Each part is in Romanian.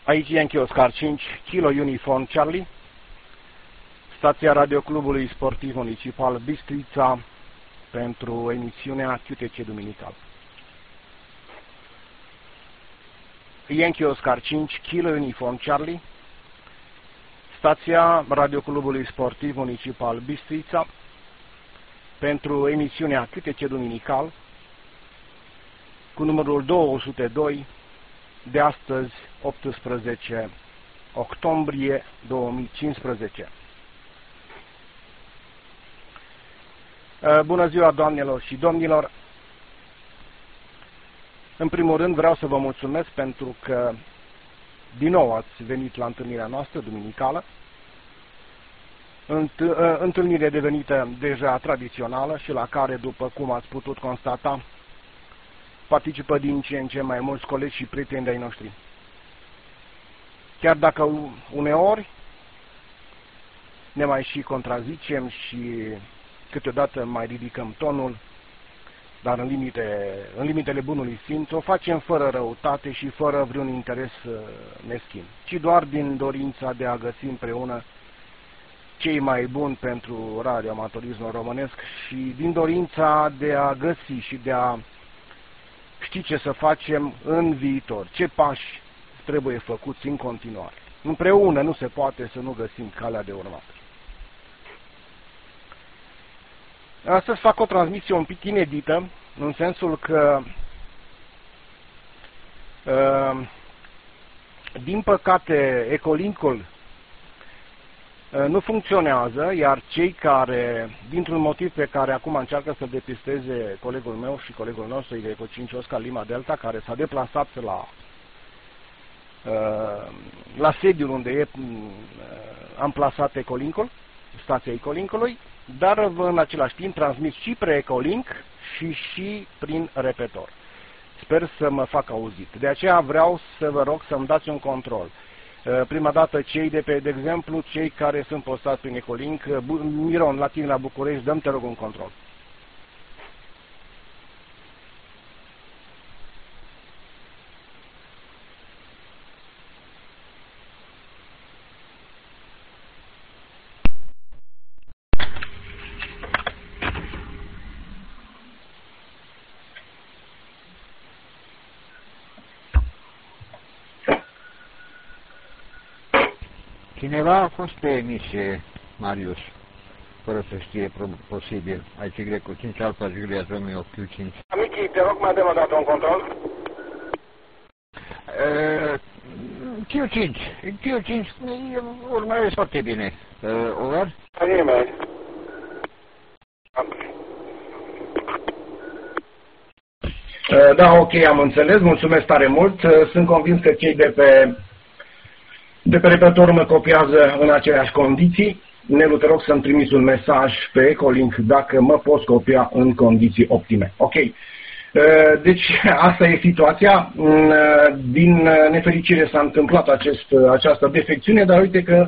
Aici Yankee Oscar 5, Kilo Uniform Charlie, stația Radioclubului Sportiv Municipal Bistrița pentru emisiunea QTC Duminical. Yankee Oscar 5, Kilo Uniform Charlie, stația Radioclubului Sportiv Municipal Bistrița pentru emisiunea QTC Duminical cu numărul 202 de astăzi, 18 octombrie 2015. Bună ziua, doamnelor și domnilor! În primul rând vreau să vă mulțumesc pentru că din nou ați venit la întâlnirea noastră duminicală, întâlnire devenită deja tradițională și la care, după cum ați putut constata, participă din ce în ce mai mulți colegi și prieteni de-ai noștri. Chiar dacă uneori ne mai și contrazicem și câteodată mai ridicăm tonul, dar în limitele bunului simț, o facem fără răutate și fără vreun interes meschin, ci doar din dorința de a găsi împreună cei mai buni pentru radioamatorismul românesc și din dorința de a găsi și de a ști ce să facem în viitor, ce pași trebuie făcuți în continuare. Împreună nu se poate să nu găsim calea de urmat. Astăzi fac o transmisie un pic inedită, în sensul că, din păcate, Ecolinkul nu funcționează, iar cei care, dintr-un motiv pe care acum încearcă să depisteze colegul meu și colegul nostru, Y5 Oscar Lima Delta, care s-a deplasat la sediul unde am plasat Ecolinkul, stația Ecolinkului, dar în același timp transmit și pre Ecolink și prin repetor. Sper să mă fac auzit. De aceea vreau să vă rog să-mi dați un control. Prima dată cei de exemplu, cei care sunt postați prin Ecolink, Miron, la tine la București, dăm, te rog, un control. Cineva a fost pe emisie, Marius, fără să știe posibil. Aici Y cu 5 Alfa Julia Romeo Q5. Amici, te rog, mai dăm o dată un control. Q5 urmăresc foarte bine. Over? Nimeni. Da, ok, am înțeles, mulțumesc tare mult. Sunt convins că cei de pe repertor mă copiază în aceleași condiții. Nelu, te rog să-mi trimiți un mesaj pe Ecolink dacă mă poți copia în condiții optime. Ok. Deci asta e situația. Din nefericire s-a întâmplat această defecțiune, dar uite că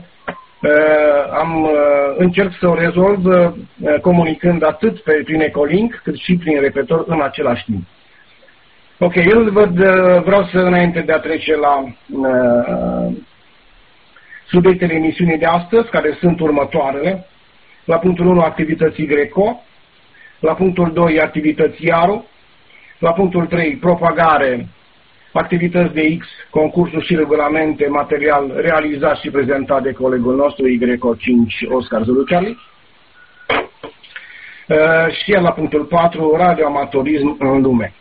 încerc să o rezolv comunicând atât prin Ecolink cât și prin repertor în același timp. Ok, vreau să, înainte de a trece la subiectele emisiunii de astăzi, care sunt următoarele. La punctul 1, activități Greco. La punctul 2, activități IARO. La punctul 3, propagare, activități de X, concursuri și regulamente, material realizat și prezentat de colegul nostru Y5 Oscar Zulu Charlie. Și la punctul 4, radioamatorism în lume.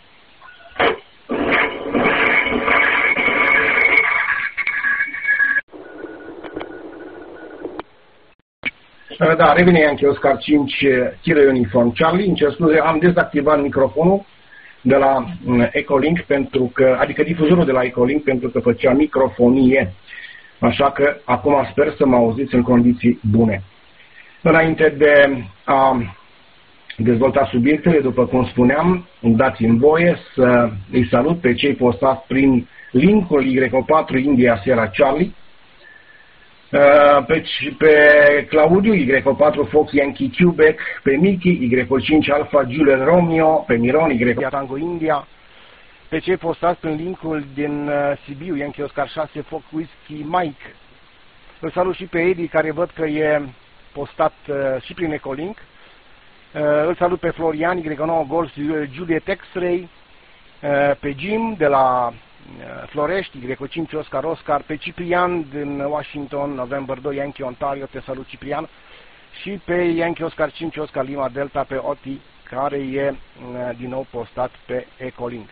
Da, revine Yankee Oscar 5, Kilo Uniform Charlie. Îmi cer scuze, am dezactivat microfonul de la Ecolink, adică difuzorul de la Ecolink, pentru că făcea microfonie. Așa că acum sper să mă auziți în condiții bune. Înainte de a dezvolta subiectele, după cum spuneam, dați-mi voie să îi salut pe cei postați prin linkul Y4 India Sierra Charlie, pe Claudiu, Y4 Fox Yankee Quebec, pe Mickey, Y5 Alpha Juliet Romeo, pe Miron, Y Tango India, Pe cei postați prin linkul din Sibiu, Yankee Oscar 6, Fox Whiskey Mike. Îl salut și pe Eddie, care văd că e postat și prin Ecolink. Îl salut pe Florian, Y9 Golf, Juliet X-Ray, pe Jim de la Florești, Y5 Oscar, pe Ciprian din Washington, November 2, Yankee Ontario, te salut Ciprian, și pe Yankee Oscar 5, Oscar Lima Delta, pe Oti, care e din nou postat pe Ecolink.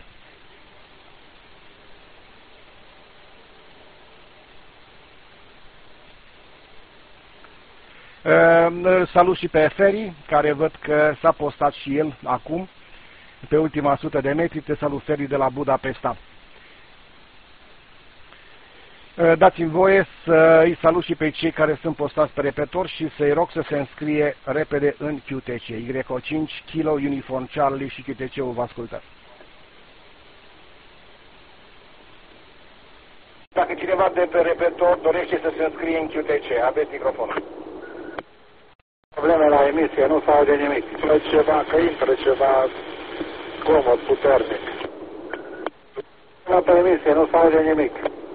Salut și pe Ferry, care văd că s-a postat și el acum, pe ultima 100 de metri. Te salut, Ferry, de la Budapesta. Dați-mi voie să îi salut și pe cei care sunt postați pe repetor și să-i rog să se înscrie repede în QTC. YO5, Kilo, Uniform Charlie și QTC-ul vă ascultă. Dacă cineva de pe repetor dorește să se înscrie în QTC, aveți microfonul. Probleme la emisie, nu se aude nimic. Ceva, că intră ceva zgomot puternic. Pe emisie, nu se aude nimic.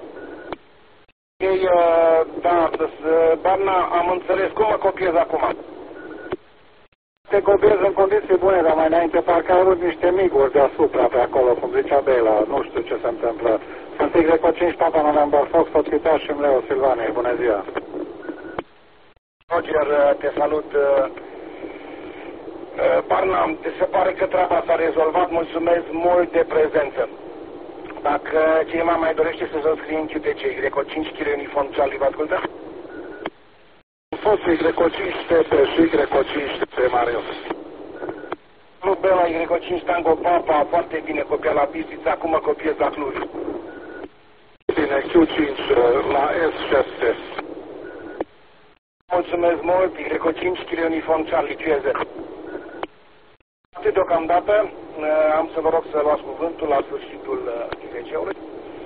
Ei, da, Barna, am înțeles. Cum mă copiez acum? Te copiez în condiții bune, dar mai înainte parcă ai avut niște miguri deasupra pe acolo, cum zicea Bela. Nu știu ce se întâmplă. Sunt Y5 Papa November Fox, tot și Leo Silvane. Bună ziua! Roger, te salut. Barna, se pare că treaba s-a rezolvat. Mulțumesc mult de prezență. Dacă cineva mai dorește să se înscrie în QTC, Y5 Kilo Uniform Charlie, vă ascultă? Am fost Y5 TP și Y5 TP Marius. Nu, Bela, Y5 Tango Papa, foarte bine copiat la Bistrița, acum mă copiez la Cluj. Bine, Q5 la S7. Mulțumesc mult, Y5 Kilo Uniform Charlie, QZ. Atât deocamdată, am să vă rog să luați cuvântul la sfârșitul QTC-ului.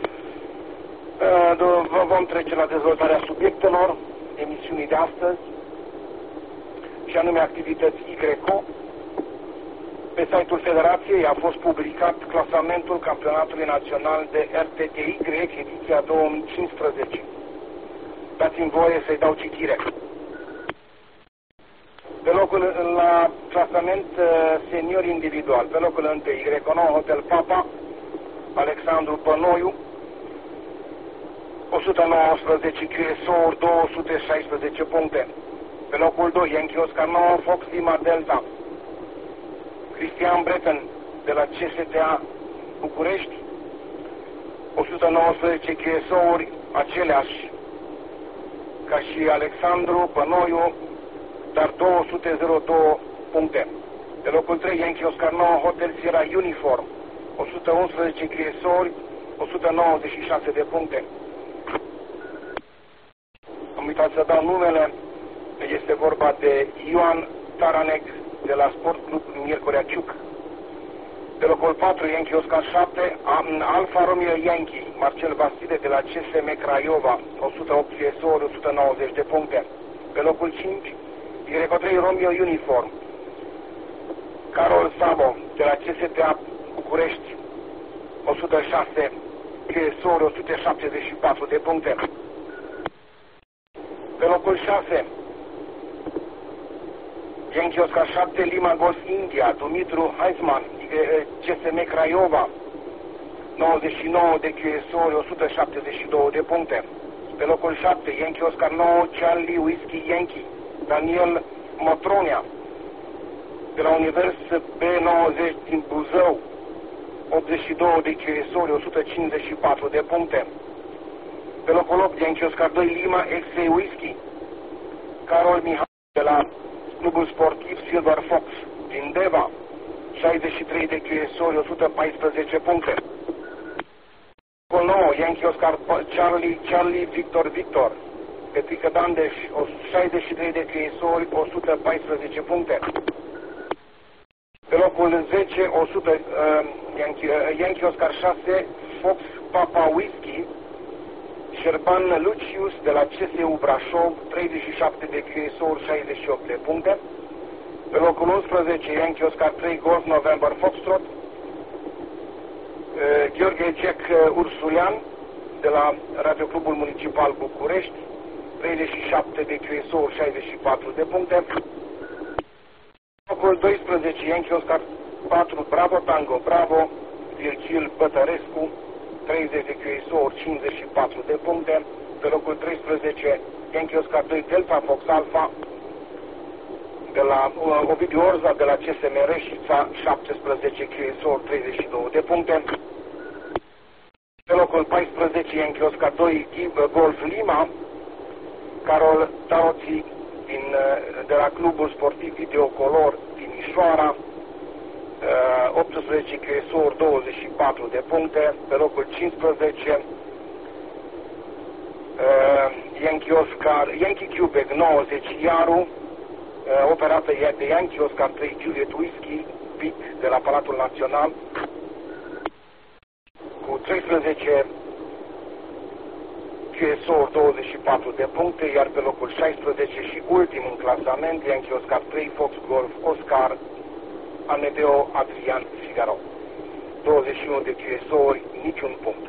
Vom trece la dezvoltarea subiectelor emisiunii de astăzi, și anume activități YO. Pe site-ul Federației a fost publicat clasamentul Campionatului Național de RTTY, ediția 2015. Dați-mi voie să-i dau citire. Pe locul la clasament senior individual, pe locul 1, Y9 Hotel Papa, Alexandru Pănoiu, 119 QSO, 216 puncte. Pe locul 2, Yankee Oscar 9, Fox Lima Delta, Cristian Breton de la CSTA București, 119 QSO-uri, aceleași ca și Alexandru Pănoiu, dar 202 puncte. Pe locul 3, Yankee Oscar 9, Hotel Sierra Uniform, 111 QSO-uri, 196 de puncte. Am uitat să dau numele, este vorba de Ioan Taranec de la Sport Club Miercurea Ciuc. Pe locul 4, Yankee Oscar 7, Alfa Romeo Yankee, Marcel Vasile de la CSM Craiova, 108 QSO-uri, 190 de puncte. Pe locul 5, Y3 Romeo Uniform, Carol Sabo de la CSTA București, 106 QSO-uri, 174 de puncte. Pe locul 6, Yankee Oscar 7, Lima Golf India, Dumitru Heisman, CSM Craiova, 99 de QSO-uri, 172 de puncte. Pe locul 7, Yankee Oscar 9, Charlie Whiskey Yankee, Daniel Motronea, de la Univers B90 din Buzău, 82 de QSO-uri, 154 de puncte. Pe locul 8, Yankee Oscar 2, Lima X-Ray Whiskey, Carol Mihai de la Clubul Sportiv Silver Fox din Deva, 63 de QSO-uri, 114 puncte. Locul 9, Yankee Oscar Charlie Victor, Petrică Dandeș, 63 de QSO-uri, 114 puncte. Pe locul 10, Yankee Oscar 6, Fox Papa Whisky, Șerban Lucius de la CSU Brașov, 37 de QSO-uri, 68 de puncte. Pe locul 11, Yankee Oscar 3, Golf November Foxtrot, Gheorghe Cec Ursulean de la Radioclubul Municipal București, 37 de QSO, 64 de puncte. Locul 12, Yankee Oscar 4, Bravo Tango Bravo, Virgil Bătărescu, 30 de QSO, 54 de puncte. Pe locul 13, Yankee Oscar 2, Delta Fox Alpha, de la Ovidiu Orza, de la CSM Reșița, 17 QSO, 32 de puncte. Pe locul 14, Yankee Oscar 2, Golf Lima, Carol Taoții de la Clubul Sportiv Videocolor din Ișoara, 18 QSO, 24 de puncte. Pe locul 15, Yankee Quebec 90 Iaru, operată de Yankee Oscar 3 Juliet Whisky Pic de la Palatul Național, cu 13 QSO 24 de puncte, iar pe locul 16 și ultim în clasament, Yankee Oscar 3 Fox Golf Oscar Amedeo Adrian Figaro, 21 de QSO-uri, niciun punct.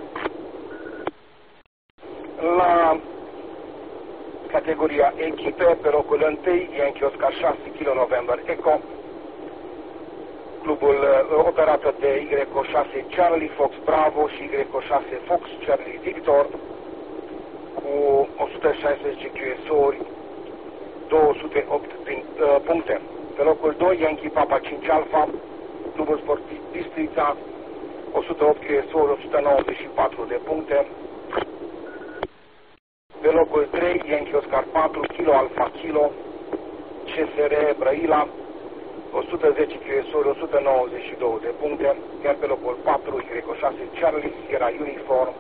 La categoria echipe, pe locul 1, Yankee Oscar 6 Kilo November Echo, clubul operată de Y6 Charlie Fox Bravo și Y6 Fox Charlie Victor, cu 116 QSO-uri, 208 puncte. Pe locul 2, Yankee Papa 5 Alpha, clubul sportiv Bistrița, 108 QSO-uri, 194 de puncte. Pe locul 3, Yankee Oscar 4 Kilo Alpha Kilo, CSR Brăila, 110 QSO-uri, 192 de puncte. Iar pe locul 4, Y6 Charlie Sierra Uniform,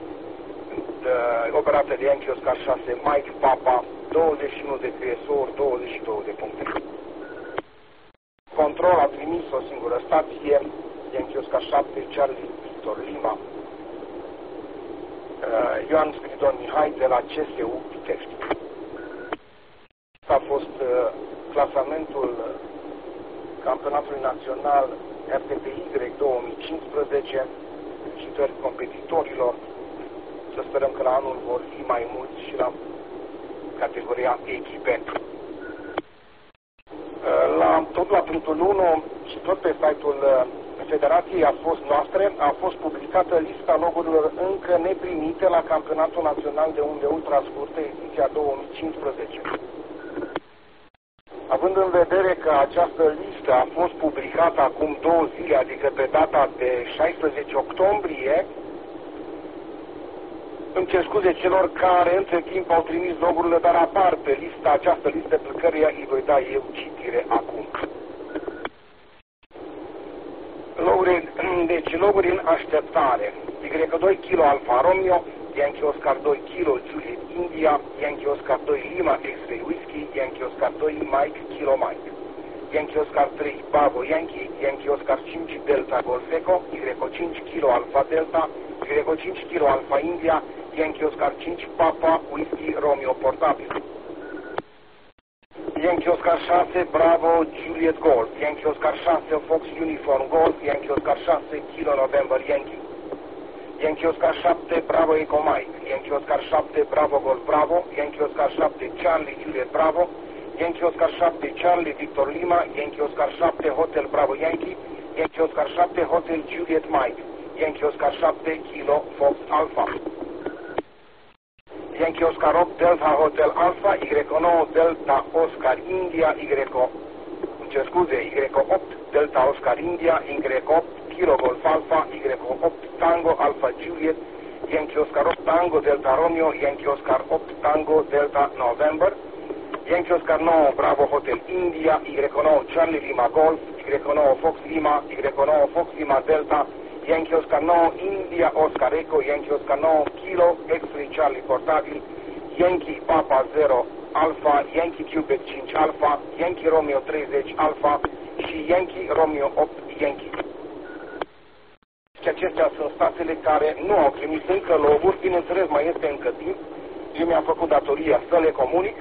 operată de Yankee Oscar 6 Mike Papa, 21 de QSO-uri, 22 de puncte. Control a trimis o singură stație, Yankee Oscar 7 Charlie Victor Lima, Ioan Spiridon Mihai de la CSU Pitești. A fost clasamentul Campionatului Național RTPY 2015, felicitări competitorilor. Să sperăm că la anul vor fi mai mulți și la categoria echipe. Tot la punctul 1 și tot pe site-ul Federației a fost publicată lista logurilor încă neprimite la Campionatul Național de Unde Ultra Scurte, ediția 2015. Având în vedere că această listă a fost publicată acum 2 zile, adică pe data de 16 octombrie, îmi cer scuze celor care între timp au trimis logurile, dar apar pe această listă pe căreia îi voi da eu citire acum. Deci, loguri în așteptare. Y2 Kilo Alfa Romeo, Yankee Oscar 2 Kilo Juliet India, Yankee Oscar 2 Lima X-Ray Whisky, Yankee Oscar 2 Mike Kilo Mike, Yankee Oscar 3 Bravo Yankee, Yankee Oscar 5 Delta Golf Echo, Y5 Kilo Alfa Delta, Y5 Kilo Alfa India, Yankee Oscar 5 Papa Whisky Romeo Portabil, Yankee Oscar 6 Bravo Juliet Golf, Yankee Oscar 6 Fox Uniform Golf, Yankee Oscar 6 Kilo November Yankee, Yankee Oscar 7 Bravo Eco Mike, Yankee Oscar 7 Bravo Golf Bravo, Yankee Oscar 7 Charlie Juliet Bravo, Yankee Oscar 7 Charlie Victor Lima, Yankee Oscar 7 Hotel Bravo Yankee, Yankee Oscar 7 Hotel Juliet Mike, Yankee Oscar 7 Kilo Fox Alpha, Yankee Oscar 8 Delta Hotel Alpha, Y9 Delta Oscar India, Y8 Delta Oscar India, Y8 Kilo Golf Alpha, Y8 Tango Alpha Juliet, Yankee Oscar 8 Tango Delta Romeo, Yankee Oscar 8 Tango Delta November, Yankee Oscar 9 Bravo Hotel India, Y9 Charlie Lima Golf, Y9 Fox Lima, Y9 Fox Lima Delta, Yankee Oscar 9 India Oscar Echo, Yankee Oscar 9 Kilo X-Ray Charlie Portabil, Yankee Papa 0 Alpha, Yankee Quebec 5 Alpha, Yankee Romeo 30 Alpha și Yankee Romeo 8 Yankee. Și acestea sunt statele care nu au trimis încă loguri, bineînțeles mai este încă timp, eu mi-am făcut datoria să le comunic,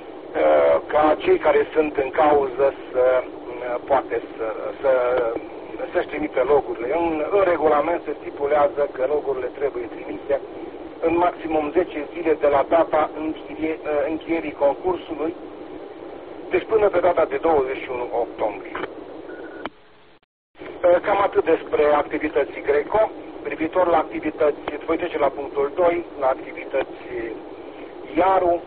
ca cei care sunt în cauză să poate să să-și trimite logurile. În regulament se stipulează că logurile trebuie trimise în maximum 10 zile de la data încheierii concursului, deci până pe data de 21 octombrie. Cam atât despre activității Greco. Privitor la activități, voi trece la punctul 2, la activități IARU.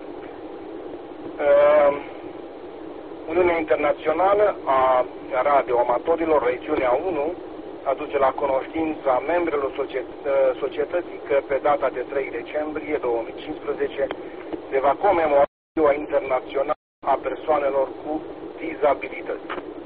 Uniunea Internațională a Radioamatorilor, regiunea 1, aduce la cunoștința membrilor societății că pe data de 3 decembrie 2015 se va comemora Ziua Internațională a Persoanelor cu Dizabilități.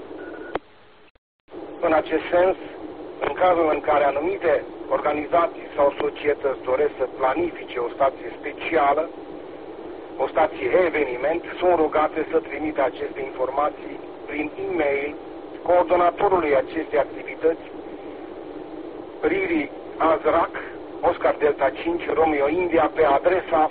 În acest sens, în cazul în care anumite organizații sau societăți doresc să planifice o stație specială, o stație eveniment, sunt rugate să trimită aceste informații prin e-mail coordonatorului acestei activități, Riri Azrak, Oscar Delta 5, Romeo India, pe adresa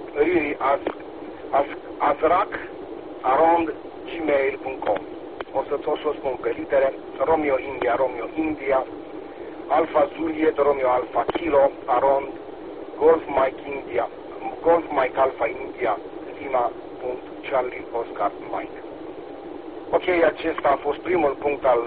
ririazrak@gmail.com. O să spun pe litere: Romeo India, Romeo India, Alfa Juliet, Romeo Alfa Kilo, Arond, Golf Mike India, Golf Mike Alfa India, Lima, Charlie Oscar Mike. Ok, acesta a fost primul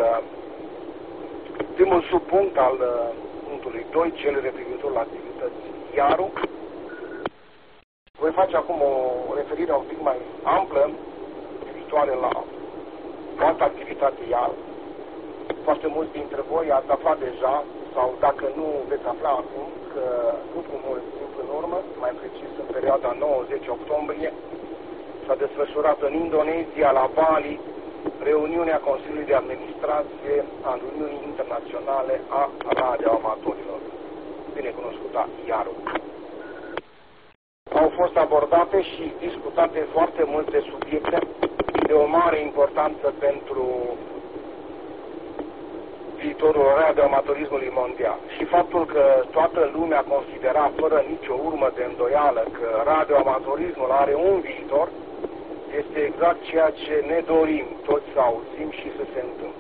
subpunct al punctului 2, cel referitor la activități IARU. Voi face acum o referire un pic mai amplă privitoare la altă activitate IARU. Foarte mulți dintre voi ați aflat deja, sau dacă nu veți afla acum, că nu cu mult timp în urmă, mai precis în perioada 90 octombrie, s-a desfășurat în Indonezia, la Bali, reuniunea Consiliului de Administrație al Uniunii Internaționale a Radioamatorilor, binecunoscuta IARU. Au fost abordate și discutate foarte multe subiecte de o mare importanță pentru viitorul radioamatorismului mondial. Și faptul că toată lumea considera fără nicio urmă de îndoială că radioamatorismul are un viitor, este exact ceea ce ne dorim toți să auzim și să se întâmple.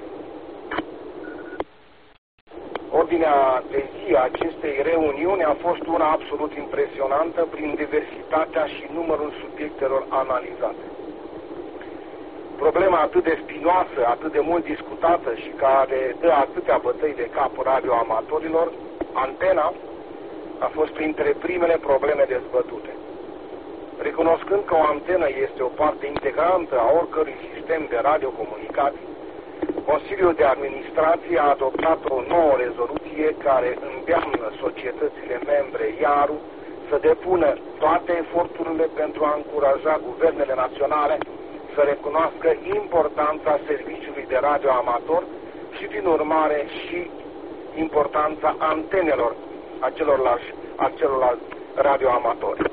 Ordinea de zi a acestei reuniuni a fost una absolut impresionantă prin diversitatea și numărul subiectelor analizate. Problema atât de spinoasă, atât de mult discutată și care dă atâtea bătăi de cap radioamatorilor, antena, a fost printre primele probleme dezbătute. Recunoscând că o antenă este o parte integrantă a oricărui sistem de radiocomunicații, Consiliul de Administrație a adoptat o nouă rezoluție care îndeamnă societățile membre IARU să depună toate eforturile pentru a încuraja guvernele naționale să recunoască importanța serviciului de radioamator și, prin urmare, și importanța antenelor acelorlalți radioamatori.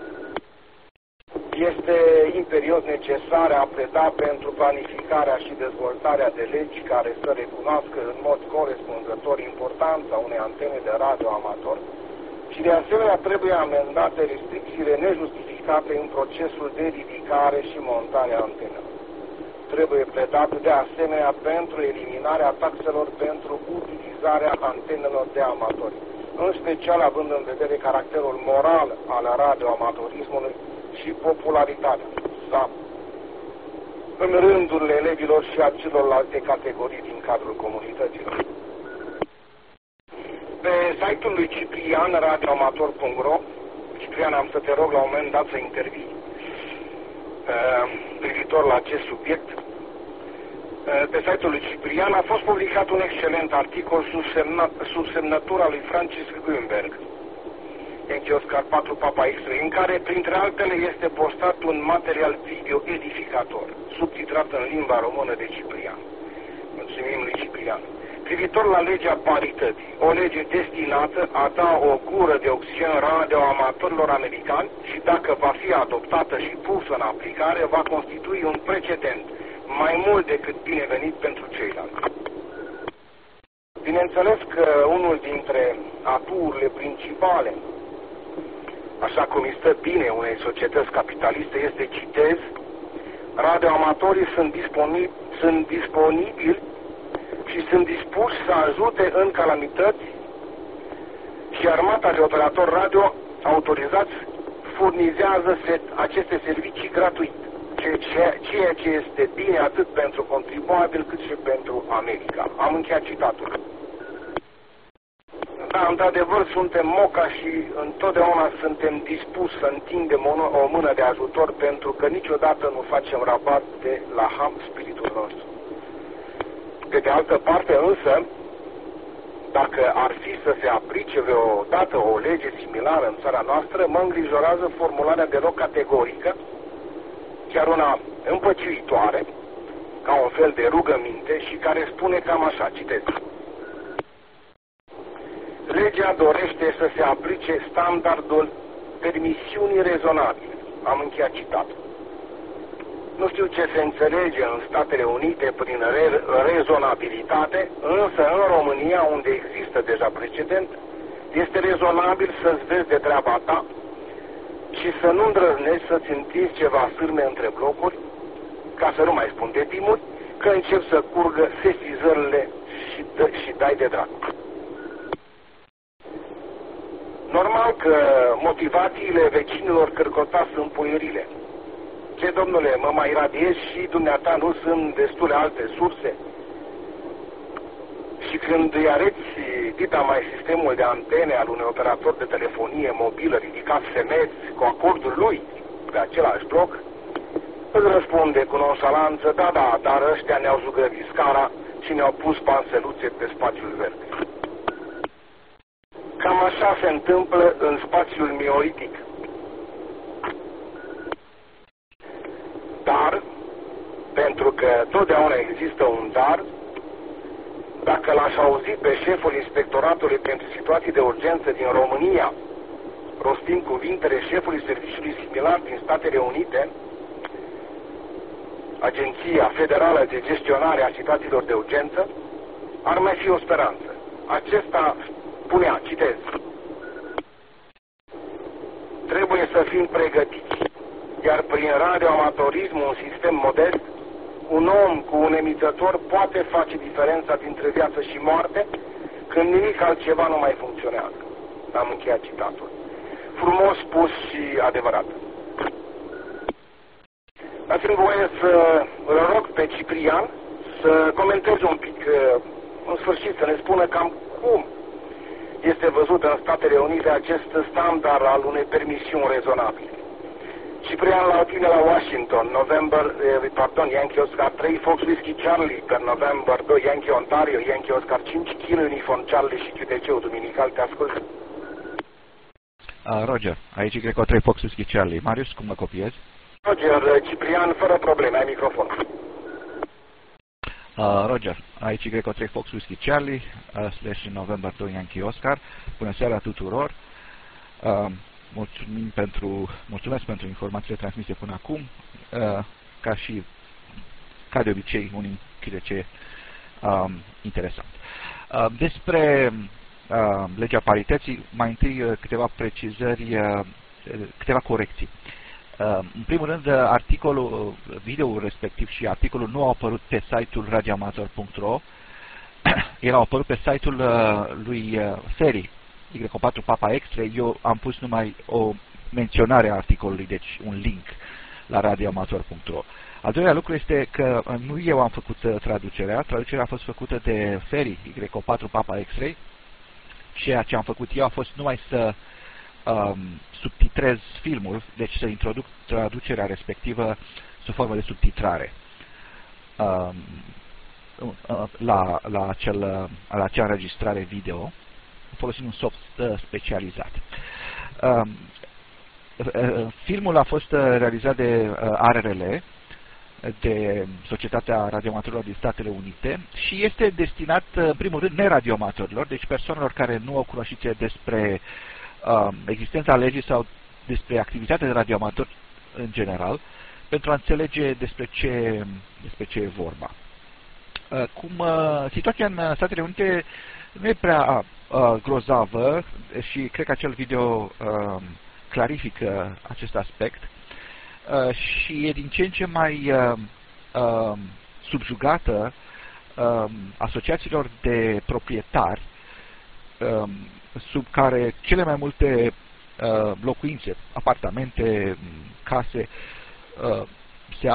Este imperios necesar a pleda pentru planificarea și dezvoltarea de legi care să recunoască în mod corespunzător importanța unei antene de radioamator și de asemenea trebuie amendate restricțiile nejustificate în procesul de ridicare și montare a antenelor. Trebuie pledat de asemenea pentru eliminarea taxelor pentru utilizarea antenelor de amatori, în special având în vedere caracterul moral al radioamatorismului și popularitatea sa în rândurile elevilor și a celorlalte categorii din cadrul comunităților. Pe site-ul lui Ciprian, radioamator.ro, Ciprian, am să te rog la un moment dat să intervii privitor la acest subiect. Pe site-ul lui Ciprian a fost publicat un excelent articol sub semnătura lui Francis Grünberg, Oscar 4 Papa X-ray, în care, printre altele, este postat un material video edificator, subtitrat în limba română de Ciprian. Mulțumim lui Ciprian. Privitor la legea parității, o lege destinată a da o gură de oxigen radioamatorilor americani și, dacă va fi adoptată și pusă în aplicare, va constitui un precedent mai mult decât binevenit pentru ceilalți. Bineînțeles că unul dintre aturile principale, așa cum îi stă bine unei societăți capitaliste, este, citez, radioamatorii sunt disponibili și și sunt dispuși să ajute în calamități și armata de operatori radio autorizați furnizează aceste servicii gratuit, ceea ce este bine atât pentru contribuabil cât și pentru America. Am încheiat citatul. Da, într-adevăr suntem moca și întotdeauna suntem dispuși să întindem o mână de ajutor, pentru că niciodată nu facem rabat de la ham spiritul nostru. Pe de altă parte însă, dacă ar fi să se aplice vreodată o lege similară în țara noastră, mă îngrijorează formularea deloc categorică, chiar una împăciuitoare, ca un fel de rugăminte, și care spune cam așa, citez: legea dorește să se aplice standardul permisiunii rezonabile. Am încheiat citatul. Nu știu ce se înțelege în Statele Unite prin rezonabilitate, însă în România, unde există deja precedent, este rezonabil să-ți vezi de treaba ta și să nu îndrăznești să-ți întinzi ceva sârme între blocuri, ca să nu mai spun de timuri, că încep să curgă sesizările și dai de dracu. Normal că motivațiile vecinilor cârcotați sunt puierile. Ce, domnule, mă mai radiezi și dumneata, nu sunt destule alte surse? Și când îi arăți dita mai sistemul de antene al unui operator de telefonie mobilă ridicat semeț cu acordul lui pe același bloc, îți răspunde cu nonșalanță: da, dar ăștia ne-au zugrăvit scara și ne-au pus panseluțe pe spațiul verde. Cam așa se întâmplă în spațiul mioritic. Dar, pentru că totdeauna există un dar, dacă l-aș auzi pe șeful Inspectoratului pentru Situații de Urgență din România rostind cuvintele șefului serviciului similar din Statele Unite, Agenția Federală de Gestionare a Situațiilor de Urgență, ar mai fi o speranță. Acesta spunea, citez: trebuie să fim pregătiți, iar prin radioamatorism, un sistem modest, un om cu un emițător poate face diferența dintre viață și moarte când nimic altceva nu mai funcționează. Am încheiat citatul. Frumos spus și adevărat. Dați-mi voie să îl rog pe Ciprian să comenteze un pic, în sfârșit, să ne spună cam cum este văzut în Statele Unite acest standard al unei permisiuni rezonabile. Ciprian la tine la Washington, Yankee Oscar 3, Fox Whiskey Charlie, per November 2, Yankee Ontario, Yankee Oscar 5, Kilo Uniform Charlie și QTC-ul Duminical, te ascult. Roger, aici Greco 3, Fox Whiskey Charlie. Marius, cum mă copiezi? Roger, Ciprian, fără probleme, ai microfon. Roger, aici Greco 3, Fox Whiskey Charlie, / November 2, Yankee Oscar. Bună seara tuturor! Mulțumesc pentru informațiile transmise până acum, ca de obicei, un QTC interesant. Despre legea parității, mai întâi câteva precizări, câteva corecții. În primul rând, videoul respectiv și articolul nu au apărut pe site-ul radioamator.ro, el a apărut pe site-ul lui Ferry, Y4 Papa X-Ray. Eu am pus numai o menționare a articolului, deci un link la radioamator.ro. Al doilea lucru este că nu eu am făcut traducerea a fost făcută de Ferry, Y4 Papa X-Ray. Ceea ce am făcut eu a fost numai să subtitrez filmul, deci să introduc traducerea respectivă sub formă de subtitrare la acea înregistrare video, folosind un soft specializat. Filmul a fost realizat de ARRL, de Societatea Radioamatorilor din Statele Unite, și este destinat, în primul rând, neradioamatorilor, deci persoanelor care nu au cunoștințe despre existența legii sau despre activitatea de radioamator în general, pentru a înțelege despre ce e vorba. Situația în Statele Unite nu e prea grozavă și cred că acel video clarifică acest aspect, și e din ce în ce mai subjugată asociațiilor de proprietari sub care cele mai multe locuințe, apartamente, case se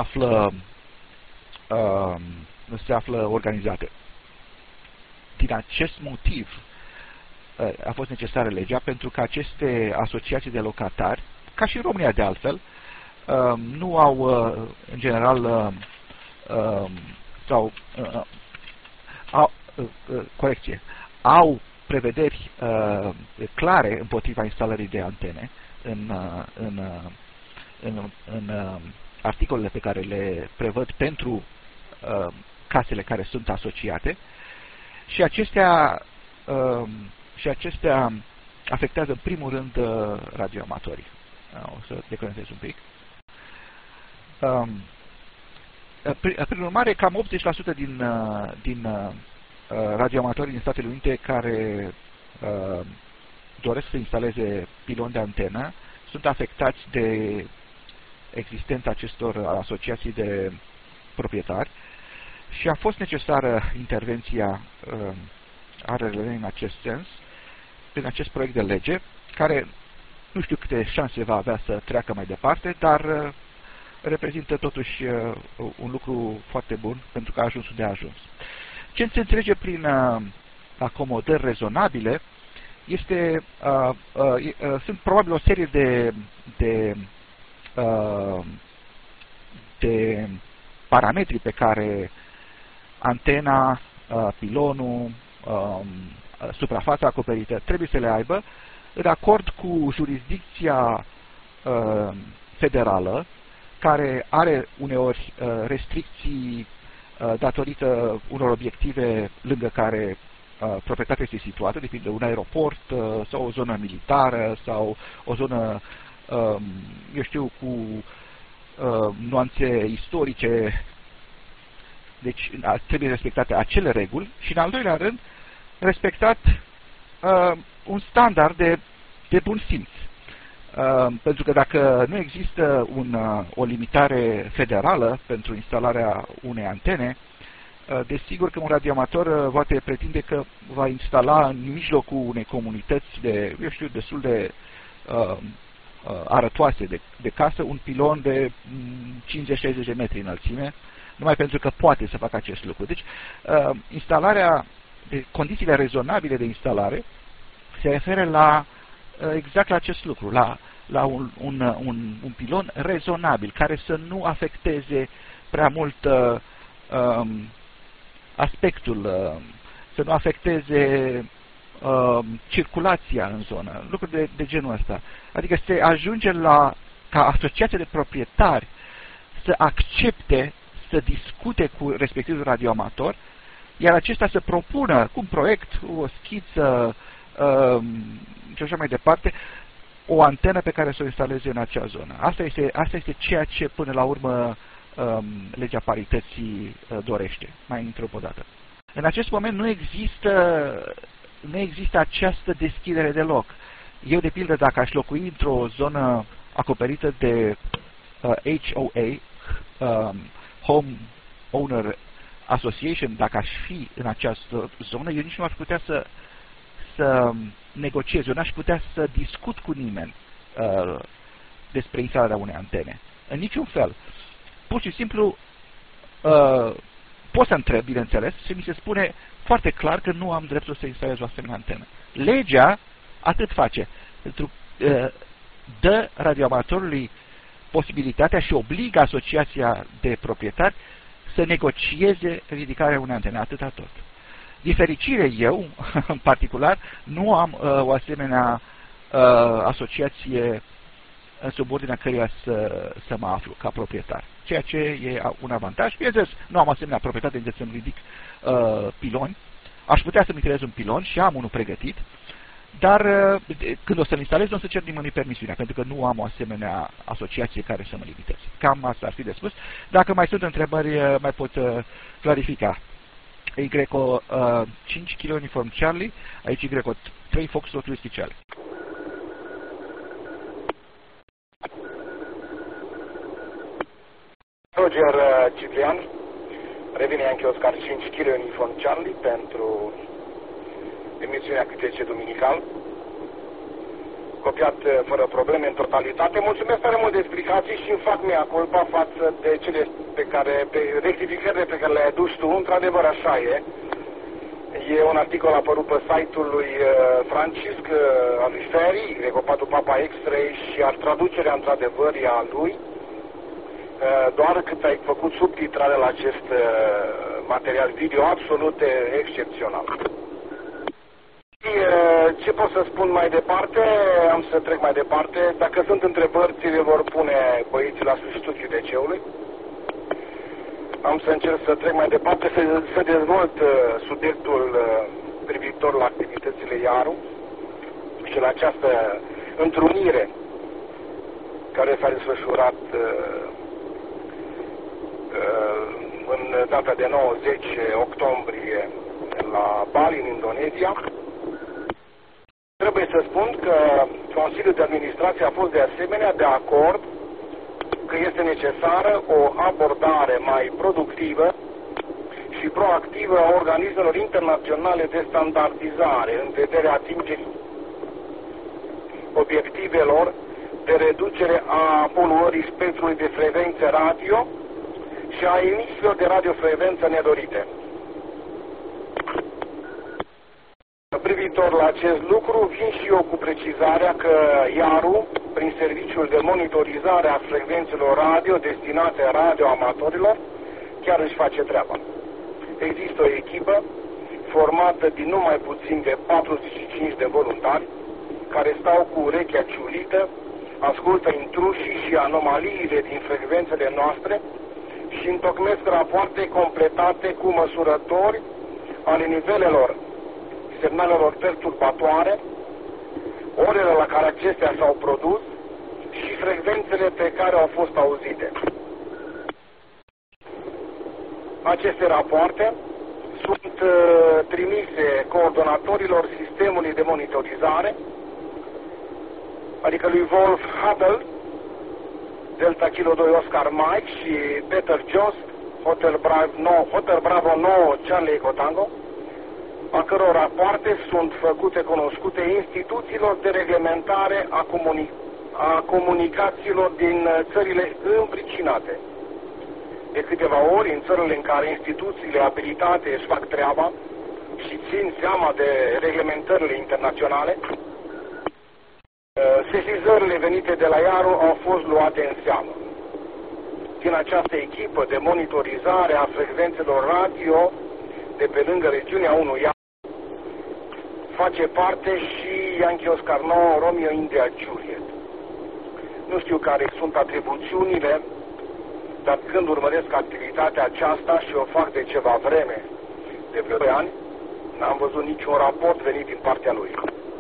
află organizate. Din acest motiv a fost necesară legea, pentru că aceste asociații de locatari, ca și în România de altfel, nu au, în general, au prevederi clare împotriva instalării de antene în articolele pe care le prevăd pentru casele care sunt asociate, și acestea afectează în primul rând radioamatorii. O să deconectez un pic. Prin urmare, cam 80% din radioamatorii din Statele Unite care doresc să instaleze piloni de antenă sunt afectați de existența acestor asociații de proprietari și a fost necesară intervenția RLN în acest sens, prin acest proiect de lege, care nu știu câte șanse va avea să treacă mai departe, dar reprezintă totuși un lucru foarte bun, pentru că a ajuns unde a ajuns. Ce se înțelege prin acomodări rezonabile sunt probabil o serie de parametri pe care antena, pilonul, suprafața acoperită trebuie să le aibă în acord cu jurisdicția federală, care are uneori restricții datorită unor obiective lângă care proprietatea este situată, depinde de un aeroport sau o zonă militară sau o zonă, eu știu, cu nuanțe istorice. Deci trebuie respectate acele reguli și, în al doilea rând, respectat un standard de bun simț. Pentru că dacă nu există o limitare federală pentru instalarea unei antene, desigur că un radioamator poate pretinde că va instala în mijlocul unei comunități destul de arătoase de casă un pilon de 50-60 de metri înălțime, numai pentru că poate să facă acest lucru. Deci, condițiile rezonabile de instalare se referă exact la acest lucru, la un pilon rezonabil, care să nu afecteze prea mult aspectul, să nu afecteze circulația în zonă, lucruri de genul ăsta. Adică se ajunge ca asociația de proprietari să accepte, să discute cu respectivul radioamator, iar acesta să propună cu un proiect, o schiță și așa mai departe, o antenă pe care să o instaleze în acea zonă. Asta este ceea ce până la urmă legea parității dorește. Mai întreb o dată. În acest moment nu există această deschidere deloc. Eu, de pildă, dacă aș locui într-o zonă acoperită de HOA, Home Owner Association, dacă aș fi în această zonă, eu nici nu aș putea să negociez, eu n-aș putea să discut cu nimeni despre instalarea unei antene. În niciun fel. Pur și simplu pot să întreb, bineînțeles, și mi se spune foarte clar că nu am dreptul să instalez o asemenea antenă. Legea atât face. Dă radioamatorului posibilitatea și obligă asociația de proprietari să negocieze ridicarea unei antene, atâta tot. Din fericire, eu, în particular, nu am o asemenea asociație în subordinea căreia să mă aflu ca proprietar. Ceea ce e un avantaj. Bineînțeles, nu am asemenea proprietate încât să-mi ridic piloni. Aș putea să-mi creez un pilon și am unul pregătit, dar când o să-l instalez, nu o să cer nimănui permisiunea, pentru că nu am o asemenea asociație care să mă limiteze. Cam asta ar fi de spus. Dacă mai sunt întrebări, mai pot clarifica. Y 5 kg Uniform Charlie, aici Y 3 Foxtrot Whiskey Charlie. Roger Ciprian, Revine Yankee Oscar 5 Kilo Uniform Charlie pentru emisiunea QTC Duminical. Copiat fără probleme în totalitate. Mulțumesc tare mult de explicații și îmi fac mea culpa față de cele pe rectificările pe care le-ai adus tu. Într-adevăr așa e. E un articol apărut pe site-ul lui Francisc, al lui Ferry, recopatul Papa X-Ray și al traducerea într-adevăr e a lui. Doar cât ai făcut subtitrare la acest material video absolut excepțional. Ce pot să spun mai departe? Am să trec mai departe. Dacă sunt întrebări, ți le vor pune băieții la sfârșitul QTC-ului. Am să încerc să trec mai departe, să dezvolt subiectul privitor la activitățile IARU și la această întrunire care s-a desfășurat în data de 90 octombrie la Bali, în Indonezia. Trebuie să spun că Consiliul de Administrație a fost de asemenea de acord că este necesară o abordare mai productivă și proactivă a organismelor internaționale de standardizare în vederea atingerii obiectivelor de reducere a poluării spectrului de frecvențe radio și a emisiilor de radiofrecvență nedorite. Privitor la acest lucru, vin și eu cu precizarea că IARU, prin serviciul de monitorizare a frecvențelor radio destinate radioamatorilor, chiar își face treaba. Există o echipă formată din numai puțin de 45 de voluntari care stau cu urechea ciulită, ascultă intrușii și anomaliile din frecvențele noastre și întocmesc rapoarte completate cu măsurători ale nivelelor semnalelor perturbatoare, orele la care acestea s-au produs și frecvențele pe care au fost auzite. Aceste rapoarte sunt trimise coordonatorilor sistemului de monitorizare, adică lui Wolf Hubble, Delta Kilo 2 Oscar Mike și Peter Jost, Hotel Bravo 9 Charlie Echo Tango, a căror rapoarte sunt făcute cunoscute instituțiilor de reglementare a comunicațiilor din țările împricinate. De câteva ori, în țările în care instituțiile abilitate își fac treaba și țin seama de reglementările internaționale, sesizările venite de la IARU au fost luate în seamă. Din această echipă de monitorizare a frecvențelor radio de pe lângă regiunea 1 IARU face parte și Yankee Oscar 9 Romeo India Juliet. Nu știu care sunt atribuțiunile, dar când urmăresc activitatea aceasta și o fac de ceva vreme, de vreo 2 ani, n-am văzut niciun raport venit din partea lui.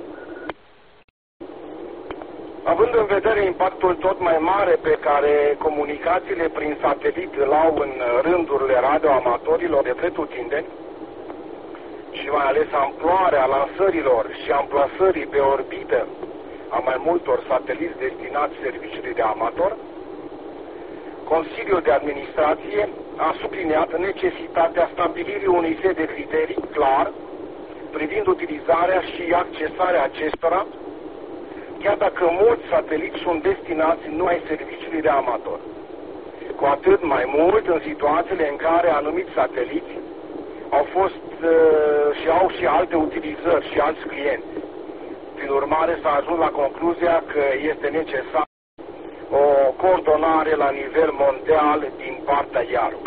Având în vedere impactul tot mai mare pe care comunicațiile prin satelit îl au în rândurile radioamatorilor de pretutindeni, și mai ales amploarea lansărilor și amplasării pe orbită a mai multor sateliți destinați serviciului de amator, Consiliul de Administrație a subliniat necesitatea stabilirii unui set de criterii clar privind utilizarea și accesarea acestora, chiar dacă mulți sateliți sunt destinați numai serviciului de amator. Cu atât mai mult în situațiile în care anumiți sateliți au fost și au și alte utilizări și alți clienți. Prin urmare s-a ajuns la concluzia că este necesar o coordonare la nivel mondial din partea IARU.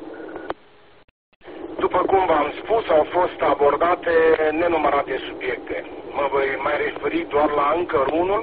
După cum v-am spus, au fost abordate nenumărate subiecte. Mă voi mai referi doar la încă unul.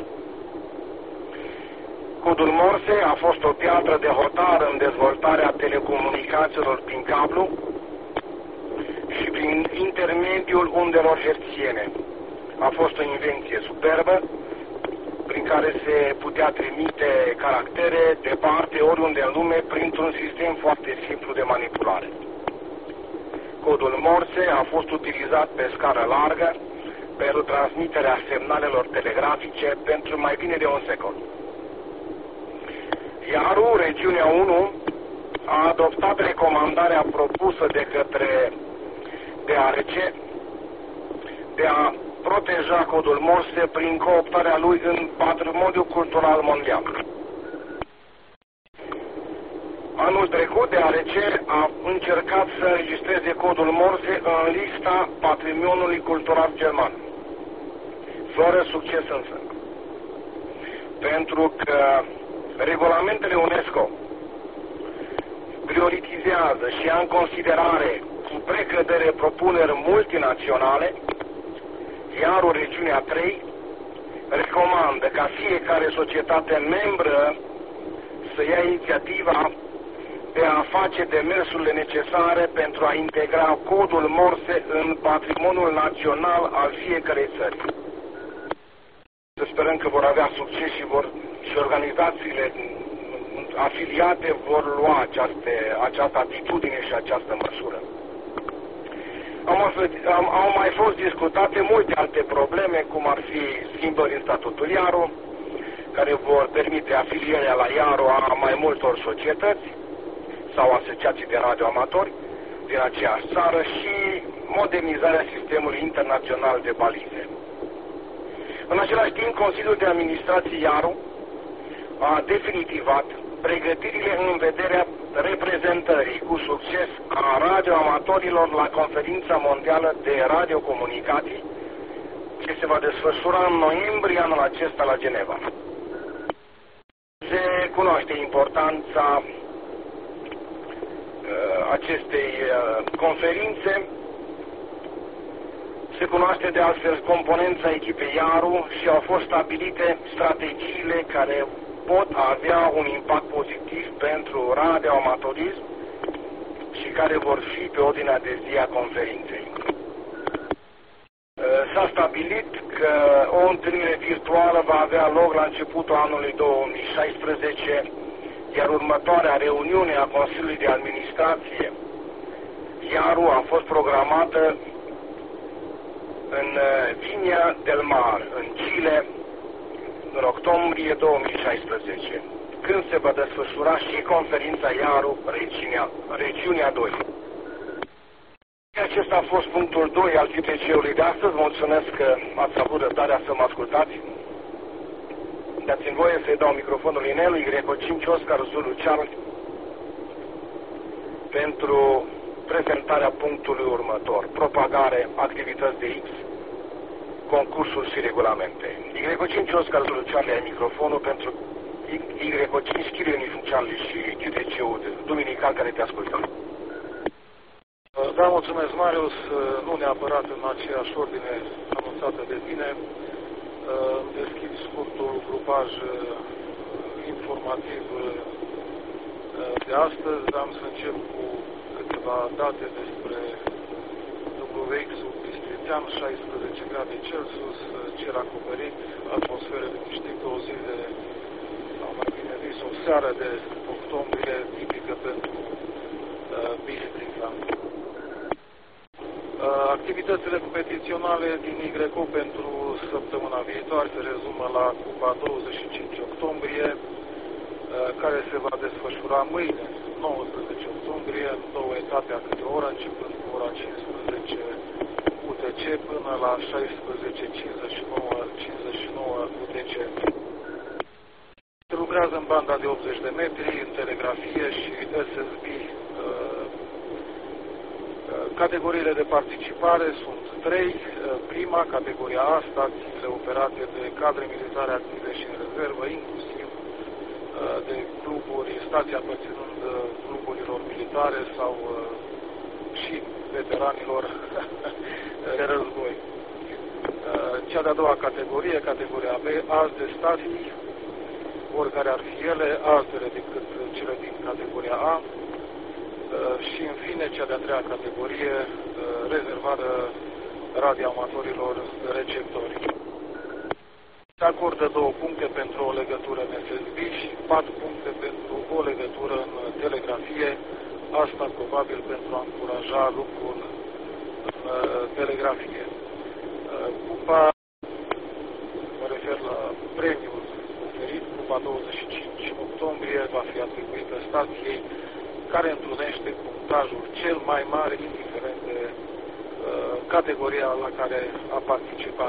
Codul Morse a fost o piatră de hotar în dezvoltarea telecomunicațiilor prin cablu și prin intermediul undelor hertziene. A fost o invenție superbă prin care se putea trimite caractere departe, oriunde în lume, printr-un sistem foarte simplu de manipulare. Codul Morse a fost utilizat pe scară largă pentru transmiterea semnalelor telegrafice pentru mai bine de un secol. IARU, regiunea 1, a adoptat recomandarea propusă de către DARC de a proteja codul Morse prin cooptarea lui în patrimoniul cultural mondial. Anul trecut, DARC a încercat să înregistreze codul Morse în lista patrimoniului cultural german. Fără succes însă. Pentru că regulamentele UNESCO prioritizează și ia în considerare cu precădere propuneri multinaționale, iar o regiunea 3 recomandă ca fiecare societate membră să ia inițiativa de a face demersurile necesare pentru a integra codul Morse în patrimoniul național al fiecărei țări. Să sperăm că vor avea succes și organizațiile afiliate vor lua această atitudine și această măsură. Au mai fost discutate multe alte probleme, cum ar fi schimbări în statutul IARU, care vor permite afilierea la IARU a mai multor societăți sau asociații de radioamatori din aceeași țară și modernizarea sistemului internațional de balize. În același timp, Consiliul de Administrație IARU a definitivat pregătirile în vederea reprezentării cu succes a radioamatorilor la Conferința Mondială de Radiocomunicații, ce se va desfășura în noiembrie anul acesta la Geneva. Se cunoaște importanța acestei conferințe, se cunoaște de altfel componența echipei IARU și au fost stabilite strategiile care pot avea un impact pozitiv pentru radioamatorism și care vor fi pe ordinea de zi a conferinței. S-a stabilit că o întâlnire virtuală va avea loc la începutul anului 2016, iar următoarea reuniune a Consiliului de Administrație IARU a fost programată în Viña del Mar, în Chile, în octombrie 2016, când se va desfășura și conferința IARU regiunea 2. Acesta a fost punctul 2 al FIPC-ului de astăzi. Mulțumesc că ați avut răbdarea să mă ascultați. Dați-mi voie să-i dau microfonul inelului Greco 5 Oscar Zulu Charles pentru prezentarea punctului următor: propagare, activități de X, concursul și regulamente. Y5 Oscar Zulu Charlie ai microfonul pentru Y5 Kilo Uniform Charlie și QTC-ul duminical care te ascultă. Da, mulțumesc, Marius. Nu neapărat în aceeași ordine anunțată de tine. Deschid scurtul grupaj informativ de astăzi. Am să încep cu câteva date despre WX-ul Bistrițean, 16 grade Celsius, cer acoperit, atmosferă liniștită, o zi de, sau mai bine zis, o seară de octombrie tipică pentru Bistrița. Activitățile competiționale din YO pentru săptămâna viitoare se rezumă la Cupa 25 octombrie, care se va desfășura mâine, 19 octombrie, în două etape a câte o oră, începând cu ora 15 UTC până la 16:59 UTC. Se lucrează în banda de 80 de metri, în telegrafie și SSB. Categoriile de participare sunt 3. Prima, categoria A, stațiile operate de cadre militare active și în rezervă, inclusiv de cluburi, stații aparținând cluburilor militare sau și veteranilor de război. Cea de-a doua categorie, categoria B, alte stații, oricare ar fi ele, altele decât cele din categoria A. Și, în fine, cea de-a treia categorie, rezervată radioamatorilor receptori. Se acordă 2 puncte pentru o legătură în SSB și 4 puncte pentru o legătură în telegrafie, asta probabil pentru a încuraja lucrul în telegrafie. Cupa, mă refer la premiul oferit, Cupa 25 octombrie, va fi atribuită stației care întrunește punctajul cel mai mare, indiferent de categoria la care a participat.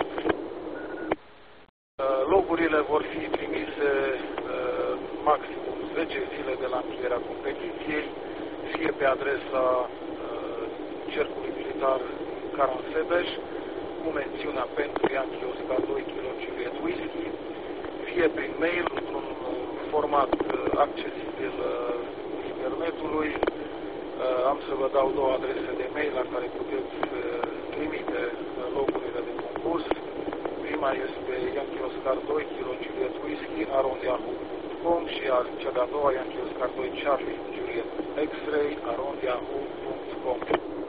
Logurile vor fi trimise maximum 10 zile de la încheierea competiției, fie pe adresa Cercului Militar Caransebeș, cu mențiunea pentru Yankee Oscar 2 kg Juliet Whisky, fie prin mail, într-un format accesibil internetului. Am să vă dau două adrese de mail la care puteți trimite logurile de concurs. Prima este Yankee Oscar 2 kg Juliet Whisky @yahoo.com și cea de-a doua Yankee Oscar 2 Charlie Juliet X-Ray @yahoo.com.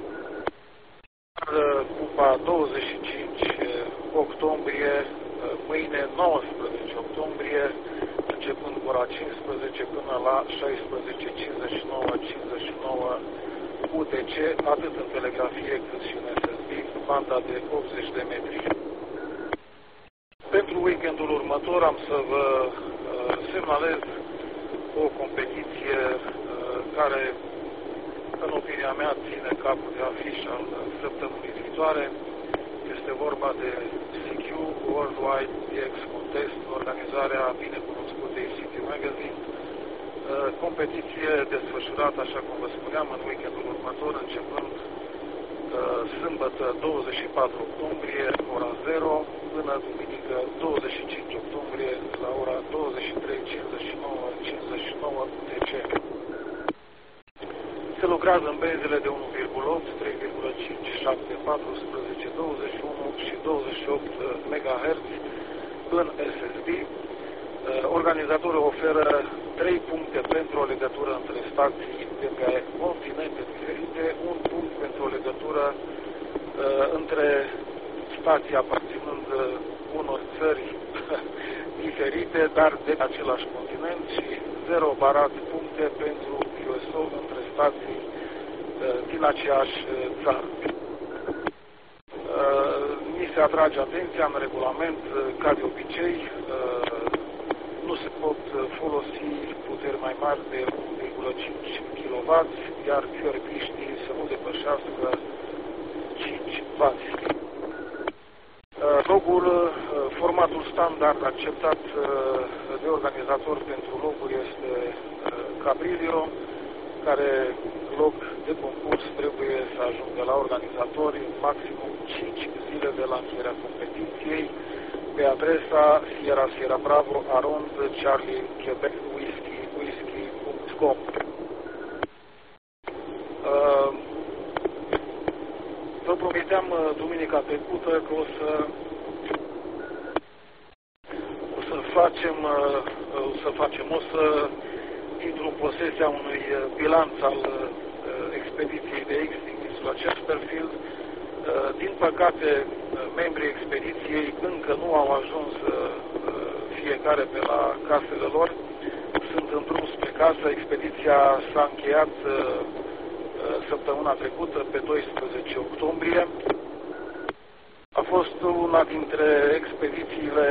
Cupa 25 octombrie, mâine 19 octombrie, începând cu ora 15 până la 16:59 UTC, atât în telegrafie cât și în SSB, banda de 80 de metri. Pentru weekendul următor am să vă semnalez o competiție care, în opinia mea, ține capul de afiș al săptămânii viitoare. Este vorba de CQ Worldwide DX Contest, organizarea binecunoscutei City Magazine, competiție desfășurată, așa cum vă spuneam, în weekendul următor, începând sâmbătă 24 octombrie, ora 0, până duminică 25 octombrie, la ora 23:59 UTC. Se lucrează în benzile de 1,8, 3,5, 7, 14, 21 și 28 MHz în SSB. Organizatorul oferă 3 puncte pentru o legătură între stații de pe continente diferite, un punct pentru o legătură între stații aparținând unor țări diferite, dar de pe același continent, și 0 barat puncte pentru USO între stații din aceeași țară. Ni se atrage atenția în regulament, ca de obicei, nu se pot folosi puteri mai mari de 1,5 kW, iar fiorbiștii să nu depășească 5 W. Logul, formatul standard acceptat de organizator pentru loguri este Cabrilio, care log de concurs trebuie să ajungă la organizatori maximum 5 zile de la încheierea competiției, pe adresa Sierra Bravo Arond Charlie Quebec Whisky.com. Vă promiteam duminica trecută că o să intru în posesia unui bilanț al expediției de X din insula Chesterfield. Din păcate, membrii expediției încă nu au ajuns fiecare pe la casele lor. Sunt în drum spre casă. Expediția s-a încheiat săptămâna trecută, pe 12 octombrie. A fost una dintre expedițiile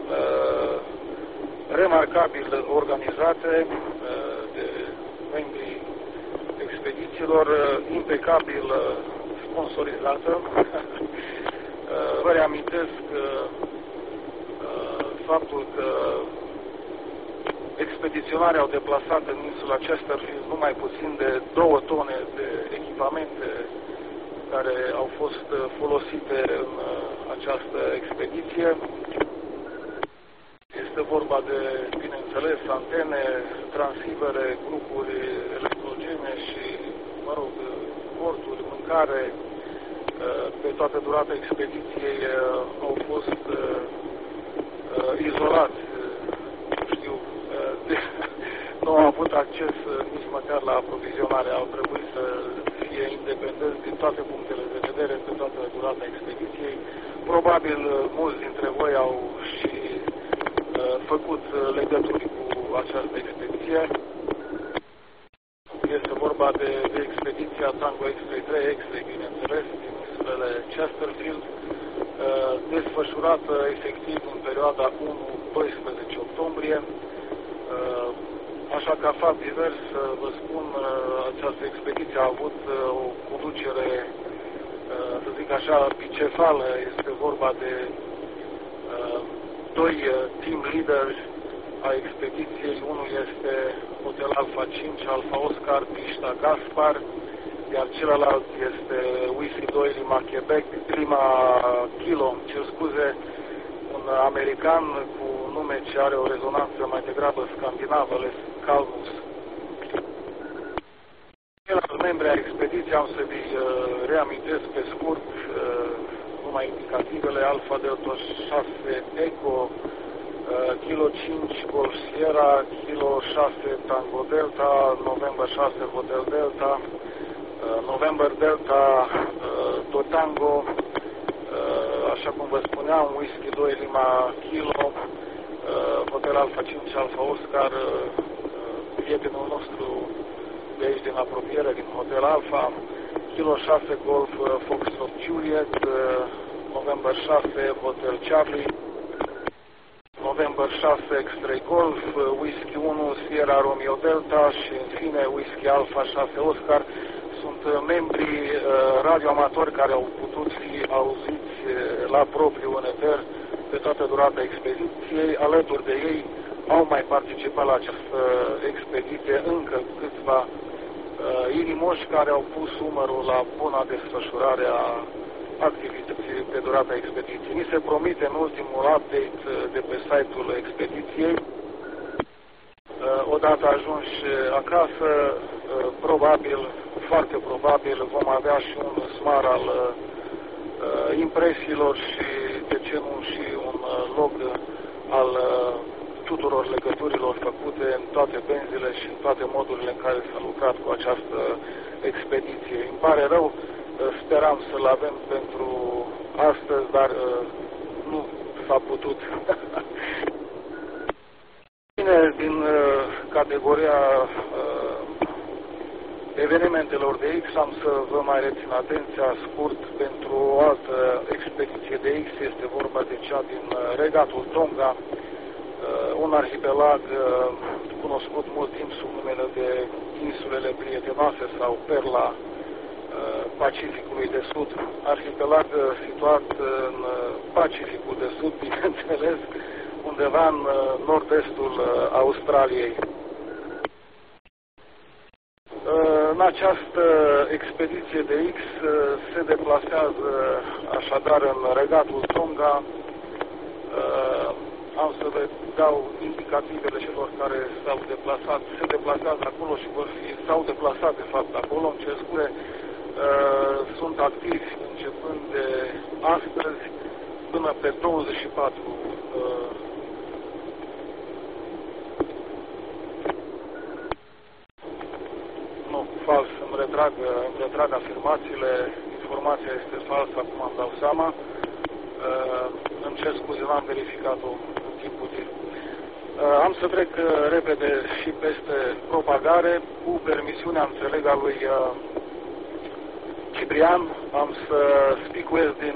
remarcabil organizate de membrii expedițiilor, impecabil sponsorizată. Vă reamintesc faptul că expediționarii au deplasat în insula Chesterfield numai puțin de 2 tone de echipamente care au fost folosite în această expediție. Este vorba de, bineînțeles, antene, transivere, grupuri electrogene și, mă rog, porturi, mâncare. Pe toată durata expediției au fost izolați, nu au avut acces nici măcar la aprovizionare, au trebuit să fie independenți din toate punctele de vedere pe toată durata expediției. Probabil mulți dintre voi au și făcut legături cu această expediție. Este vorba de expediția Tango X-Ray 3, X-Ray, bineînțeles, din insulele Chesterfield, desfășurată efectiv în perioada 1-12 octombrie. așa ca fapt divers, vă spun, această expediție a avut o conducere, să zic așa, bicefală. Este vorba de doi team leaders a expediției. Unul este Hotel Alfa 5, Alfa Oscar, Pista Gaspar, iar celălalt este Whisky 2, Lima Kilo, cer scuze, un american cu nume ce are o rezonanță mai degrabă scandinavă, Les Calmus. Ceilalți membri ai expediției, am să vi reamintesc pe scurt numai indicativele: Alfa Delta 6 Echo, Kilo 5 Golf Sierra, Kilo 6 Tango Delta, November 6 Hotel Delta, November Delta Totango, așa cum vă spuneam, Whisky 2 Lima Kilo, Hotel Alfa 5 Alfa Oscar, prietenul nostru de aici din apropiere, din Hotel Alfa, Kilo 6 Golf Foxtrot Juliet, November 6 Hotel Charlie, November 6 X-Ray Golf, Whisky 1 Sierra Romeo Delta și în fine Whisky Alfa 6 Oscar. Sunt membrii radioamatori care au putut fi auziți la propriu în eter pe toată durata expediției. Alături de ei au mai participat la această expediție încă câțiva inimoși care au pus umărul la buna desfășurare a activității pe durata expediției. Ni se promite în ultimul update de pe site-ul expediției, odată ajunși acasă, probabil, foarte probabil, vom avea și un smar al impresiilor și, de ce nu, și un log al tuturor legăturilor făcute în toate benzile și în toate modurile în care s-a lucrat cu această expediție. Îmi pare rău, speram să-l avem pentru astăzi, dar nu s-a putut. Bine, din categoria evenimentelor de X am să vă mai rețin atenția scurt pentru o altă expediție de X. Este vorba de cea din regatul Tonga, un arhipelag cunoscut mult timp sub numele de Insulele Prietenoase sau Perla Pacificului de Sud. Arhipelag situat în Pacificul de Sud, bineînțeles, undeva în nord-estul Australiei. În această expediție de X se deplasează așadar în regatul Tonga. Am să vă dau indicativele celor care s-au deplasat. Se deplasează acolo și s-au deplasat de fapt acolo, îmi cer scuze. Sunt activi începând de astăzi până pe 24 fals, îmi retrag afirmațiile, informația este falsă, acum îmi dau seama. Îmi cer scuze, n-am verificat-o în timp util. Am să trec repede și peste propagare, cu permisiunea, înțeleg, a lui Ciprian. Am să spicuiesc din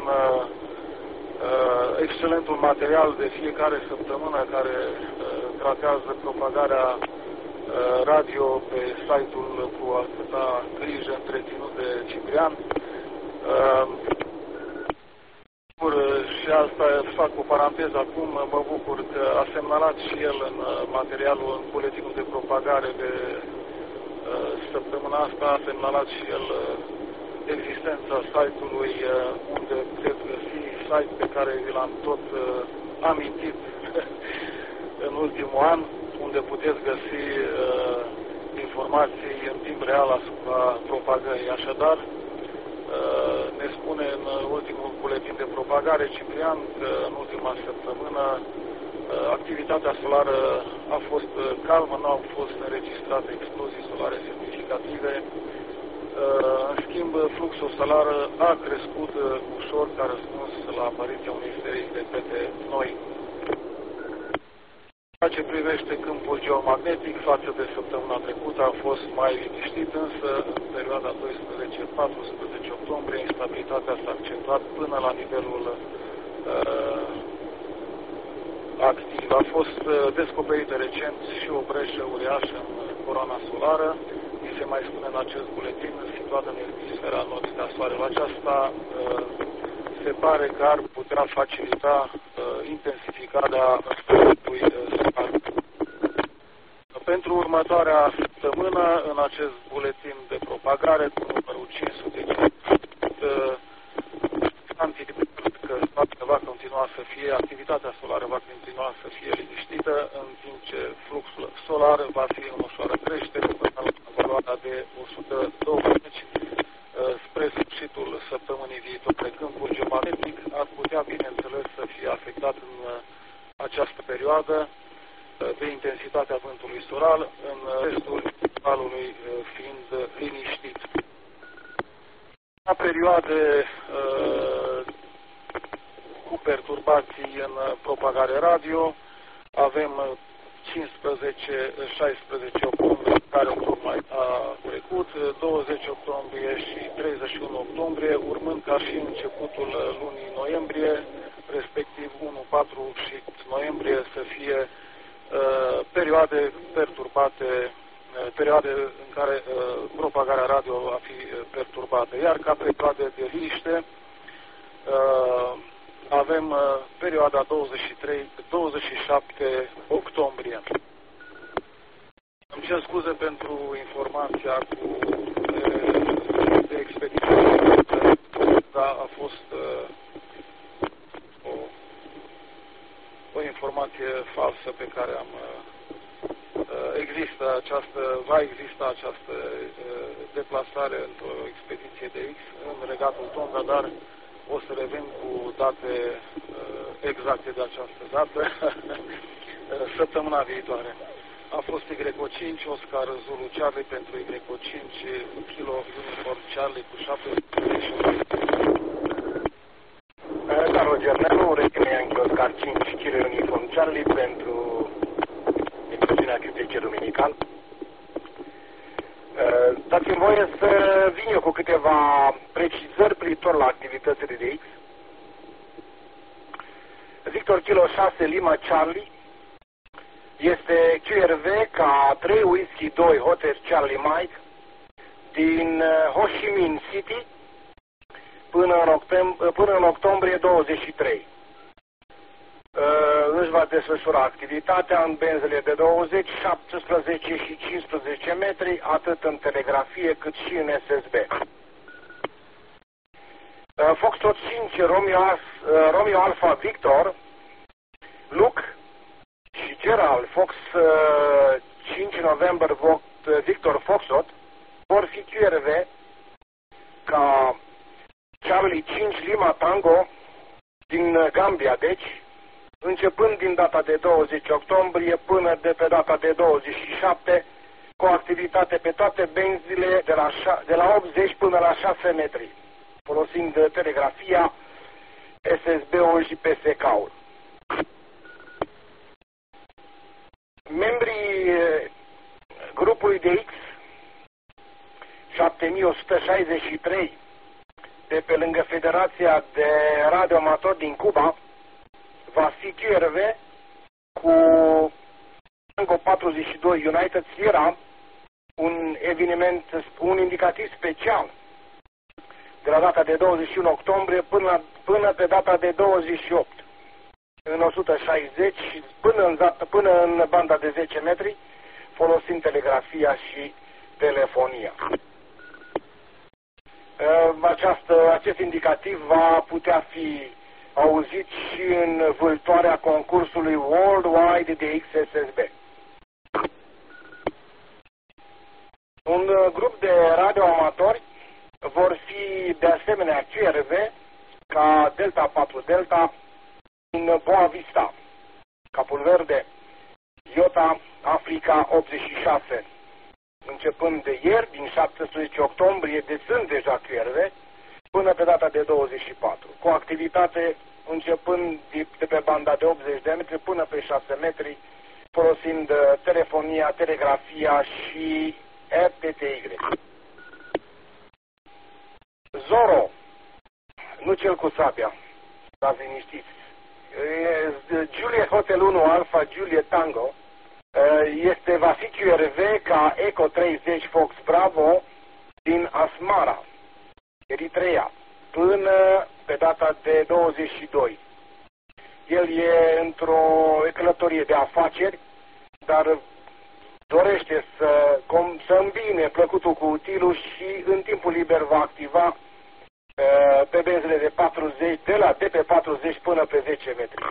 excelentul material de fiecare săptămână care tratează propagarea radio pe site-ul cu atâta grijă întreținut de Ciprian. Și asta fac o paranteză acum, mă bucur că a semnalat și el în materialul, în buletinul de propagare de săptămâna asta, a semnalat și el existența site-ului unde puteți găsi, site pe care vi l-am tot amintit în ultimul an, unde puteți găsi informații în timp real asupra propagării. Așadar, ne spune în ultimul buletin de propagare Ciprian că în ultima săptămână activitatea solară a fost calmă, nu au fost înregistrate explozii solare semnificative. În schimb, fluxul solar a crescut ușor ca răspuns la apariția unei serii de pete noi. Ceea ce privește câmpul geomagnetic, față de săptămâna trecută, a fost mai liniștit, însă în perioada 12-14 octombrie instabilitatea s-a accentuat până la nivelul activ. A fost descoperită recent și o breșă uriașă în coroana solară, mi se mai spune în acest buletin, situată în emisfera nord a Soarelui. Aceasta se pare că ar putea facilita intensificarea spectrului solar. Pentru următoarea săptămână, în acest buletin de propagare, cu numărul 500, va continua să fie, activitatea solară va continua să fie liniștită, în timp ce fluxul solar va fi în ușoară creștere până la valoarea de 120 spre sfârșitul săptămânii viitoare. Câmpul geomagnetic ar putea, bineînțeles, să fie afectat în această perioadă de intensitatea vântului solar, în restul literalului fiind liniștit. La perioade cu perturbații în propagare radio, avem 15-16 octombrie, care tocmai a trecut, 20 octombrie și 31 octombrie, urmând ca și începutul lunii noiembrie, respectiv 1, 4 și 8 noiembrie, să fie perioade perturbate, perioade în care propagarea radio va fi perturbată. Iar ca perioade de liniște, avem perioada 23-27 octombrie. Îmi cer scuze pentru informația de expediție, dar a fost o informație falsă pe care am va exista această deplasare într-o expediție de X în Regatul Tonga, dar o să revin cu date exacte de această dată săptămâna viitoare. A fost YO5, Oscar Zulu Charlie pentru YO5, Kilo Uniform Charlie cu 7. Carlo Gerneanu, reține Yankee Oscar 5, Kilo Uniform Charlie pentru emisiunea QTC Duminical. Dați-mi voie să vin eu cu câteva precizări privitor la activitățile de X. Victor Kilo 6 Lima Charlie este QRV ca 3 Whisky 2 Hotel Charlie Mike din Ho Chi Minh City până în octombrie 23. Își va desfășura activitatea în benzele de 20, 17 și 15 metri, atât în telegrafie cât și în SSB. Foxtrot 5 Romeo Alpha Victor, Luke și Gerald Fox 5 November Victor Foxtrot vor fi QRV ca Charlie 5 Lima Tango din Gambia, deci începând din data de 20 octombrie până de pe data de 27, cu activitate pe toate benzile de la 80 până la 6 metri, folosind telegrafia, SSB-ul și PSK-ul. Membrii grupului de X 7163 de pe lângă Federația de Radioamatori din Cuba va fi QRV cu Tango 42 United Sierra, un eveniment, un indicativ special de la data de 21 octombrie până pe data de 28 în 160 și până în banda de 10 metri, folosind telegrafia și telefonia. Acest indicativ va putea fi auzit și în vâltoarea concursului Worldwide de XSSB. Un grup de radioamatori vor fi de asemenea QRV ca Delta 4 Delta în Boa Vista, Capul Verde, Iota, Africa 86. Începând de ieri, din 17 octombrie, sunt deja QRV, până pe data de 24, cu activitate începând de pe banda de 80 de metri până pe 6 metri, folosind telefonia, telegrafia și RTTY. Zoro, nu cel cu sabia, stați liniștiți, Juliet Hotel 1 Alpha Juliet Tango va fi QRV ca Eco 30 Fox Bravo din Asmara, Eritrea, până pe data de 22. El e într-o călătorie de afaceri, dar dorește să îmbine plăcutul cu utilul și în timpul liber va activa pe benzile de 40, de pe 40 până pe 10 metri.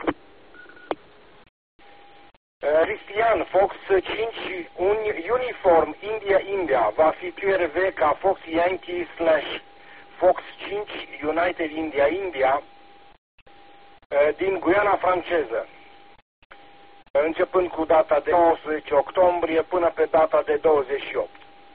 Cristian Fox 5 Uniform India va fi QRV ca Fox Yankee / Fox 5 United India din Guiana franceză, începând cu data de 19 octombrie până pe data de 28.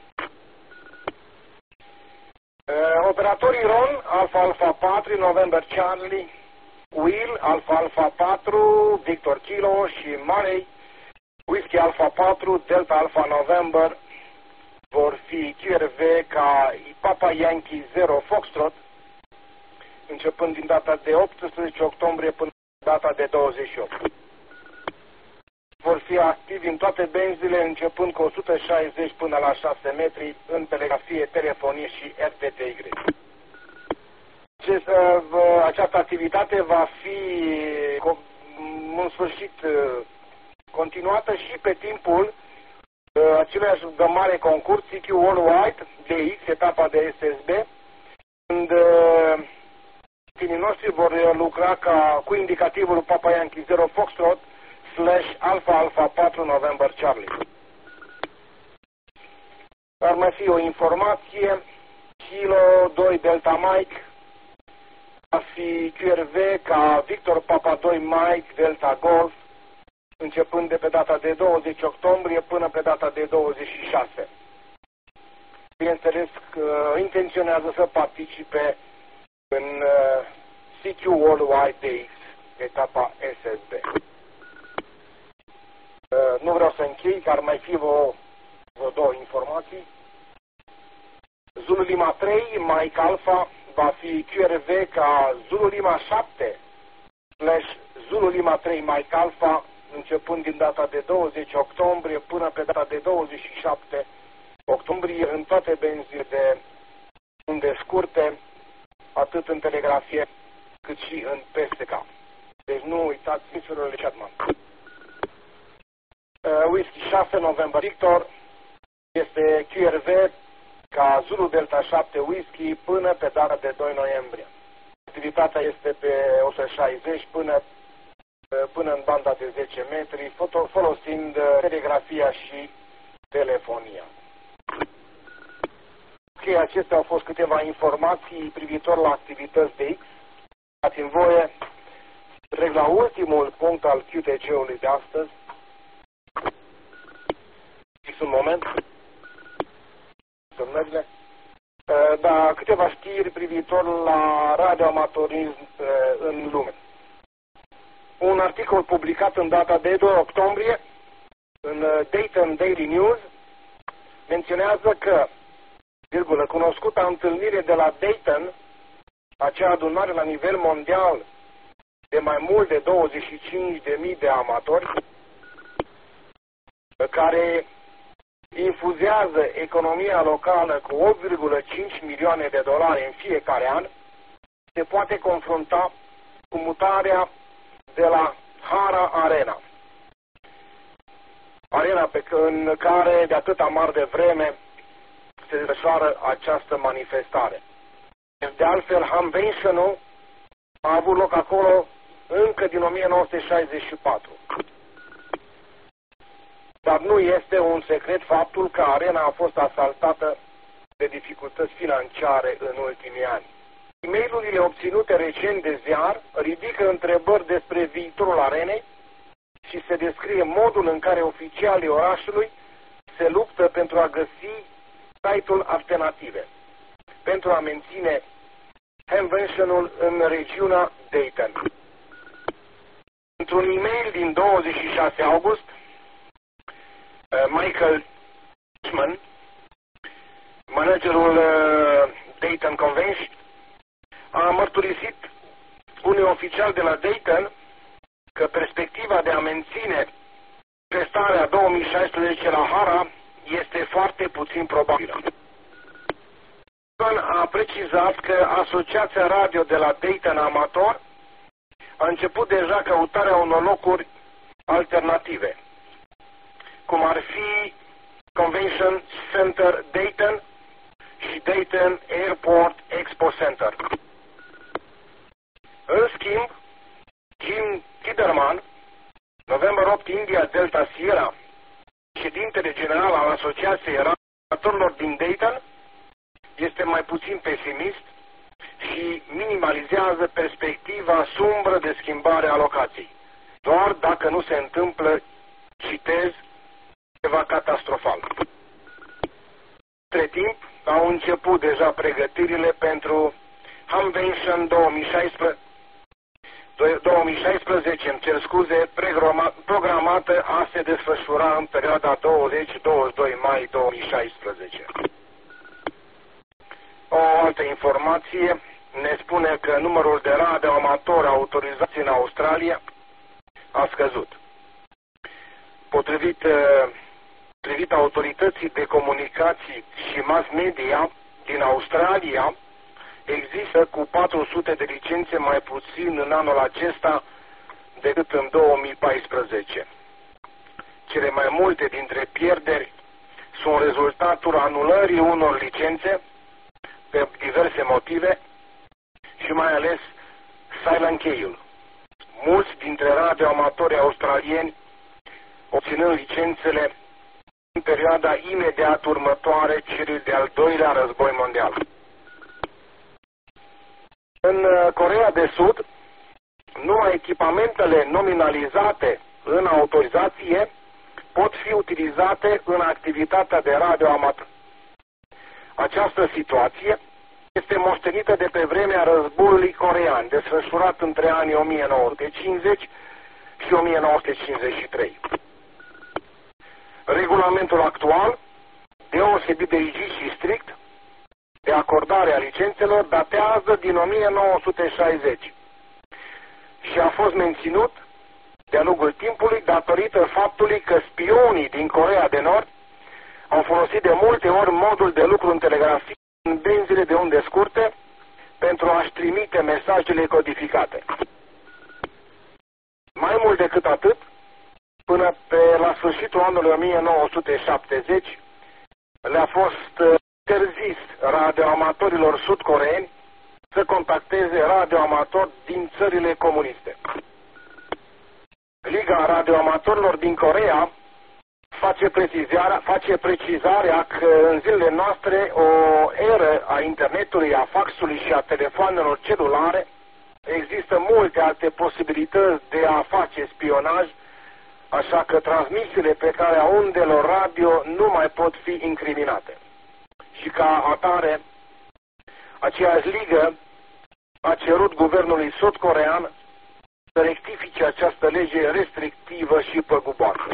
Operatorii RON, Alfa 4, November Charlie, Will, Alfa 4, Victor Kilo și Marey, Whisky Alfa 4, Delta Alfa November, vor fi QRV ca Papa Yankee 0 Foxtrot, începând din data de 18 octombrie până data de 28. Vor fi activi în toate benzile, începând cu 160 până la 6 metri în telegrafie, telefonie și RTTY. Această activitate va fi în sfârșit continuată și pe timpul aceleași de mare concurs CQ Worldwide DX, etapa de SSB, când tinii noștri vor lucra cu indicativul Papa Yankee 0 Foxtrot / Alfa 4 November Charlie. Ar mai fi o informație: Kilo 2 Delta Mike va fi QRV ca Victor Papa 2 Mike Delta Golf, începând de pe data de 20 octombrie până pe data de 26. Bineînțeles că intenționează să participe în CQ Worldwide DX, etapa SSB. Nu vreau să închei, că ar mai fi vreo două informații. Zulu Lima 3, Mike Alpha, va fi QRV ca Zulu Lima 7 / Zulu Lima 3 Mike Alpha, începând din data de 20 octombrie până pe data de 27 octombrie în toate benzile de unde scurte, atât în telegrafie cât și în PSK. Deci nu uitați nici Chatman. Whisky 6 November Victor este QRV ca Zulu Delta 7 Whisky până pe data de 2 noiembrie. Activitatea este pe 160 până în banda de 10 metri, folosind telegrafia și telefonia. Ok, acestea au fost câteva informații privitor la activități de X. Dați-mi voie să trec la ultimul punct al QTG-ului de astăzi. Fix un moment. Semnările. Da, câteva știri privitor la radioamatorism în lume. Un articol publicat în data de 2 octombrie în Dayton Daily News menționează că, cunoscuta întâlnire de la Dayton, acea adunare la nivel mondial de mai mult de 25.000 de amatori, care infuzează economia locală cu 8,5 milioane de dolari în fiecare an, se poate confrunta cu mutarea de la Hara Arena. Arena în care de atâta mare de vreme se desfășoară această manifestare. De altfel, Convention-ul a avut loc acolo încă din 1964. Dar nu este un secret faptul că arena a fost asaltată de dificultăți financiare în ultimii ani. E-mail-urile obținute recent de ziar ridică întrebări despre viitorul arenei și se descrie modul în care oficialii orașului se luptă pentru a găsi site-ul alternative, pentru a menține convention-ul în regiunea Dayton. Într-un e-mail din 26 august, Michael Chapman, managerul Dayton Convention, a mărturisit unui oficial de la Dayton că perspectiva de a menține prestarea 2016 la Hara este foarte puțin probabilă. A precizat că Asociația Radio de la Dayton Amator a început deja căutarea unor locuri alternative, cum ar fi Convention Center Dayton și Dayton Airport Expo Center. În schimb, Jim Tiderman, November 8 India Delta Sierra, ședintele general al Asociației Radioamatorilor din Dayton, este mai puțin pesimist și minimalizează perspectiva sumbră de schimbare a locației, doar dacă nu se întâmplă, citez, ceva catastrofal. Între timp, au început deja pregătirile pentru Convention 2016, programată a se desfășura în perioada 20-22 mai 2016. O altă informație ne spune că numărul de radioamatori autorizați în Australia a scăzut. Potrivit autorității de comunicații și mass media din Australia, există cu 400 de licențe mai puțin în anul acesta decât în 2014. Cele mai multe dintre pierderi sunt rezultatul anulării unor licențe pe diverse motive și mai ales Silent Cale. Mulți dintre radioamatorii australieni obținând licențele în perioada imediat următoare celui de-al doilea război mondial. În Coreea de Sud, numai echipamentele nominalizate în autorizație pot fi utilizate în activitatea de radioamator. Această situație este moștenită de pe vremea războiului coreean, desfășurat între anii 1950 și 1953. Regulamentul actual, deosebit de rigid și strict, de acordare a licențelor, datează din 1960 și a fost menținut de-a lungul timpului datorită faptului că spionii din Coreea de Nord au folosit de multe ori modul de lucru în telegrafie în benzile de unde scurte pentru a-și trimite mesajele codificate. Mai mult decât atât, până pe la sfârșitul anului 1970, le-a fost interzis radioamatorilor sud-coreeni să contacteze radioamatori din țările comuniste. Liga radioamatorilor din Coreea face precizarea că în zilele noastre o eră a internetului, a faxului și a telefoanelor celulare, există multe alte posibilități de a face spionaj, așa că transmisiile pe calea undelor radio nu mai pot fi incriminate. Și ca atare, aceeași ligă a cerut guvernului sud-corean să rectifice această lege restrictivă și păguboasă.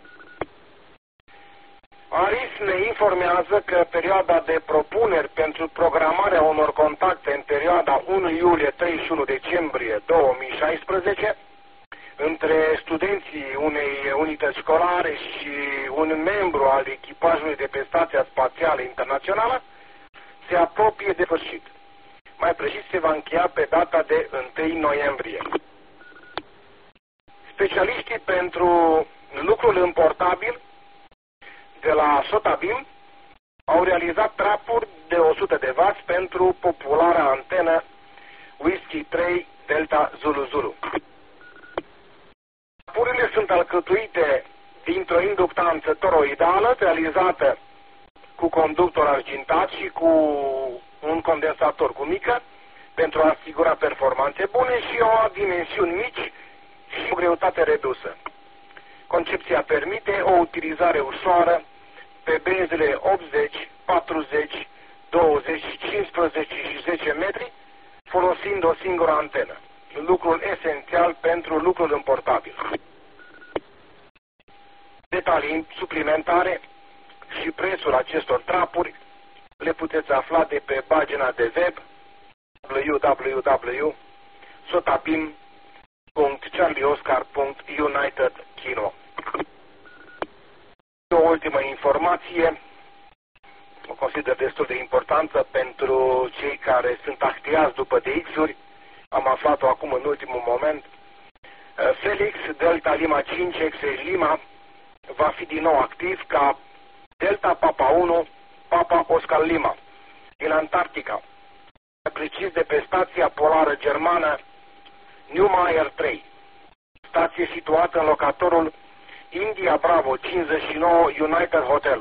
ARIS ne informează că perioada de propuneri pentru programarea unor contacte în perioada 1 iulie-31 decembrie 2016 între studenții unei unități școlare și un membru al echipajului de pe Stația Spațială Internațională se apropie de sfârșit. Mai precis, se va încheia pe data de 1 noiembrie. Specialiștii pentru lucrul importabil de la Sotabim au realizat trapuri de 100 de W pentru populara antenă Whiskey 3 Delta Zulu Zulu. Trapurile sunt alcătuite dintr-o inductanță toroidală realizată cu conductor argintat și cu un condensator cu mică pentru a asigura performanțe bune și o dimensiuni mici și o greutate redusă. Concepția permite o utilizare ușoară pe benzile 80, 40, 20, 15 și 10 metri, folosind o singură antenă. Lucrul esențial pentru lucrul importabil. Detalii suplimentare și prețul acestor trapuri le puteți afla de pe pagina de web www.sotabim.com. Charlie-Oscar.United Kilo. O ultimă informație, o consider destul de importantă pentru cei care sunt activați după DX-uri. Am aflat-o acum în ultimul moment. Felix Delta Lima 5 XS Lima va fi din nou activ ca Delta Papa 1 Papa Oscar Lima din Antarctica, precis de pe stația polară germană Neumayer 3, stație situată în locatorul India Bravo 59 United Hotel.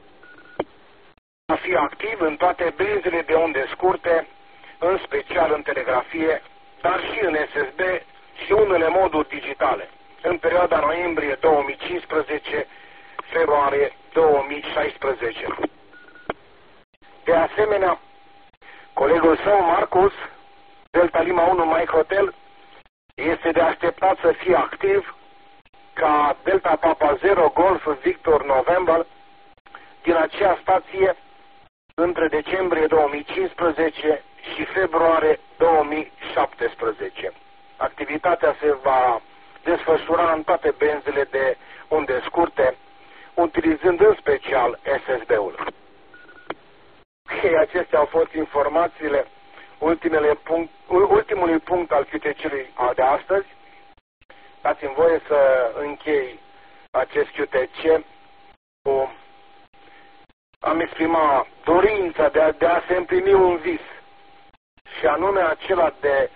Va fi activ în toate benzile de unde scurte, în special în telegrafie, dar și în SSB și unele moduri digitale, în perioada noiembrie 2015 februarie 2016. De asemenea, colegul său, Marcus, Delta Lima 1 Mike Hotel, este de așteptat să fie activ ca Delta Papa 0 Golf Victor November din acea stație între decembrie 2015 și februarie 2017. Activitatea se va desfășura în toate benzile de unde scurte, utilizând în special SSB-ul. Okay, acestea au fost informațiile ultimului punct al QTC-ului de astăzi. Dați-mi voie să închei acest QTC cu... Am exprimat dorința de a se împlini un vis, și anume acela de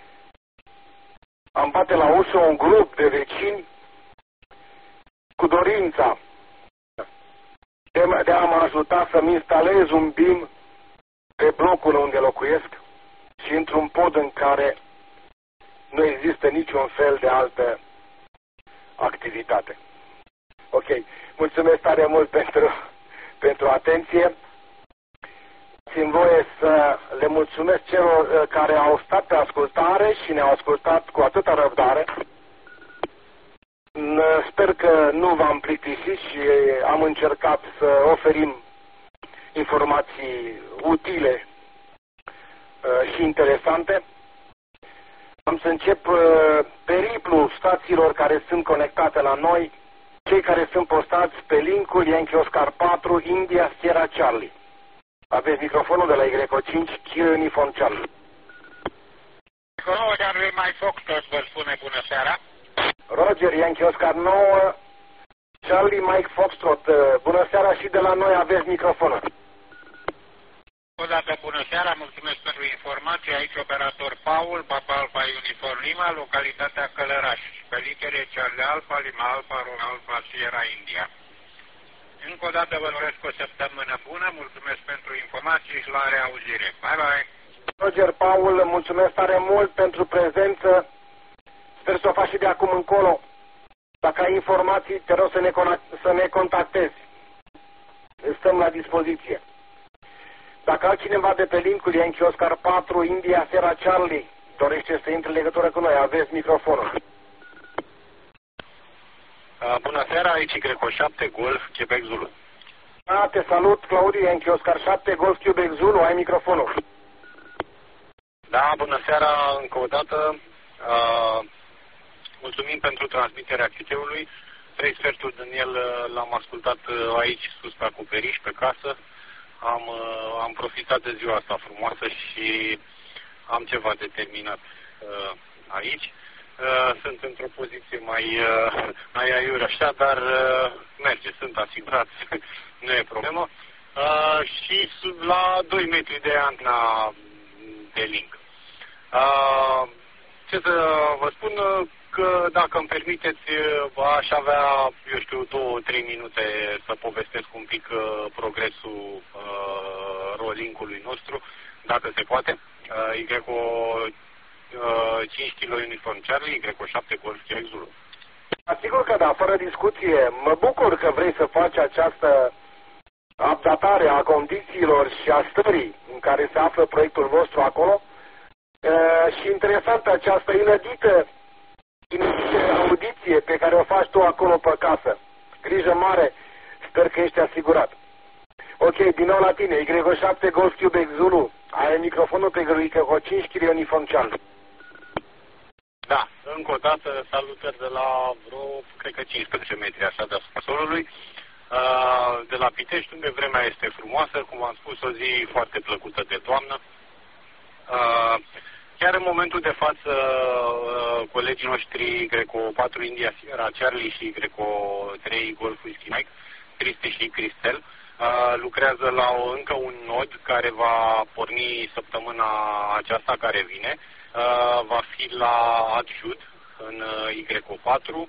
a bate la ușă un grup de vecini cu dorința de a mă ajuta să-mi instalez un BIM pe blocul unde locuiesc și într-un pod în care nu există niciun fel de altă activitate. Ok, mulțumesc tare mult pentru atenție. Țin voie să le mulțumesc celor care au stat pe ascultare și ne-au ascultat cu atâta răbdare. Sper că nu v-am plictisit și am încercat să oferim informații utile și interesante. Am să încep periplul stațiilor care sunt conectate la noi, cei care sunt postați pe linkul Yankee Oscar 4 India Sierra Charlie. Aveți microfonul de la Y5 Kilo Uniform Charlie. Roger Mike Foxtrot vă spune bună seara. Roger Yankee Oscar 9 Charlie Mike Foxtrot, bună seara și de la noi aveți microfonul. Odată bună seara, mulțumesc pentru informație. Aici operator Paul, Papa Alpha Uniform Lima, localitatea Călăraș, pe litere Charlie Alpha, Lima Alpha, Romeo Alpha, Sierra India. Încă o dată vă doresc o săptămână bună, mulțumesc pentru informații și la reauzire. Bye bye! Roger Paul, mulțumesc tare mult pentru prezență, sper să o faci și de acum încolo. Dacă ai informații, te rog să ne contactezi. Stăm la dispoziție. Dacă altcineva de pe linkul Yankee Oscar 4 India Sierra Charlie dorește să intre în legătură cu noi, aveți microfonul. Bună seara, aici Y7 Golf Quebec Zulu. Te salut, Claudiu, Yankee Oscar 7 Golf Quebec Zulu, ai microfonul. Da, bună seara încă o dată. Mulțumim pentru transmiterea QT-ului. 3 sferturi din el l-am ascultat aici sus pe acoperiș, pe casă. Am profitat de ziua asta frumoasă și am ceva de terminat aici. Sunt într-o poziție mai aiurea așa, dar merge, sunt asigurați, nu e problemă. Și la 2 metri de antena de link. Ce să vă spun, că dacă îmi permiteți, aș avea, eu știu, 2-3 minute să povestesc un pic progresul rolling-ului nostru, dacă se poate. Y5 kg Uniform Charlie, Y7 Golf Quebec Zulu. Asigur că da, fără discuție. Mă bucur că vrei să faci această updatare a condițiilor și a stării în care se află proiectul vostru acolo. Și interesantă această inădită audiție pe care o faci tu acolo pe casă. Grijă mare, sper că ești asigurat. Ok, din nou la tine, Y7 Golf Quebec Zulu. Ai microfonul pe Y5 kg Uniform Charlie. Da, încă o dată salutări de la vreo, cred că 15 metri așa deasupra solului. De la Pitești, unde vremea este frumoasă, cum am spus, o zi foarte plăcută de toamnă. Chiar în momentul de față, colegii noștri Greco 4 India Sierra Charlie și Greco 3 Golf Whisky Mike, Cristi și Cristel, lucrează la încă un nod care va porni săptămâna aceasta care vine. Va fi la Adjud, în Y4,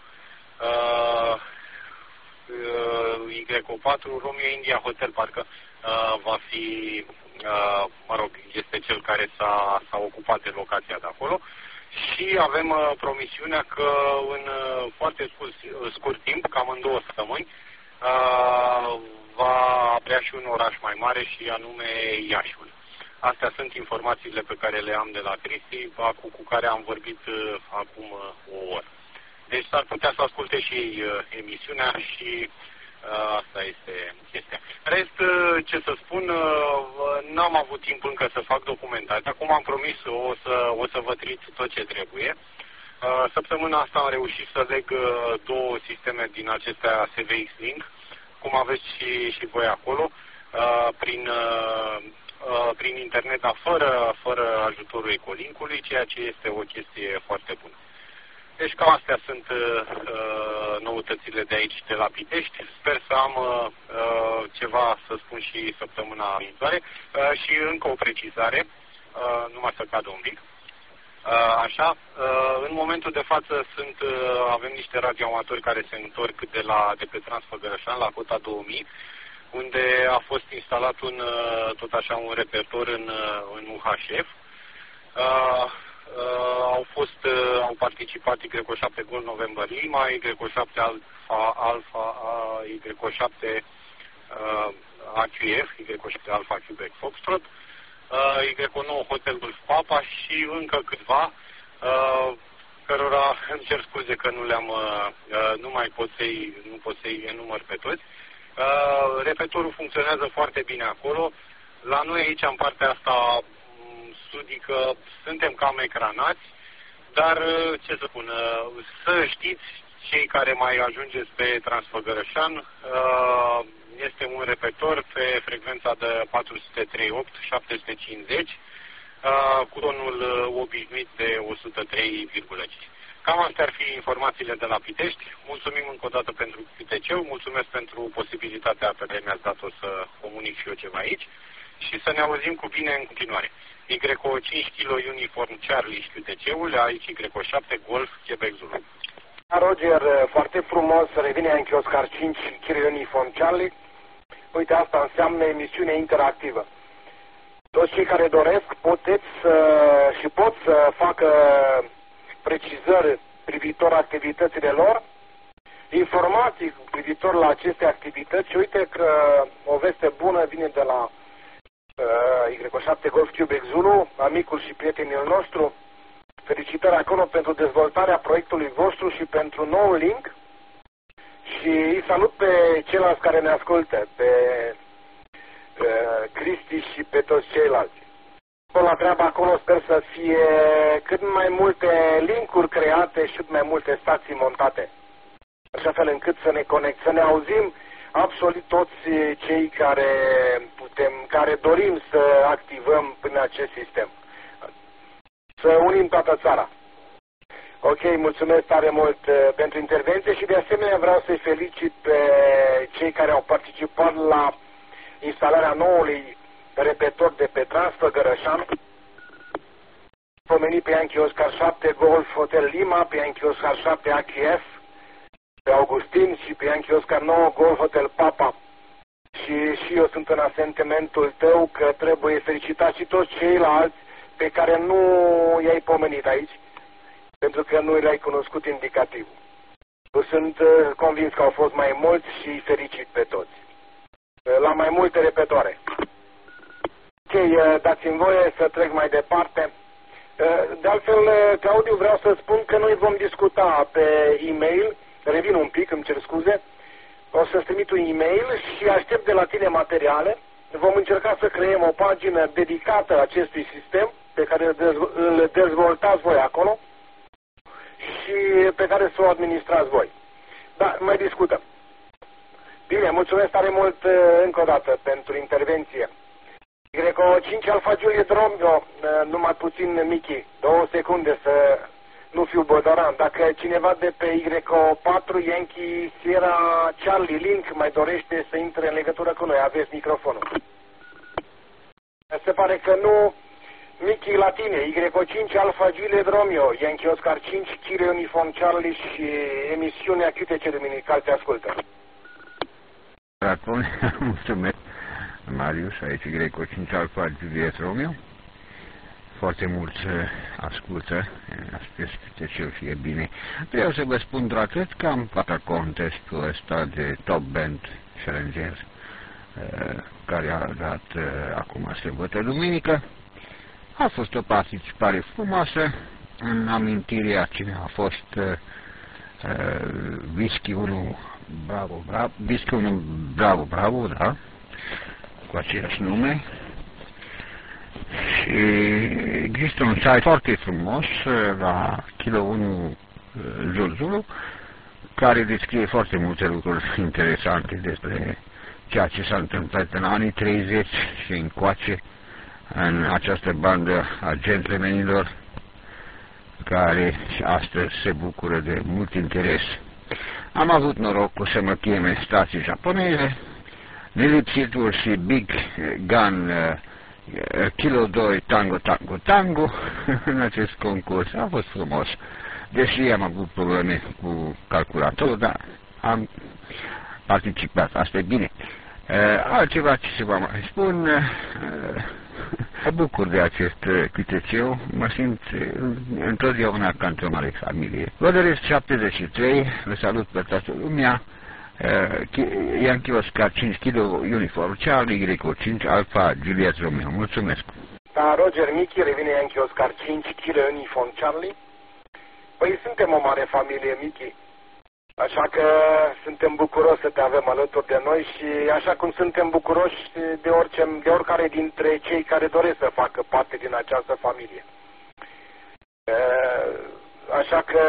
Y4, Romeo India Hotel, parcă va fi, mă rog, este cel care s-a ocupat de locația de acolo. Și avem promisiunea că în foarte scurt timp, cam în 2 săptămâni, va aprea și un oraș mai mare și anume Iașiul. Astea sunt informațiile pe care le am de la Cristi, cu care am vorbit acum o oră. Deci s-ar putea să asculte și ei emisiunea și asta este chestia. Rest, ce să spun, n-am avut timp încă să fac documentația. Acum am promis, o să vă trimit tot ce trebuie. Săptămâna asta am reușit să leg 2 sisteme din acestea SVX Link, cum aveți și voi acolo, prin internet, dar fără ajutorul Ecolinkului, ceea ce este o chestie foarte bună. Deci cam astea sunt noutățile de aici, de la Pitești. Sper să am ceva să spun și săptămâna viitoare. Și încă o precizare, numai să cadă un pic. Așa, în momentul de față avem niște radioamatori care se întorc de pe Transfăgărășan, la cota 2000, unde a fost instalat tot așa un repertor în UHF. Au participat Y7 Gol November Lima, Y7 Alpha, Y7 AQF, Y7 Alpha Quebec Foxtrot, Y9 Hotel Golf Papa și încă câțiva, cărora îmi cer scuze că nu pot să-i enumăr pe toți. Repetorul funcționează foarte bine acolo. La noi aici, în partea asta sudică, suntem cam ecranați, dar ce să spun, să știți, cei care mai ajungeți pe Transfăgărășan, este un repetor pe frecvența de 438-750, cu tonul obișnuit de 103,5. Cam astea ar fi informațiile de la Pitești. Mulțumim încă o dată pentru Piteceu, mulțumesc pentru posibilitatea pe care mi-ați dat-o să comunic și eu ceva aici și să ne auzim cu bine în continuare. Y5 kg Uniform Charlie și Piteceul, aici Y7 Golf Quebec Zulu. Roger, foarte frumos, revine în Oscar 5 kg Uniform Charlie. Uite, asta înseamnă emisiune interactivă. Toți cei care doresc pot să facă precizări privitor activitățile lor, informații privitor la aceste activități. Uite că o veste bună vine de la Y7 Golf Quebec Zulu, amicul și prietenul nostru. Felicitări acolo pentru dezvoltarea proiectului vostru și pentru noul link. Și îi salut pe ceilalți care ne ascultă, pe Cristi și pe toți ceilalți. La treaba acolo sper să fie cât mai multe linkuri create și cât mai multe stații montate. Așa fel încât să ne auzim absolut toți cei care dorim să activăm prin acest sistem. Să unim toată țara. Ok, mulțumesc tare mult pentru intervenție și de asemenea vreau să-i felicit pe cei care au participat la instalarea noului repetor de pe Transfăgărășan, pomenit pe Yankee Oscar 7 Golf Hotel Lima, pe Yankee Oscar 7 AQF, pe Augustin și pe Yankee Oscar 9 Golf Hotel Papa. Și eu sunt în asentimentul tău că trebuie felicitat și toți ceilalți pe care nu i-ai pomenit aici, pentru că nu le-ai cunoscut indicativ. Eu sunt convins că au fost mai mulți și fericit pe toți. La mai multe repetoare. Ok, dați-mi voie să trec mai departe. De altfel, Claudiu, vreau să spun că noi vom discuta pe e-mail, revin un pic, îmi cer scuze, o să-ți trimit un e-mail și aștept de la tine materiale. Vom încerca să creăm o pagină dedicată acestui sistem pe care îl dezvoltați voi acolo și pe care să o administrați voi. Da, mai discutăm. Bine, mulțumesc tare mult încă o dată pentru intervenție. Greco 5 Alfa Juliet Romeo, numai puțin Michi, 2 secunde să nu fiu bodoran. Dacă cineva de pe Y4 Yankee Sierra Charlie Link mai dorește să intre în legătură cu noi, aveți microfonul. Se pare că nu. Michi la tine, Y5 Alfa Juliet Romeo, Yankee Oscar 5 Kilo Uniform Charlie și emisiunea QTC Duminical te ascultă. Mulțumesc, Marius, aici Y5 Alfa Juliet Romeo. Foarte mulți ascultă, sper să fie bine. Vreau să vă spun doar atât că am participat contestul ăsta de Top Band Challenger, care a dat acum sâmbătă duminică. A fost o participare frumoasă, în amintirea cine a fost Whisky 1 Bravo Bravo, Whisky 1 Bravo Bravo, da, cu același nume. Și există un site foarte frumos la Kilo 1 Zulu, care descrie foarte multe lucruri interesante despre ceea ce s-a întâmplat în anii 30 și încoace în această bandă a gentlemenilor care astăzi se bucură de mult interes. Am avut norocul să mă cheme stații japoneze, nelipsitul și Big Gun Kilo 2 Tango Tango Tango în acest concurs. A fost frumos. Deși am avut probleme cu calculatorul, dar am participat. Asta e bine. Altceva ce să vă mai spun, mă bucur de acest QTC-ul, mă simt întotdeauna ca într-o mare familie. Vă doresc 73, vă salut pe toată lumea, Yankee Oscar 5 Kilo Uniform Charlie, Y5 Alfa Juliet Romeo. Mulțumesc! Da, Roger Michi, revine Yankee Oscar 5 Kilo Uniform Charlie. Păi suntem o mare familie, Michi. Așa că suntem bucuroși să te avem alături de noi și așa cum suntem bucuroși de oricare dintre cei care doresc să facă parte din această familie. Așa că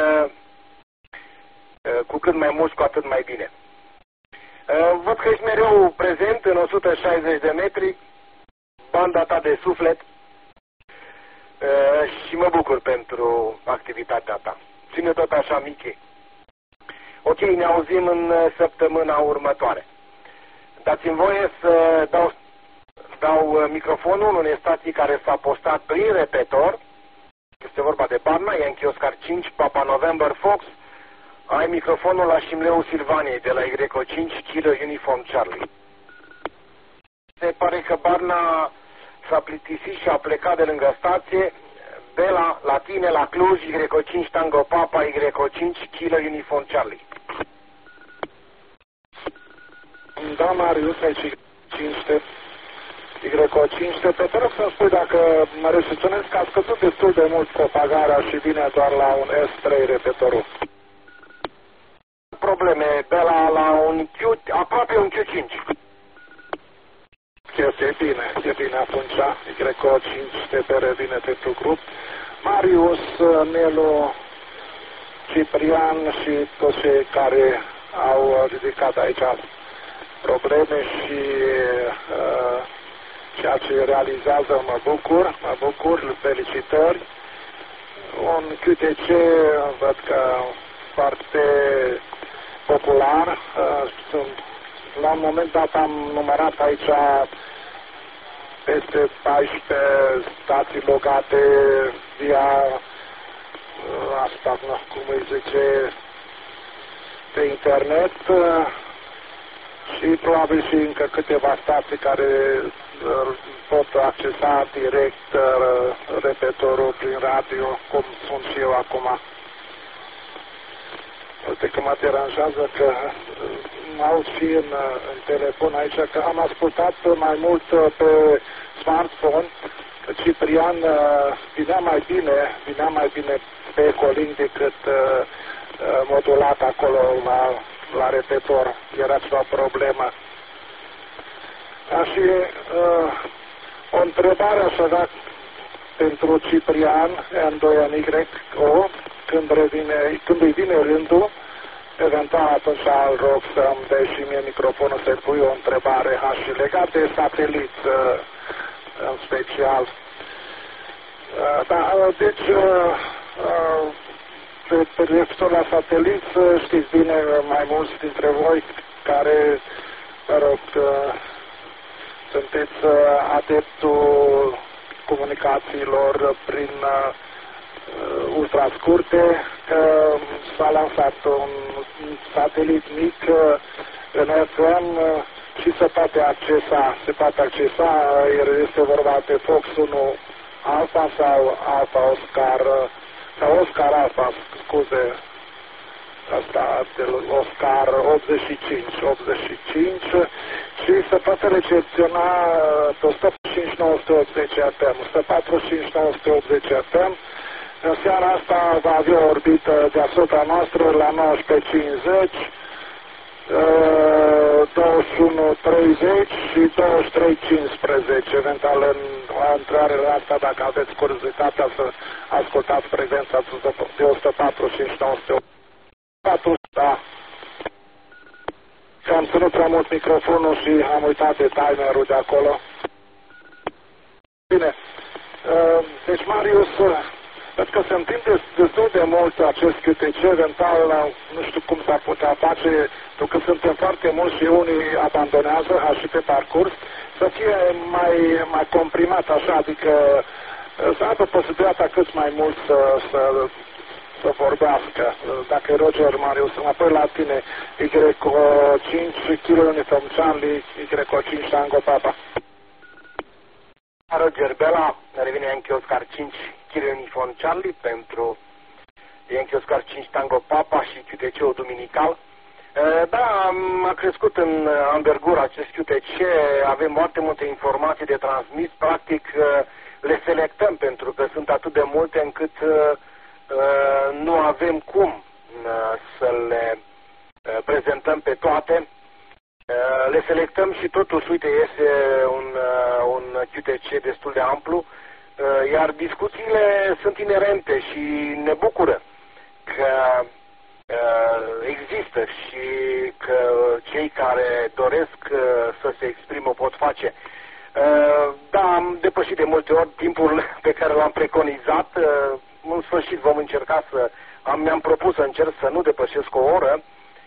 cu cât mai mulți, cu atât mai bine. Văd că ești mereu prezent în 160 de metri, banda ta de suflet, și mă bucur pentru activitatea ta. Ține tot așa, Michi. Ok, ne auzim în săptămâna următoare. Dați-mi voie să dau microfonul unei stații care s-a postat prin repetor. Este vorba de Barna, Yankee Oscar 5, Papa November Fox. Ai microfonul la Șimleu Silvaniei de la Y5 Kilo Uniform Charlie. Se pare că Barna s-a plictisit și a plecat de lângă stație. Bela, la tine, la Cluj, Y5 Tango Papa, Y5 Kilo Uniform Charlie. Da, Marius, aici 500, Y500, te rog să-mi spui dacă mă recepționez că a scăzut destul de mult propagarea și vine doar la un S3 repetorul. Probleme, Bela, la un Q, aproape un Q5. E bine atunci, Y500 te revine pentru grup. Marius, Nelu, Ciprian și toți cei care au ridicat aici probleme și ceea ce realizează, mă bucur, felicitări. Un QTC, văd că foarte popular, la un moment dat am numărat aici peste 14 stații logate via asta, cum îi zice, pe internet și probabil și încă câteva stații care pot accesa direct repetorul prin radio, cum sunt și eu acum. Uite că mă deranjează că mă aud și în telefon aici, că am ascultat mai mult pe smartphone, că Ciprian vinea mai bine pe ecolink decât modulat acolo la repetor. Era ceva problemă. Și o întrebare aș avea pentru Ciprian, N2NYO, când îi vine rândul, eventual atunci îl rog să-mi dai și mie microfonul să-i pui o întrebare și legat de satelit în special. Da, deci, referitor la satelit, știți bine mai mulți dintre voi care, mă rog, sunteți adeptul comunicațiilor prin ultrascurte, că s-a lansat un satelit mic în FM și se poate accesa, este vorba de Fox 1 Alpha sau Alpha Oscar, sau Oscar Alpha, scuze, asta de Oscar 85 și se poate recepționa pe 145-980 ATM, 145-980 ATM. În seara asta va avea o orbită deasupra noastră la 19:50, 21:30 și 23:15. Eventual în intrarea asta, dacă aveți curiozitatea să ascultați frecvența de 145-980. Da. Că am ținut prea mult microfonul și am uitat de timerul de acolo. Bine. Deci, Marius, pentru că se întinde destul de mult acest QTC, eventual, nu știu cum s-ar putea face, pentru că suntem foarte mulți și unii abandonează și pe parcurs, să fie mai comprimat așa, adică să aibă posibilitatea cât mai mult să vorbească. Dacă e Roger, Marius, înapoi la tine, Y5 Kilo Uniform Charlie, Y5 Tango Papa. Roger Bela, revine Yankee Oscar 5 Kilo Uniform Charlie pentru Yankee Oscar 5 Tango Papa și QTC-ul duminical. Da, a crescut în anvergură acest QTC, avem foarte multe informații de transmis, practic le selectăm pentru că sunt atât de multe încât nu avem cum să le prezentăm pe toate. Le selectăm și totuși, uite, este un QTC destul de amplu, iar discuțiile sunt inerente și ne bucură că există și că cei care doresc să se exprimă o pot face. Da, am depășit de multe ori timpul pe care l-am preconizat. În sfârșit vom încerca mi-am propus să încerc să nu depășesc o oră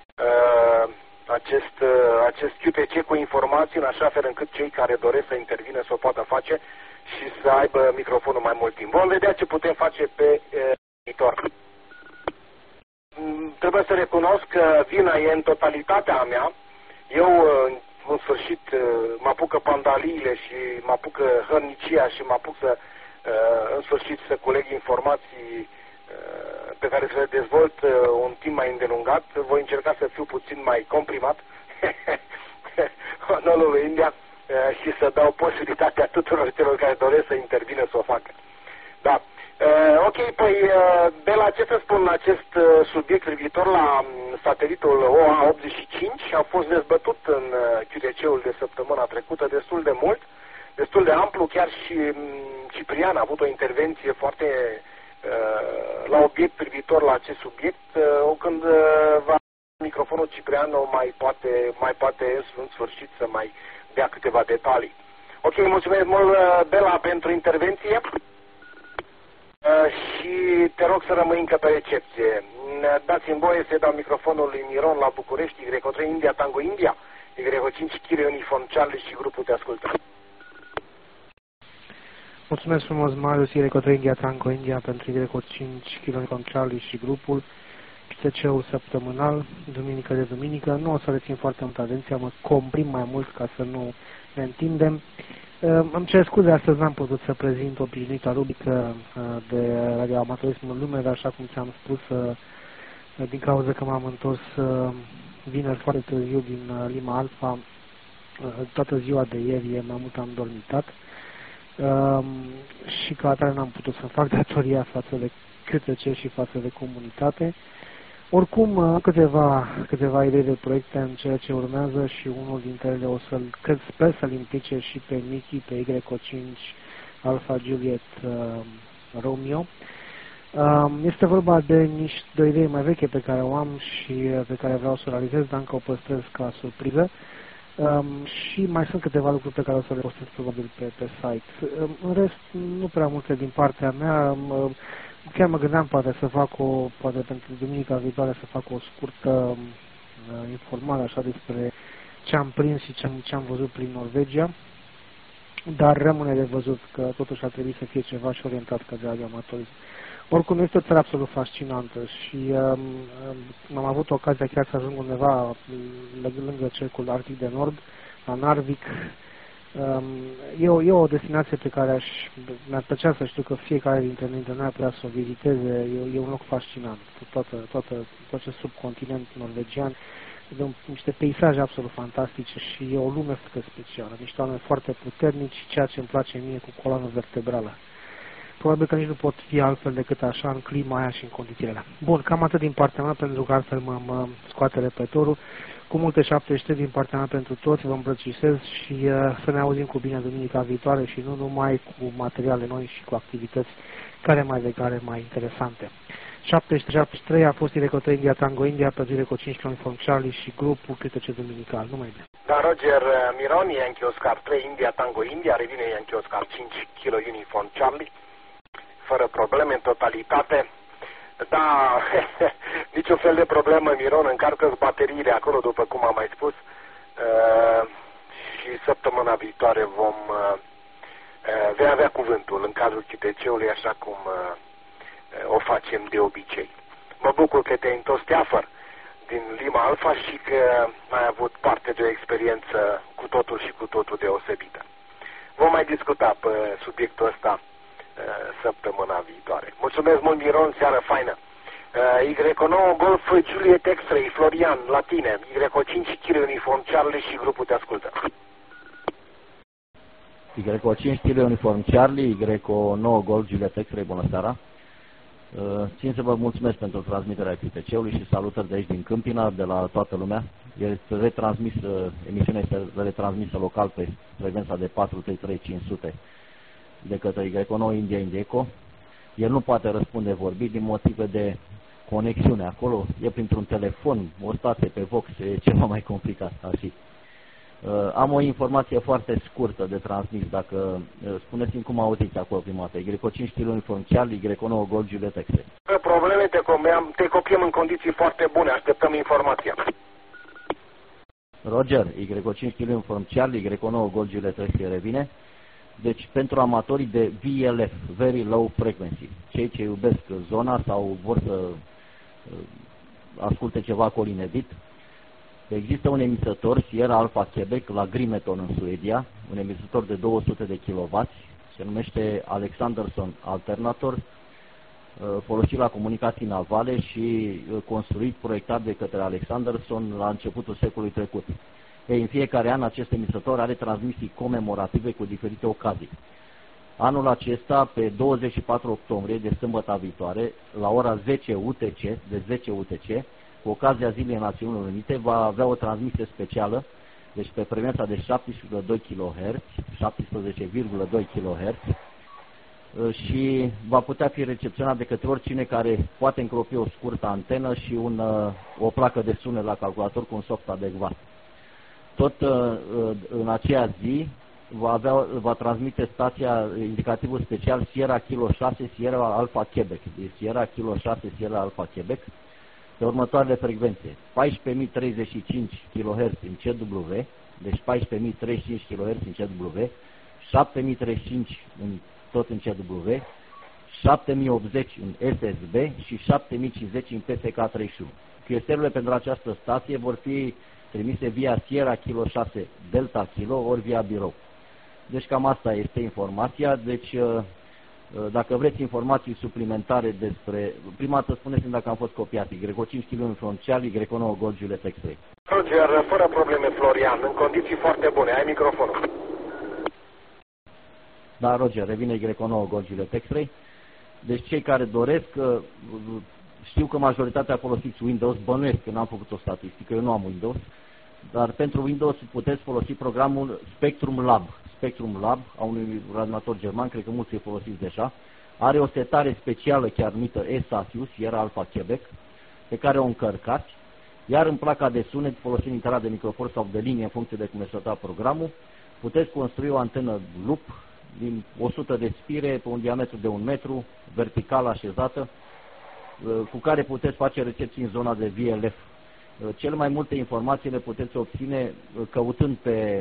acest QTC cu informații în așa fel încât cei care doresc să intervină să o poată face și să aibă microfonul mai mult timp. Vom vedea ce putem face pe viitor. Trebuie să recunosc că vina e în totalitatea a mea. Eu, în sfârșit, mă apucă pandaliile și mă apucă hărnicia și mă apuc în sfârșit să coleg informații pe care să le dezvolt un timp mai îndelungat. Voi încerca să fiu puțin mai comprimat Honolulu, India, și să dau posibilitatea tuturor celor care doresc să intervină să o facă. Da. Ok, păi Bela, ce să spun acest subiect privitor la satelitul OA85 a fost dezbătut în QTC-ul de săptămâna trecută destul de mult, destul de amplu, chiar și Ciprian a avut o intervenție foarte la obiect privitor la acest subiect, când va microfonul Ciprian mai poate în sfârșit să mai dea câteva detalii. Ok, mulțumesc mult, Bela, pentru intervenție și te rog să rămâi încă pe recepție. Dați-mi voie să dau microfonul lui Miron la București, Y3 India, Tango India, Y5 Kilo Uniform Charlie și grupul te ascultă. Mulțumesc frumos, Marius, Y3 India, Tango India pentru Y5 Kilo Uniform Charlie și grupul. QTC-ul săptămânal, duminică de duminică. Nu o să rețin foarte mult atenția, mă comprim mai mult ca să nu ne întindem. Îmi cer scuze, astăzi n-am putut să prezint obișnuita rubrică de radioamatorism în lume, dar așa cum ți-am spus, din cauza că m-am întors vineri foarte târziu din Lima Alpha, toată ziua de ieri mai mult am dormitat și ca atare n-am putut să fac datoria față de QTC și față de comunitate. Oricum, câteva idei de proiecte în ceea ce urmează și unul dintre ele sper să-l implice și pe Mickey, pe Y5 Alpha Juliet Romeo. Este vorba de o idee mai veche pe care o am și pe care vreau să o realizez, dar încă o păstrez ca surpriză. Și mai sunt câteva lucruri pe care o să le postez probabil pe site. În rest, nu prea multe din partea mea. Chiar mă gândeam poate pentru duminica viitoare să fac o scurtă informare așa despre ce am prins și ce am văzut prin Norvegia. Dar rămâne de văzut că totuși ar trebui să fie ceva și orientat către radioamatorism. Oricum este o țară absolut fascinantă și am avut ocazia chiar să ajung undeva lângă cercul Arctic de Nord, la Narvik. E o destinație pe care mi-ar plăcea să știu că fiecare dintre noi ar putea să o viziteze. E un loc fascinant, tot acest subcontinent norvegian, de niște peisaje absolut fantastice și e o lume foarte specială, niște oameni foarte puternici, ceea ce îmi place mie cu coloană vertebrală. Probabil că nici nu pot fi altfel decât așa în clima aia și în condițiile alea. Bun, cam atât din partea mea, pentru că altfel mă scoate repetitorul. Cu multe 73 din partea mea pentru toți, vă îmbrățișez și să ne auzim cu bine duminica viitoare și nu numai cu materiale noi și cu activități mai interesante. 73 a fost Ireco India Tango India, pe Ireco 5 km Uniform Charlie și grupul Câtece Duminical. Numai bine. Da, Roger Miron, Yankee Oscar 3 India Tango India, revine Yankee Oscar 5 kg Uniform Charlie, fără probleme în totalitate. Da, niciun fel de problemă, Miron, încarcă bateriile acolo, după cum am mai spus, și săptămâna viitoare vei avea cuvântul în cazul CTC-ului, așa cum o facem de obicei. Mă bucur că te-ai întors teafăr din Lima Alfa și că ai avut parte de o experiență cu totul și cu totul deosebită. Vom mai discuta pe subiectul ăsta săptămâna viitoare. Mulțumesc mult, Miron, seară faină. Y9 Golf Juliet X-Ray, Florian, la tine. Y5 kg Uniform Charlie și grupul te ascultă. Y5 kg Uniform Charlie, Y9 Golf Juliet X-Ray, bună seara. Țin să vă mulțumesc pentru transmiterea CTC-ului și salutări de aici din Câmpina, de la toată lumea. Emisiunea este retransmisă local pe frecvența de 433-500 de către Y9 India Indeco. El nu poate răspunde vorbit din motive de conexiune acolo, e printr-un telefon, o stație pe Vox, e ceva mai complicat. Așa. Am o informație foarte scurtă de transmis, dacă spuneți-mi cum auziți acolo prima dată. Y5 kg Uniform Charlie, Y9 Golf Juliet X-Ray. Probleme, te copiem în condiții foarte bune, așteptăm informația. Roger, Y5 kg Uniform Charlie, Y9 Golf Juliet X-Ray revine. Deci pentru amatorii de VLF, Very Low Frequency, cei ce iubesc zona sau vor să asculte ceva acolo inedit, există un emisător Sierra Alpha Quebec la Grimeton în Suedia, un emisător de 200 de kW, se numește Alexanderson Alternator, folosit la comunicații navale și construit, proiectat de către Alexanderson la începutul secolului trecut. În fiecare an acest emisător are transmisii comemorative cu diferite ocazii. Anul acesta, pe 24 octombrie, de sâmbătă viitoare, la ora 10 UTC, de 10 UTC, cu ocazia Zilei Națiunilor Unite, va avea o transmisie specială, deci pe frecvența de 17,2 kHz, 17,2 kHz, și va putea fi recepționat de către oricine care poate încropi o scurtă antenă și o placă de sunet la calculator cu un soft adecvat. Tot în aceea zi va transmite stația indicativul special Sierra Kilo 6 Sierra Alpha Quebec, deci Sierra Kilo 6 Sierra Alpha Quebec, pe următoarele frecvențe: 14.035 kHz în CW, deci 14.035 kHz în CW, 7.035 tot în CW, 7.080 în SSB și 7.050 în PSK31. QSL-urile pentru această stație vor fi trimise via Sierra Kilo 6 Delta Kilo ori via birou. Deci cam asta este informația. Deci dacă vreți informații suplimentare despre... Prima dată spuneți-mi dacă am fost copiat. Y5 kg Uniform Charlie, Y9 Golf Juliet X-Ray. Roger, fără probleme, Florian, în condiții foarte bune. Ai microfonul. Da, Roger, revine Y9 Golf Juliet X-Ray. Deci cei care doresc... Știu că majoritatea folosiți Windows, bănuiesc că n-am făcut o statistică, eu nu am Windows, dar pentru Windows puteți folosi programul Spectrum Lab. Spectrum Lab, a unui radioamator german, cred că mulți îi folosiți deja. are o setare specială chiar numită SAQ, Sierra Alpha Quebec, pe care o încărcați, iar în placa de sunet, folosind intrarea de microfon sau de linie în funcție de cum este setat programul, puteți construi o antenă loop din 100 de spire pe un diametru de 1 metru, vertical așezată, cu care puteți face recepții în zona de VLF. Cele mai multe informații le puteți obține căutând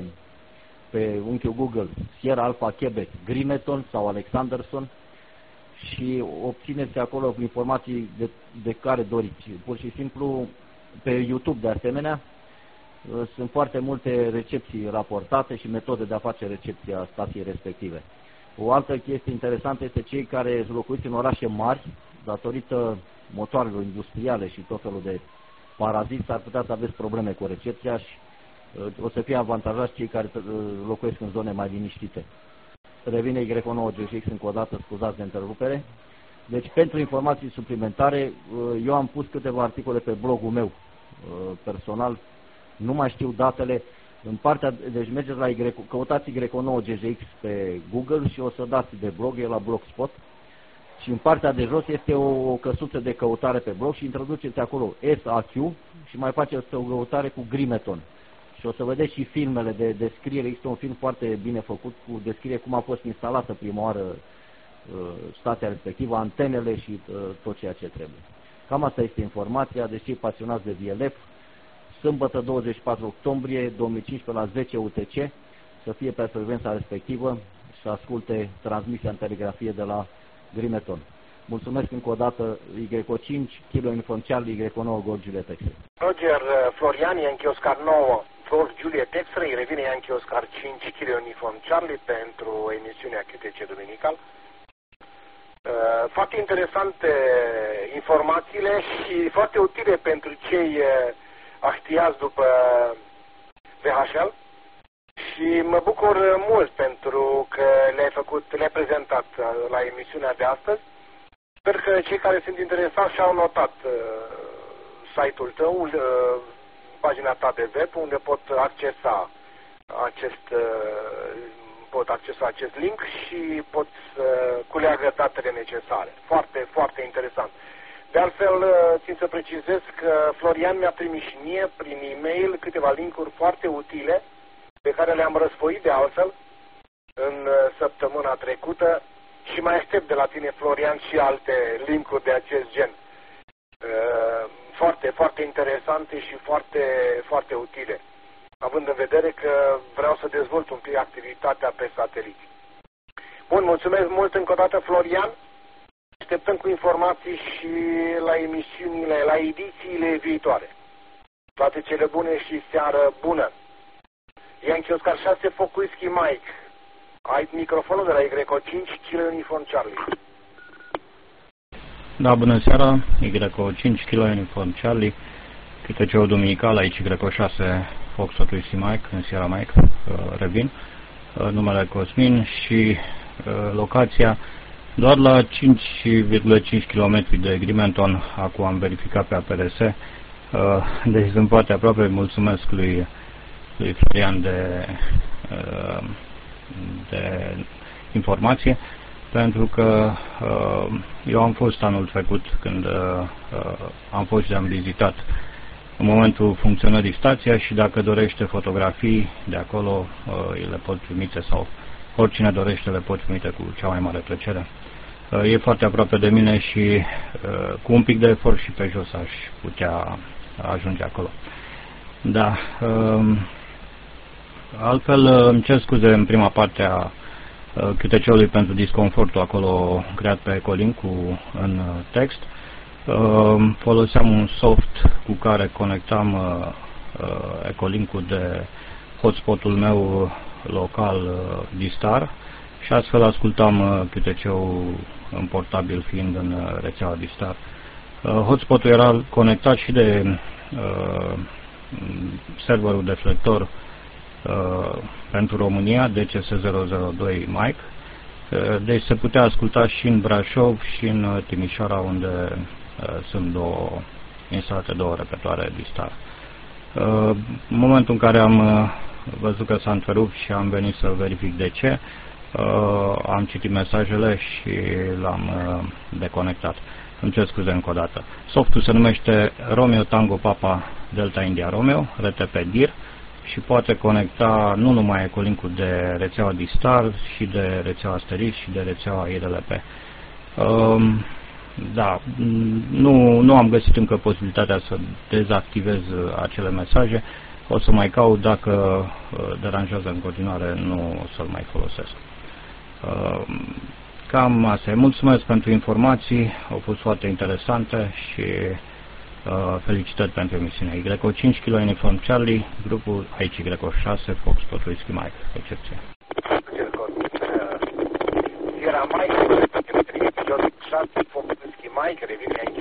pe unchiul Google Sierra Alpha Quebec, Grimeton sau Alexanderson și obțineți acolo informații de care doriți. Pur și simplu pe YouTube de asemenea sunt foarte multe recepții raportate și metode de a face recepția stației respective. O altă chestie interesantă este cei care locuiți în orașe mari, datorită motoarelor industriale și tot felul de paraziți, ar putea să aveți probleme cu recepția și o să fie avantajați cei care locuiesc în zone mai liniștite. Revine Y9 GX încă o dată, scuzați de întrerupere. Deci, pentru informații suplimentare, eu am pus câteva articole pe blogul meu personal, nu mai știu datele. În partea, deci mergeți la căutați Y9 GX pe Google și o să dați de blog, e la Blogspot. Și în partea de jos este o căsuță de căutare pe blog și introduceți acolo SAQ și mai faceți o căutare cu Grimeton. Și o să vedeți și filmele de descriere. Există un film foarte bine făcut cu descriere cum a fost instalată prima oară stația respectivă, antenele și tot ceea ce trebuie. Cam asta este informația. Deci cei pasionați de VLF, sâmbătă 24 octombrie 2015 la 10 UTC, să fie pe frecvența respectivă și asculte transmisia în telegrafie de la Grimeton. Mulțumesc încă o dată, Y5, Kilo Uniform Charlie, Y9, Golf Juliet X-Ray. Roger Florian, Yankee Oscar 9, Golf Juliet X-Ray, revine Yankee Oscar 5, Kilo Uniform Charlie pentru emisiunea QTC Duminical. Foarte interesante informațiile și foarte utile pentru cei aștiați după VHL. Și mă bucur mult pentru că le-ai prezentat la emisiunea de astăzi. Sper că cei care sunt interesați și-au notat site-ul tău, pagina ta de web, unde pot accesa acest link și pot culeagă datele necesare. Foarte, foarte interesant. De altfel, țin să precizez că Florian mi-a trimis și mie prin e-mail câteva linkuri foarte utile pe care le-am răsfoit de altfel în săptămâna trecută și mai aștept de la tine, Florian, și alte linkuri de acest gen. Foarte, foarte interesante și foarte, foarte utile, având în vedere că vreau să dezvolt un pic activitatea pe satelit. Bun, mulțumesc mult încă o dată, Florian. Așteptăm cu informații și la emisiunile, la edițiile viitoare. Toate cele bune și seară bună. Yankee Oscar 6, Foc Whisky Mike. Ai microfonul de la Y5, Kilo Uniform Charlie. Da, bună seara, Y5, Kilo Uniform Charlie. QTC-ul duminical, aici Y6, Foxtrot Whisky Mike, în Sierra Mike, revin. Numele Cosmin și locația doar la 5,5 km de Grimeton. Acum am verificat pe APRS, deci sunt foarte aproape. Mulțumesc lui Florian de informație, pentru că eu am fost anul trecut când am fost și am vizitat în momentul funcționării stația și dacă dorește fotografii de acolo le pot trimite sau oricine dorește le pot trimite cu cea mai mare plăcere. E foarte aproape de mine și cu un pic de efort și pe jos aș putea ajunge acolo. Da. Altfel, îmi cer scuze în prima parte a QTC-ului pentru disconfortul acolo creat pe Ecolink în text. Foloseam un soft cu care conectam Ecolink-ul de hotspotul meu local Distar și astfel ascultam QTC-ul în portabil fiind în rețeaua Distar. Hotspotul era conectat și de serverul deflector pentru România, DCS002 Mike, deci se putea asculta și în Brașov și în Timișoara, unde sunt instalate două repetoare Distar. În momentul în care am văzut că s-a întrerupt și am venit să verific de ce, am citit mesajele și l-am deconectat. Îmi cer scuze încă o dată. Softul se numește Romeo Tango Papa Delta India Romeo, RTP DIR, și poate conecta nu numai Ecolinkul de rețeaua Distar, și de rețeaua Asterix și de rețeaua IRLP. Da, nu am găsit încă posibilitatea să dezactivez acele mesaje. O să mai caut, dacă deranjează în continuare, nu o să-l mai folosesc. Cam asta e. Mulțumesc pentru informații, au fost foarte interesante și felicitări pentru emisiunea. Y5 Kilo Uniform Charlie, grupul aici Y6 Foxtrot Whisky Mike, excepție. Era Mike, 6 Fox Whisky Mike, revine aici.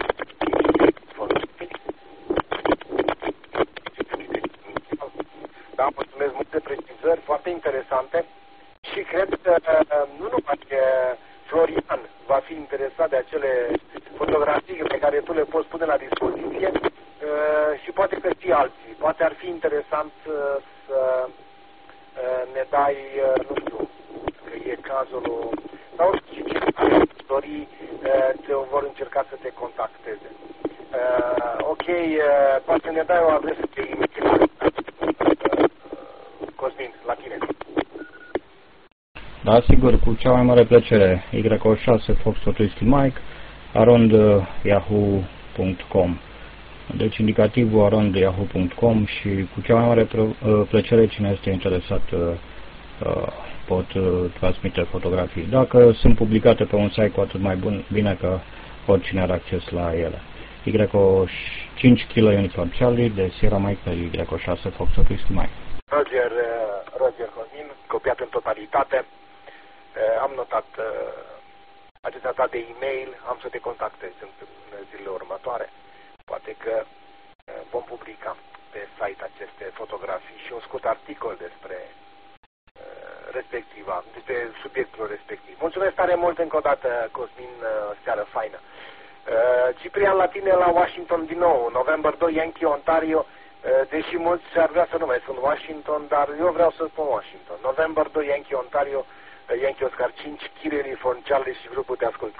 Da, mulțumesc, multe precizări foarte interesante și cred că nu numai Florian va fi interesat de acele fotografii pe care tu le poți pune la dispoziție și poate că și alții. Poate ar fi interesant să ne dai, nu știu, că e cazul sau și cine dori vor încerca să te contacteze. Ok, poate ne dai o adresă de e-mail. Cosmin, la tine. Da, sigur, cu cea mai mare plăcere. Y6 Foxtrot Whisky Mike @yahoo.com. Deci indicativul @yahoo.com și cu cea mai mare plăcere, cine este interesat pot transmite fotografii. Dacă sunt publicate pe un site, cu atât mai bine, că oricine are acces la ele. Y5 Kilo Uniform Charlie de Sierra Mike pe Y6 Foxtrot Whisky Mike. Roger Cosmin, copiat în totalitate. Am notat acesta dat de e-mail, am să te contactez în zilele următoare. Poate că vom publica pe site aceste fotografii și un scurt articol despre despre subiectul respectiv. Mulțumesc tare mult încă o dată, Cosmin, seară faină. Ciprian, la tine la Washington din nou, November 2, Yankee, Ontario, deși mulți ar vrea să nu mai spun Washington, dar eu vreau să spun Washington. November 2, Yankee, Ontario, Yankee Oscar 5, Kilo Uniform Charlie și grupul te ascult.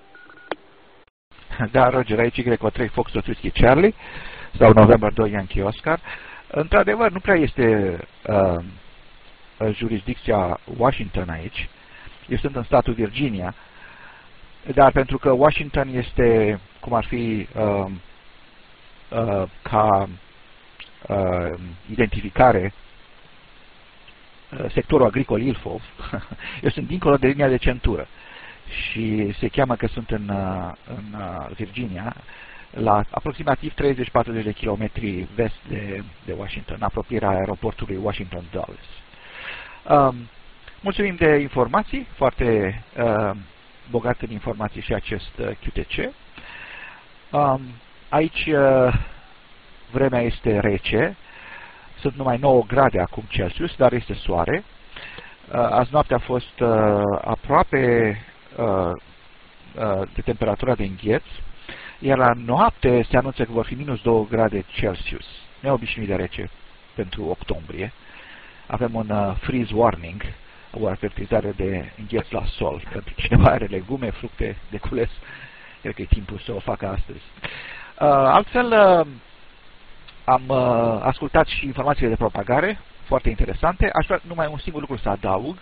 Da, Roger, aici Y3 Foxtrot Whisky Charlie sau November 2 Yankee Oscar. Într-adevăr, nu prea este jurisdicția Washington aici. Eu sunt în statul Virginia, dar pentru că Washington este, cum ar fi, ca identificare, sectorul agricol Ilfov, eu sunt dincolo de linia de centură și se cheamă că sunt în Virginia, la aproximativ 30-40 de kilometri vest de Washington, în apropierea aeroportului Washington Dulles. Mulțumim de informații, foarte bogat în informații și acest QTC. Aici vremea este rece, sunt numai 9 grade acum Celsius, dar este soare. Azi noaptea a fost aproape de temperatura de îngheț, iar la noapte se anunță că vor fi minus 2 grade Celsius, neobișnuit de rece pentru octombrie. Avem un freeze warning, o avertizare de îngheț la sol. Pentru cineva are legume, fructe de cules, cred că e timpul să o facă astăzi. Altfel, am ascultat și informațiile de propagare, foarte interesante. Aș vrea numai un singur lucru să adaug,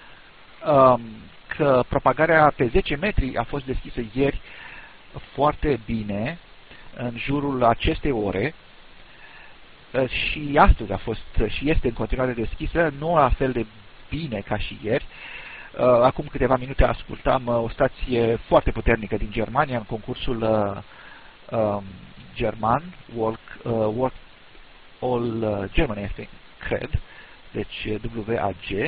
că propagarea pe 10 metri a fost deschisă ieri foarte bine, în jurul acestei ore, și astăzi a fost și este în continuare deschisă, nu la fel de bine ca și ieri. Acum câteva minute ascultam o stație foarte puternică din Germania în concursul german, Work All Germany, cred, deci WAG,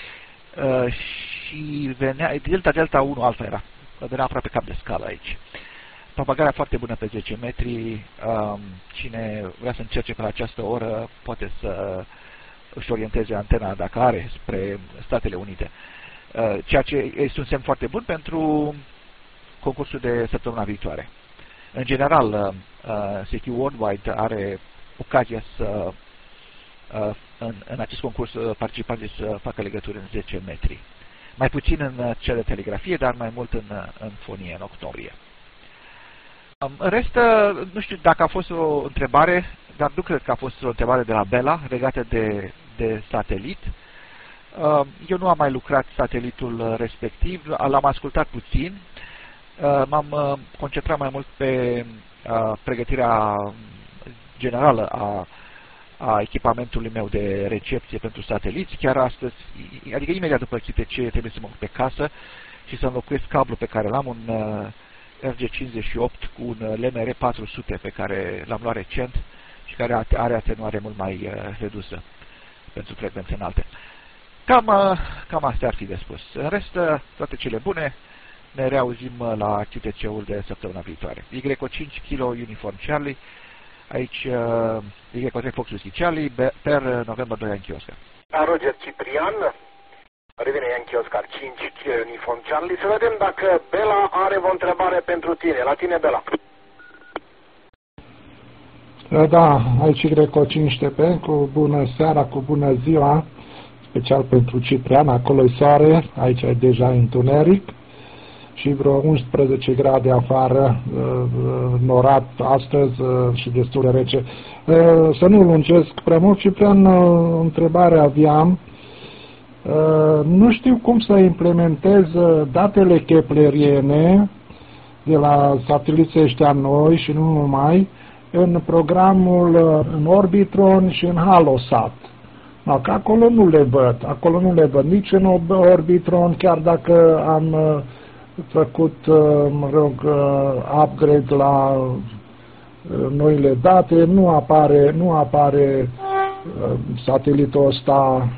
și venea, Delta 1 Alpha era, venea aproape cap de scală aici. Propagarea foarte bună pe 10 metri, cine vrea să încerce pe această oră poate să își orienteze antena, dacă are, spre Statele Unite. Ceea ce este un semn foarte bun pentru concursul de săptămâna viitoare. În general, CQ Worldwide are ocazia să, în acest concurs, participanții să facă legături în 10 metri. mai puțin în cele de telegrafie, dar mai mult în fonie, în octombrie. În rest, nu știu dacă a fost o întrebare, dar nu cred că a fost o întrebare de la Bela legată de satelit. Eu nu am mai lucrat satelitul respectiv, l-am ascultat puțin, m-am concentrat mai mult pe pregătirea generală a echipamentului meu de recepție pentru sateliți. Chiar astăzi, adică imediat după QTC, trebuie să mă duc pe casă și să înlocuiesc cablul pe care l-am, un RG58 cu un LMR 400 pe care l-am luat recent și care are atenuare mult mai redusă pentru frecvențe înalte. Cam astea ar fi de spus. În rest, toate cele bune, ne reauzim la QTC-ul de săptămâna viitoare. YO5 Kilo Uniform Charlie, aici YO3 Fox Whiskey Charlie, per November 2 Yankee Oscar. Roger Ciprian, revine Yankee Oscar 5 Kilo Uniform Charlie. Să vedem dacă Bela are o întrebare pentru tine. La tine, Bela. Da, aici YO5TP, cu bună seara, cu bună ziua, special pentru Ciprian, acolo-i soare, aici e deja întuneric și vreo 11 grade afară, norat astăzi și destul de rece. Să nu lungesc prea mult, Ciprian, întrebare aveam, nu știu cum să implementez datele kepleriene de la sateliții ăștia noi și nu numai, în programul în Orbitron și în Halosat. No, că acolo nu le văd, nici în Orbitron, chiar dacă am făcut, upgrade la noile date, nu apare satelitul ăsta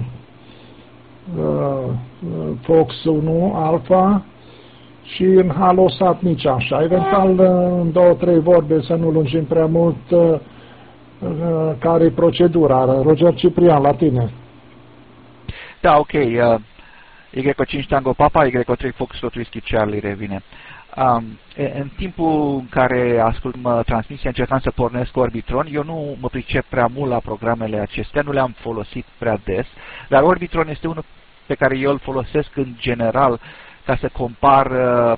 Fox 1 Alpha și în Halosat nici așa. Eventual, în 2-3 vorbe, să nu lungim prea mult, care e procedura. Roger Ciprian, la tine. Da, ok. YO5 Tango Papa, YO3 Fox Whiskey Charlie revine. În timpul în care ascult transmisia, încercam să pornesc Orbitron. Eu nu mă pricep prea mult la programele acestea, nu le-am folosit prea des, dar Orbitron este unul pe care eu îl folosesc în general ca să compar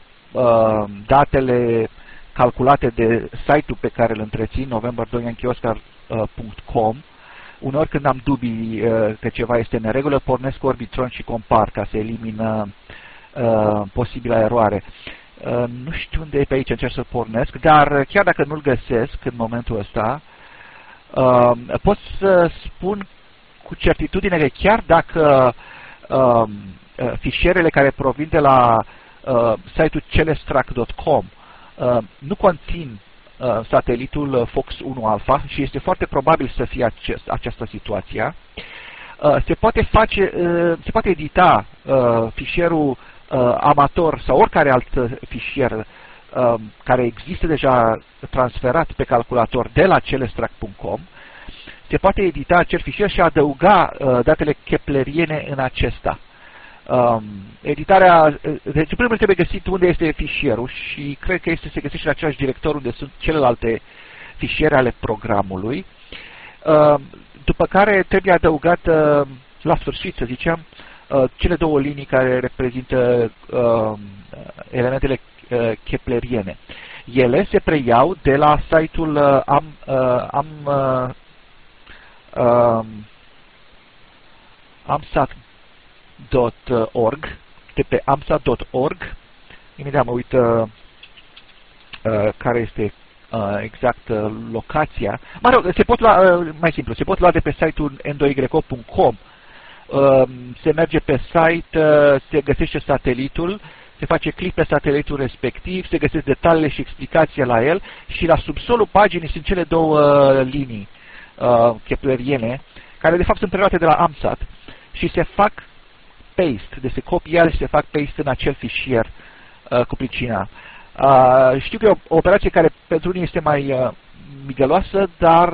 datele calculate de site-ul pe care îl întrețin, november2yankeeoscar.com. Uneori când am dubii că ceva este în neregulă, pornesc Orbitron și compar ca să elimină posibilă eroare. Nu știu unde e pe aici, încerc să pornesc, dar chiar dacă nu-l găsesc în momentul ăsta, pot să spun cu certitudine că chiar dacă fișierele care provin de la site-ul celestrac.com nu conțin satelitul Fox 1 Alpha și este foarte probabil să fie această situație, se poate edita fișierul amator sau oricare alt fișier care există deja transferat pe calculator de la celestrac.com, se poate edita acel fișier și adăuga datele kepleriene în acesta. Editarea, deci în primul rând trebuie găsit unde este fișierul și cred că se găsește în același director unde sunt celelalte fișiere ale programului, după care trebuie adăugat la sfârșit, să zicem, cele două linii care reprezintă elementele kepleriene. Ele se preiau de la site-ul amsat.org, de pe amsat.org. Imediat mă uit care este exact locația. Mă rog, se pot lua, mai simplu, se pot lua de pe site-ul n2yo.com. Se merge pe site, se găsește satelitul, se face click pe satelitul respectiv, se găsesc detaliile și explicația la el și la subsolul paginii sunt cele două linii kepleriene, care de fapt sunt preluate de la AMSAT și se fac paste, deci se copiază și se fac paste în acel fișier cu pricina. Știu că e o operație care pentru unii este mai migăloasă, dar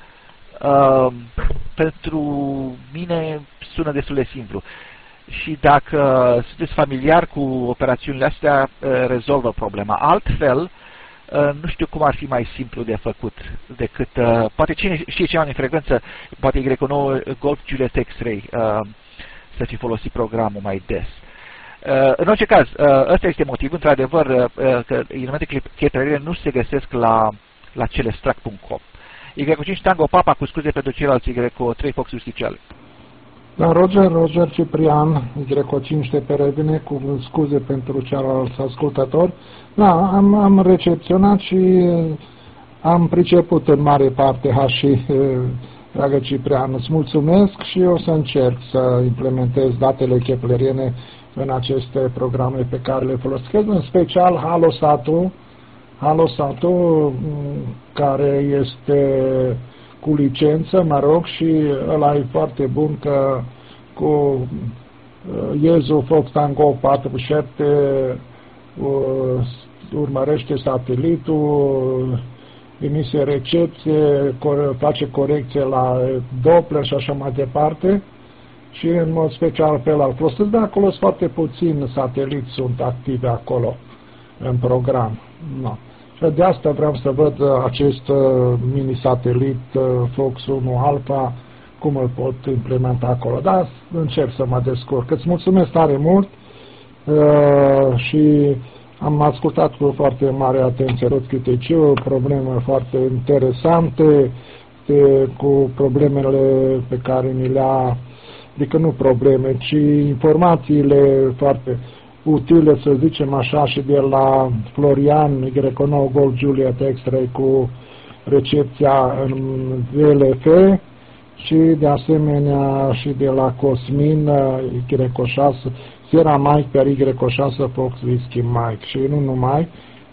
pentru mine sună destul de simplu. Și dacă sunteți familiar cu operațiunile astea, rezolvă problema. Altfel, nu știu cum ar fi mai simplu de făcut decât, poate cine știe ceva în frecvență, poate Y9 Golf Juliet X-Ray, să fi folosit programul mai des. În orice caz, ăsta este motivul, într-adevăr, că elemente chetrările nu se găsesc la celestract.com. Y5 Tango Papa, cu scuze pentru ceilalți Y3 Fox Justițiale. Da, Roger Ciprian, Y5 te revine, cu scuze pentru ceilalți ascultători. Da, am recepționat și am priceput în mare parte, și dragă Ciprian, îți mulțumesc și o să încerc să implementez datele kepleriene în aceste programe pe care le folosesc, în special Halosatul, care este cu licență, mă rog, și ăla e foarte bun, că cu Iezu Fox Tango 47 urmărește satelitul, emisie recepție, face corecție la Doppler și așa mai departe, și în mod special pe la folosesc, dar acolo sunt foarte puțini sateliți sunt active acolo în program. No. Și de asta vreau să văd acest mini-satelit Fox 1 Alpha, cum îl pot implementa acolo. Dar încerc să mă descurc. Îți mulțumesc tare mult și am ascultat cu foarte mare atenție RotQTC, probleme foarte interesante, cu problemele pe care ni le-a, adică nu probleme, ci informațiile foarte utile, să zicem așa, și de la Florian Y9 Golf Juliet X-Ray cu recepția în VLF și de asemenea și de la Cosmin Y6 Sierra Mike per Y6 Fox Whiskey Mike, și nu numai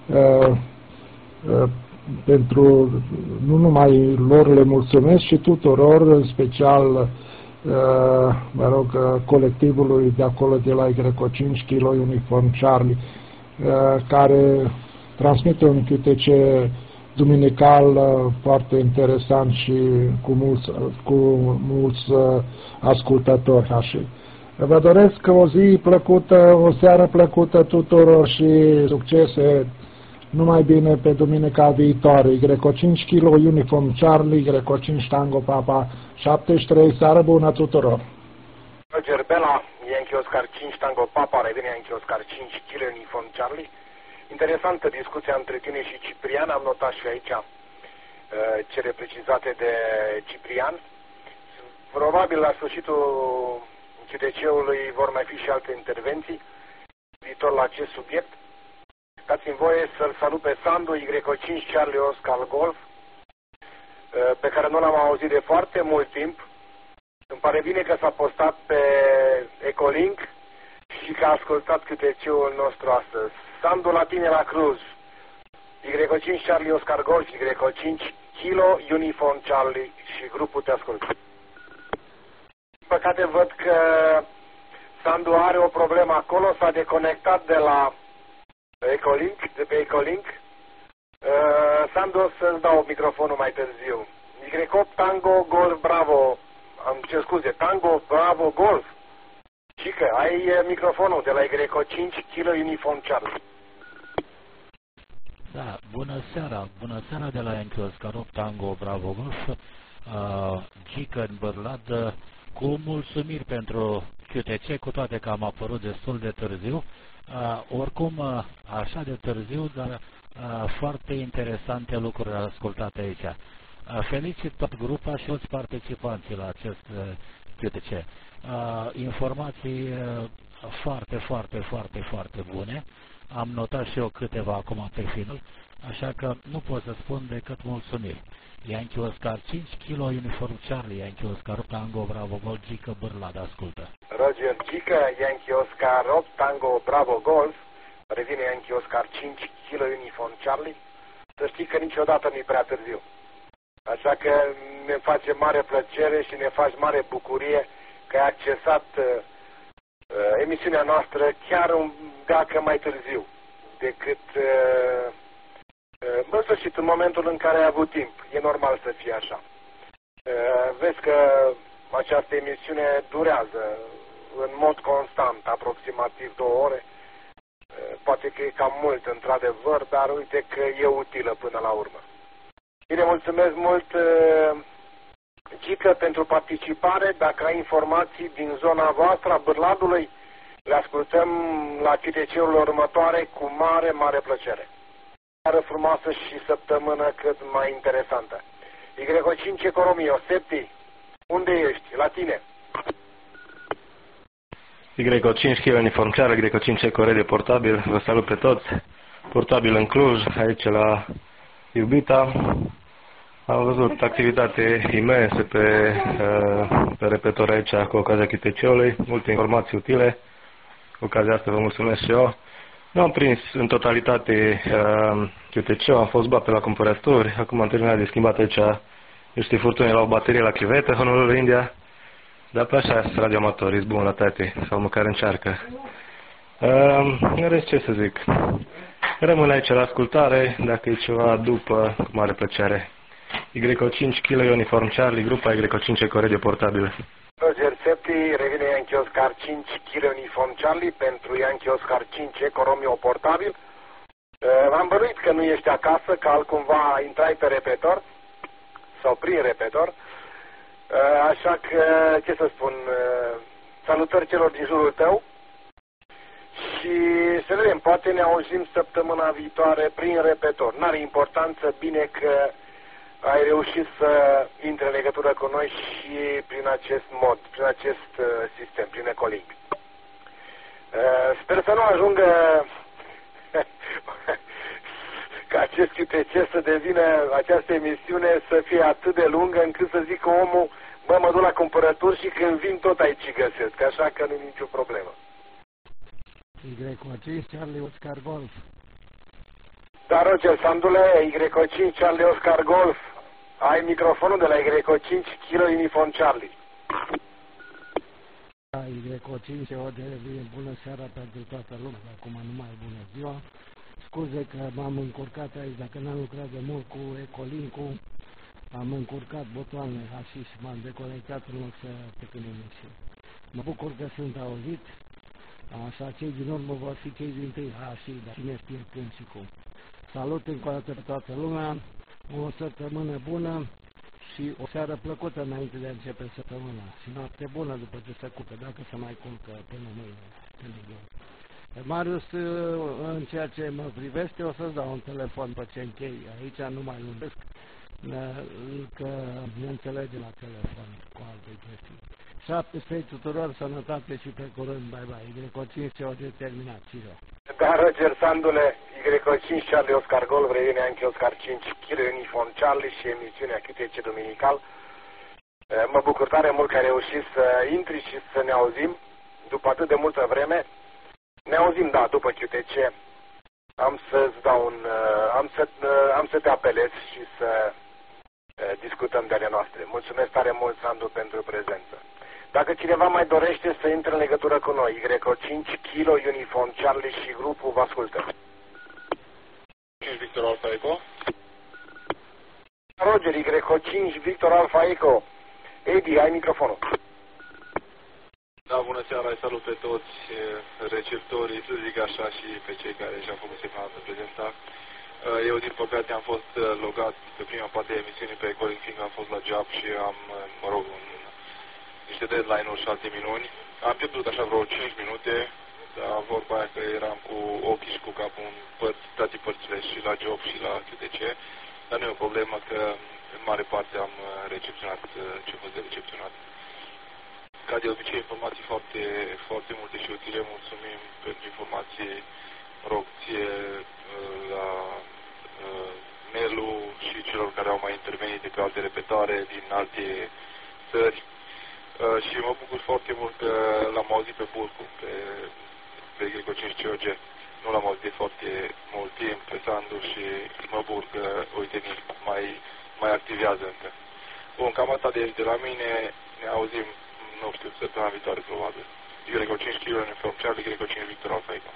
pentru nu numai lor le mulțumesc, și tuturor, în special mă rog, colectivului de acolo de la Y5 Kilo Uniform Charlie, care transmite un QTC duminical foarte interesant și cu mulți ascultători. Vă doresc o zi plăcută, o seară plăcută tuturor și succese. Numai bine pe duminica viitoare. Y5 Kilo Uniform Charlie, Y5 Tango Papa 73, seară bună tuturor. Roger Bela, Yankee Oscar 5 Tango Papa, revine Yankee Oscar 5 Kilo Uniform Charlie. Interesantă discuția între tine și Ciprian, am notat și aici cele precizate de Ciprian. Probabil la sfârșitul CDC-ului vor mai fi și alte intervenții viitor la acest subiect. Dați-mi voie să-l salut pe Sandu, Y5 Charlie Oscar Golf, pe care nu l-am auzit de foarte mult timp. Îmi pare bine că s-a postat pe Ecolink și că a ascultat QTC-ul nostru astăzi. Sandu, la tine la Cruz. Y5 Charlie Oscar Golf, Y5 Kilo Uniform Charlie și grupul te ascultă. Din păcate văd că Sandu are o problemă acolo, s-a deconectat de la Ecolink, de pe Ecolink. Sandu, o să-ți dau microfonul mai târziu. Y8 Tango Golf Bravo, ce scuze, Tango Bravo Golf. Cică, ai microfonul de la Y5 Kilo Uniform Charlie. Da, bună seara de la Yankee Oscar 8 Tango Bravo Golf. Gică în Bârlad, cu mulțumiri pentru QTC, cu toate că am apărut destul de târziu. Oricum, așa de târziu, dar foarte interesante lucruri ascultate aici. Felicit tot grupa și toți participanții la acest QTC. Informații foarte bune. Am notat și eu câteva acum pe final, așa că nu pot să spun decât mulțumiri. Yankee Oscar 5 Kilo Uniform Charlie, Yankee Oscar 8 Tango Bravo Golf, Gică Bârlad, ascultă. Roger Gică, Yankee Oscar 8 Tango Bravo Golf, revine Yankee Oscar 5 Kilo Uniform Charlie. Să știi că niciodată nu-i prea târziu. Așa că ne face mare plăcere și ne faci mare bucurie că ai accesat emisiunea noastră chiar dacă mai târziu decât în sfârșit, în momentul în care ai avut timp. E normal să fie așa. Vezi că această emisiune durează în mod constant, aproximativ 2 ore. Poate că e cam mult, într-adevăr, dar uite că e utilă până la urmă. Bine, mulțumesc mult, Gică, pentru participare. Dacă ai informații din zona voastră a Bârladului, Le ascultăm la QTC-urile următoare cu mare, mare plăcere. Seară frumoasă și săptămână cât mai interesantă. Y5 Ecoromio, Septi, unde ești? La tine. Y5 Kilo Uniform Charlie, Y5 Eco Radio Portabil, vă salut pe toți. Portabil în Cluj, aici la Iubita. Am văzut activitate imensă pe repetor aici cu ocazia QTC-ului, multe informații utile. Cu ocazia asta vă mulțumesc și eu. Nu am prins în totalitate QTC-ul, am fost bat pe la cumpărături, acum am terminat de schimbat aici niște furtuni la o baterie la chivetă, Honolulu, India. Dar pe așa radioamatorii, sunt bun la tate, sau măcar încearcă. În rest, ce să zic? Rămân aici la ascultare, dacă e ceva după, cu mare plăcere. Y5 Kilo Uniform Charlie, grupa Y5 Eco Radio Portabil. Roger Septi, revine Yankee Oscar 5 Kilo Uniform Charlie pentru Yankee Oscar 5 Eco Romeo Portabil. Am bănuit că nu ești acasă, că altcumva intrai pe repetor sau prin repetor. Așa că, ce să spun, salutări celor din jurul tău și să vedem, poate ne auzim săptămâna viitoare prin repetor. N-are importanță, bine că ai reușit să intre în legătură cu noi și prin acest mod, prin acest sistem, prin Ecolink. Sper să nu ajungă ca acest QTC să devină, această emisiune să fie atât de lungă încât să zică omul, bă, mă duc la cumpărături și când vin tot aici găsesc, așa că nu e nicio problemă. Y5 Charlie Oscar Golf. Da, Roger Sandule, Y5 Charlie Oscar Golf. Ai microfonul de la Y5 Kilo Uniform Charlie. Da, Y5 o de bună seara pentru toată lumea, acum numai bună ziua. Scuze că m-am încurcat aici, dacă n-am lucrat de mult cu Ecolink-ul, am încurcat butoanele așa și m-am deconectat în loc să plecăm emisiune. Mă bucur că sunt auzit, așa cei din urmă vor fi cei din tâi, așa, dar cine știe când și cum. Salut încă o dată pe toată lumea, o săptămână bună și o seară plăcută înainte de a începe săptămâna și noapte bună după ce se culcă, dacă se mai culcă până mâine. Marius, în ceea ce mă privește, o să-ți dau un telefon pe ce închei. Aici nu mai lungesc, că ne înțelege la telefon cu alte chestii. 17 tuturor, sănătate și pe curând, bye bye. Y5 o de terminat, Ciro. Da, Roger Sandule, Y5 Charlie Oscar Golf, revine Yankee Oscar 5 Kilo Uniform Charlie și emisiunea QTC Duminical. Mă bucur tare mult că ai reușit să intri și să ne auzim după atât de multă vreme. Ne auzim, da, după QTC. Am să-ți dau un... am să te apelez și să discutăm de ale noastre. Mulțumesc tare mult, Sandu, pentru prezență. Dacă cineva mai dorește să intre în legătură cu noi, Y5 Kilo Uniform Charlie și grupul, vă ascultă. Victor Alfa Eco. Roger, Y5 Victor Alfa Eco. Edi, ai microfonul. Da, bună seara, salut pe toți receptorii, să zic așa, și pe cei care și-au făcut semnal de prezența. Eu, din păcate, am fost logat pe prima parte a emisiunii pe Ecolink, fiindcă am fost la job și am, mă rog, niște deadline-uri 6 minuni. Am pierdut așa vreo 5 minute, dar vorba aia că eram cu ochii și cu capul în toate părțile, și la job și la QTC, dar nu e o problemă că în mare parte am recepționat ce a fost de recepționat. Ca de obicei, informații foarte, foarte multe și utile. Mulțumim pentru informații, mă rog, ție, la Nelu și celor care au mai intervenit de pe alte repetare din alte țări. Și mă bucur foarte mult că l-am auzit pe Burcu, pe Y5 COG. Nu l-am auzit de foarte mult timp pe Sandu și mă bucur că, uite, mai activează încă. Bun, cam asta de la mine. Ne auzim, nu știu, săptămâna viitoare, probabil. Y5 Kilo Uniform Charlie, Y5 Victor Alfa Eco.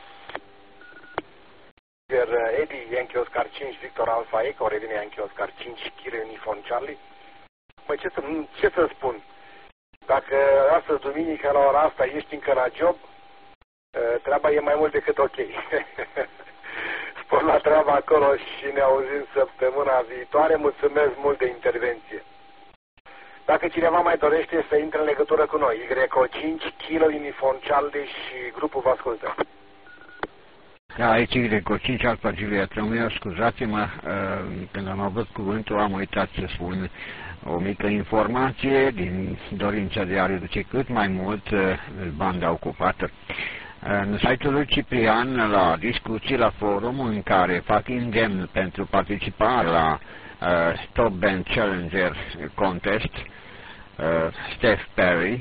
Edi, Yankee Oscar 5 Victor Alfa Eco, revine Yankee Oscar 5 Kilo Uniform Charlie. Măi, ce să spun? Dacă astăzi, duminică, la ora asta, ești încă la job, treaba e mai mult decât ok. Spun la treaba acolo și ne auzim săptămâna viitoare. Mulțumesc mult de intervenție. Dacă cineva mai dorește să intre în legătură cu noi, Y5, Kilo Uniform Charlie și grupul vă ascultă. Da, aici Y5, Alfa Juliet Romeo, scuzați-mă, când am avut cuvântul am uitat să spun o mică informație din dorința de a reduce cât mai mult banda ocupată. În site-ul lui Ciprian, la discuții, la forum, în care fac îndemn pentru participare la Top Band Challenger Contest, Steph Perry,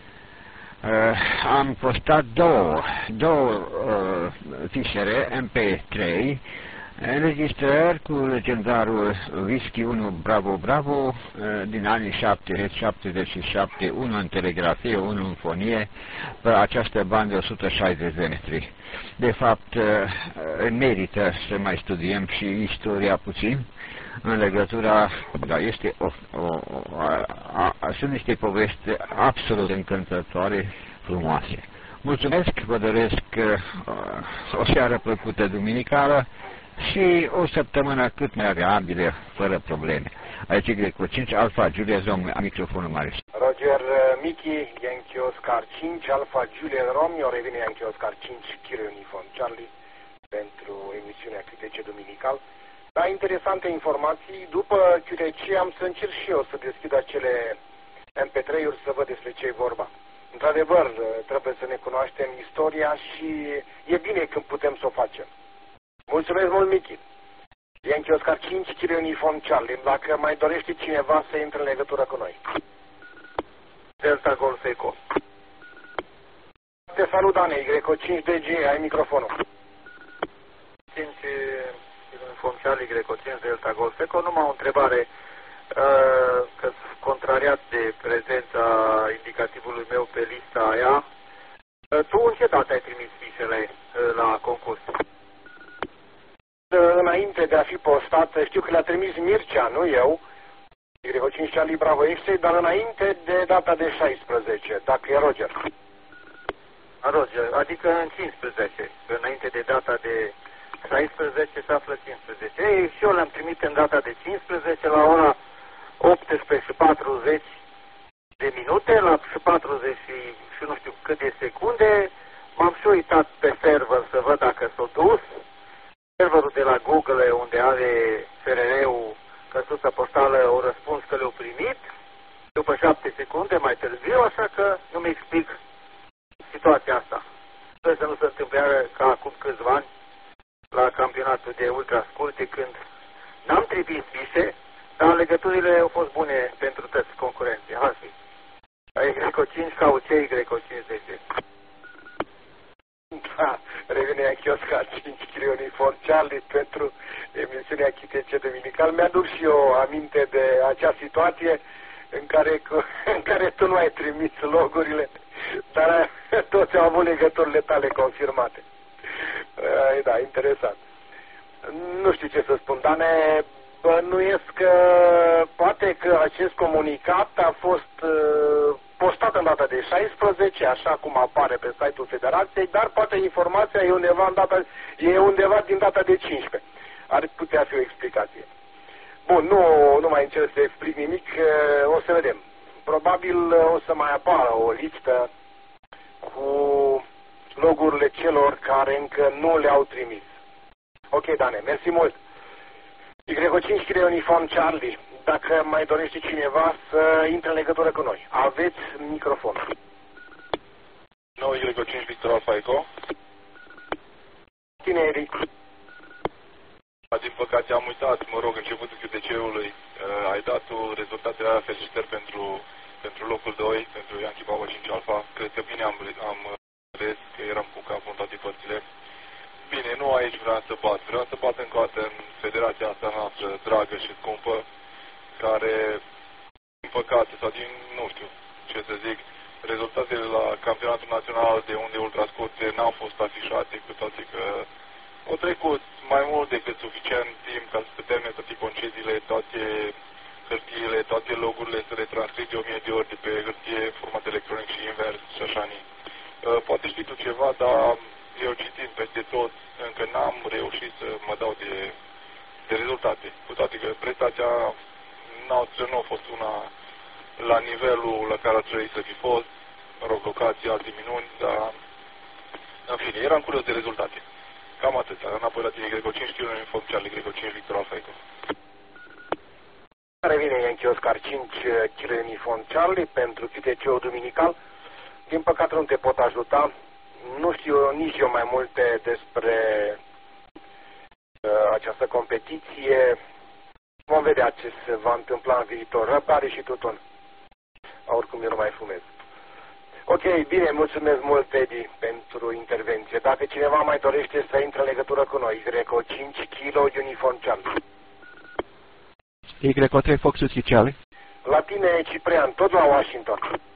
am postat două fișiere MP3, înregistrări cu legendarul Whisky 1 Bravo Bravo din anii 70-77, unul în telegrafie, unul în fonie, pe această bandă 160 de metri. De fapt, merită să mai studiem și istoria puțin în legătura, dar este sunt niște povesti absolut încântătoare, frumoase. Mulțumesc, vă doresc o seară plăcută duminicală și o săptămână cât mai agreabilă, fără probleme. Aici Y5, Alfa Julia Zom, microfonul mare. Roger Mickey, Yankee Oscar 5, Alfa Julia Romeo, revine Yankee Oscar 5, Kilo Uniform Charlie, pentru emisiunea QTC Duminical. Da, interesante informații. După QTC am să încerc și eu să deschid acele MP3-uri să văd despre ce e vorba. Într-adevăr, trebuie să ne cunoaștem istoria și e bine când putem să o facem. Mulțumesc mult, Michi. Yankee Oscar 5, Kilo Uniform Charlie. Dacă mai dorește cineva să intre în legătură cu noi. Delta Golf Eco. Te salut, Dane, Y5DG, ai microfonul. 5 Uniform Charlie, Y5 Delta Golf Eco. Numai o întrebare, că sunt contrariat de prezența indicativului meu pe lista aia. Tu în ce dată ai trimis fișele la concurs? Înainte de a fi postat, știu că le-a trimis Mircea, nu eu, Y5 Charlie Bravo X, dar înainte de data de 16, dacă e Roger. Roger, adică în 15, înainte de data de 16 se află 15. Ei, și eu le-am trimit în data de 15 la ora 18:40 de minute, la 40 și nu știu cât de secunde, m-am și uitat pe server să văd dacă s-a dus. Serverul de la Google, unde are FRR-ul căsuța postală, o răspuns că le-au primit după 7 secunde mai târziu, așa că nu mi explic situația asta. Sper să nu se întâmple ca acum câțiva ani la campionatul de ultra scurte, când n-am trimis fișe, dar legăturile au fost bune pentru toți concurenții. Hai, Y5 ca UC, Y5DG. Da, revine Yankee Oscar 5 Kilo Uniform Charlie pentru emisiunea QTC Duminical. Mi-aduc și eu aminte de acea situație în care tu nu ai trimis logurile, dar toți au avut legăturile tale confirmate. Da, interesant. Nu știu ce să spun, dar ne bănuiesc că poate că acest comunicat a fost postat în data de 16, așa cum apare pe site-ul Federației, dar poate informația e undeva din data de 15. Ar putea fi o explicație. Bun, nu mai încerc să explic nimic, o să vedem. Probabil o să mai apară o listă cu logurile celor care încă nu le-au trimis. Ok, Dane, mersi mult. Y5 Kilo Uniform Charlie, dacă mai dorește cineva să intre în legătură cu noi. Aveți microfonul. Nou Y5 Victor Alpha Eco. Cine e? Din păcate am uitat, mă rog, începutul QTC-ului. Ai dat rezultatele alea, felicitări pentru locul 2, pentru Yankee Bravo 5 Alpha. Cred că bine am rez, că eram cu capul în toate părțile. Bine, nu aici vreau să bat. Vreau să bat încă o dată în federația asta noastră dragă și scumpă, care, din păcate, sau din, nu știu ce să zic, rezultatele la campionatul național de unde ultrascurte n-au fost afișate, cu toate că au trecut mai mult decât suficient timp ca să se termine toate concediile, toate hârtiile, toate logurile să le transcrii de 1000 de ori de pe hârtie, format electronic și invers și așa ni. Poate știi tu ceva, dar eu citind peste tot, încă n-am reușit să mă dau de rezultate. Cu toate că prestația noastră nu a fost una la nivelul la care ar trebui să fi fost, mă rog, locații, alte minuni, dar în fine, eram curios de rezultate. Cam atâta. Înapoi la tine, Greco 5 kg, Uniform Charlie, Greco 5, Victor Alfa Eco. Revine Yankee Oscar 5 kg Uniform Charlie pentru QTC-ul duminical. Din păcate nu te pot ajuta. Nu știu nici eu mai multe despre această competiție. Vom vedea ce se va întâmpla în viitor. Răbdare și tutun. Oricum eu nu mai fumez. Ok, bine, mulțumesc mult, Edi, pentru intervenție. Dacă cineva mai dorește să intre în legătură cu noi, Greco 5 kg Uniform Charlie. Greco 3 Fox Whisky Charlie. La tine, Ciprian, tot la Washington.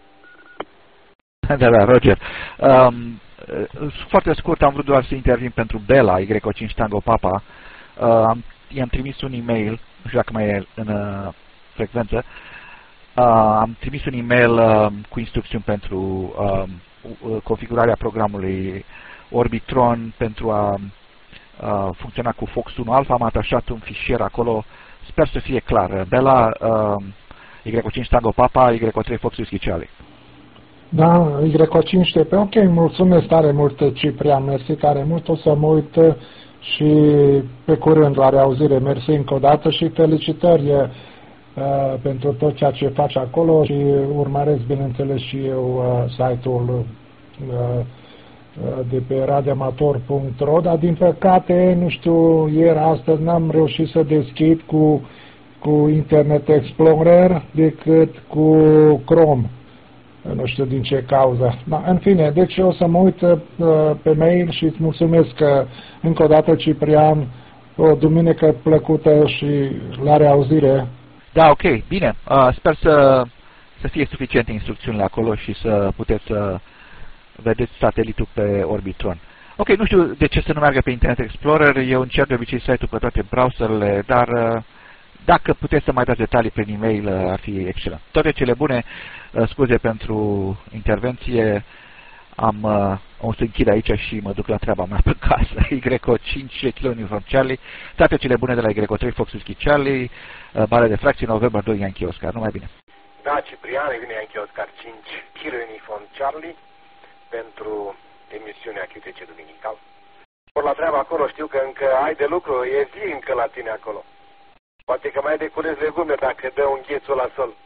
Da, Roger. Foarte scurt, am vrut doar să intervin pentru Bela, Greco 5 Tango Papa. I-am trimis un e-mail, nu știu dacă mai e în frecvență, am trimis un e-mail cu instrucțiuni pentru configurarea programului Orbitron pentru a funcționa cu Fox 1 Alpha. Am atașat un fișier acolo, sper să fie clar. Bela, Y5 Tango Papa, Y3 Fox Whisky Charlie. Da, Y5 TP, ok, mulțumesc tare mult, Ciprian, mersi tare mult, o să mă uit și pe curând la reauzire, mersi încă o dată și felicitări pentru tot ceea ce faci acolo și urmăresc, bineînțeles, și eu site-ul de pe radioamator.ro, dar din păcate, nu știu, ieri, astăzi n-am reușit să deschid cu Internet Explorer decât cu Chrome. Nu știu din ce cauză. Da, în fine, deci o să mă uit pe mail și îți mulțumesc încă o dată, Ciprian, o duminică plăcută și la reauzire. Da, ok, bine. Sper să fie suficiente instrucțiunile acolo și să puteți să vedeți satelitul pe Orbitron. Ok, nu știu de ce să nu meargă pe Internet Explorer, eu încerc de obicei site-ul pe toate browserele, dar dacă puteți să mai dați detalii prin e-mail, ar fi excelent. Toate cele bune, scuze pentru intervenție, o să închid aici și mă duc la treaba mea pe casă. Y5 kg Uniform Charlie, toate cele bune de la Y3 Fox Whisky Charlie, bare de fracții, November 2 Yankee Oscar, numai bine. Da, Ciprian, vine Yankee Oscar 5 kg Uniform Charlie pentru emisiunea QTC duminical. Por la treaba acolo, știu că încă ai de lucru, e zi încă la tine acolo. Poate că mai ai de cules legume dacă dă un ghețul la sol.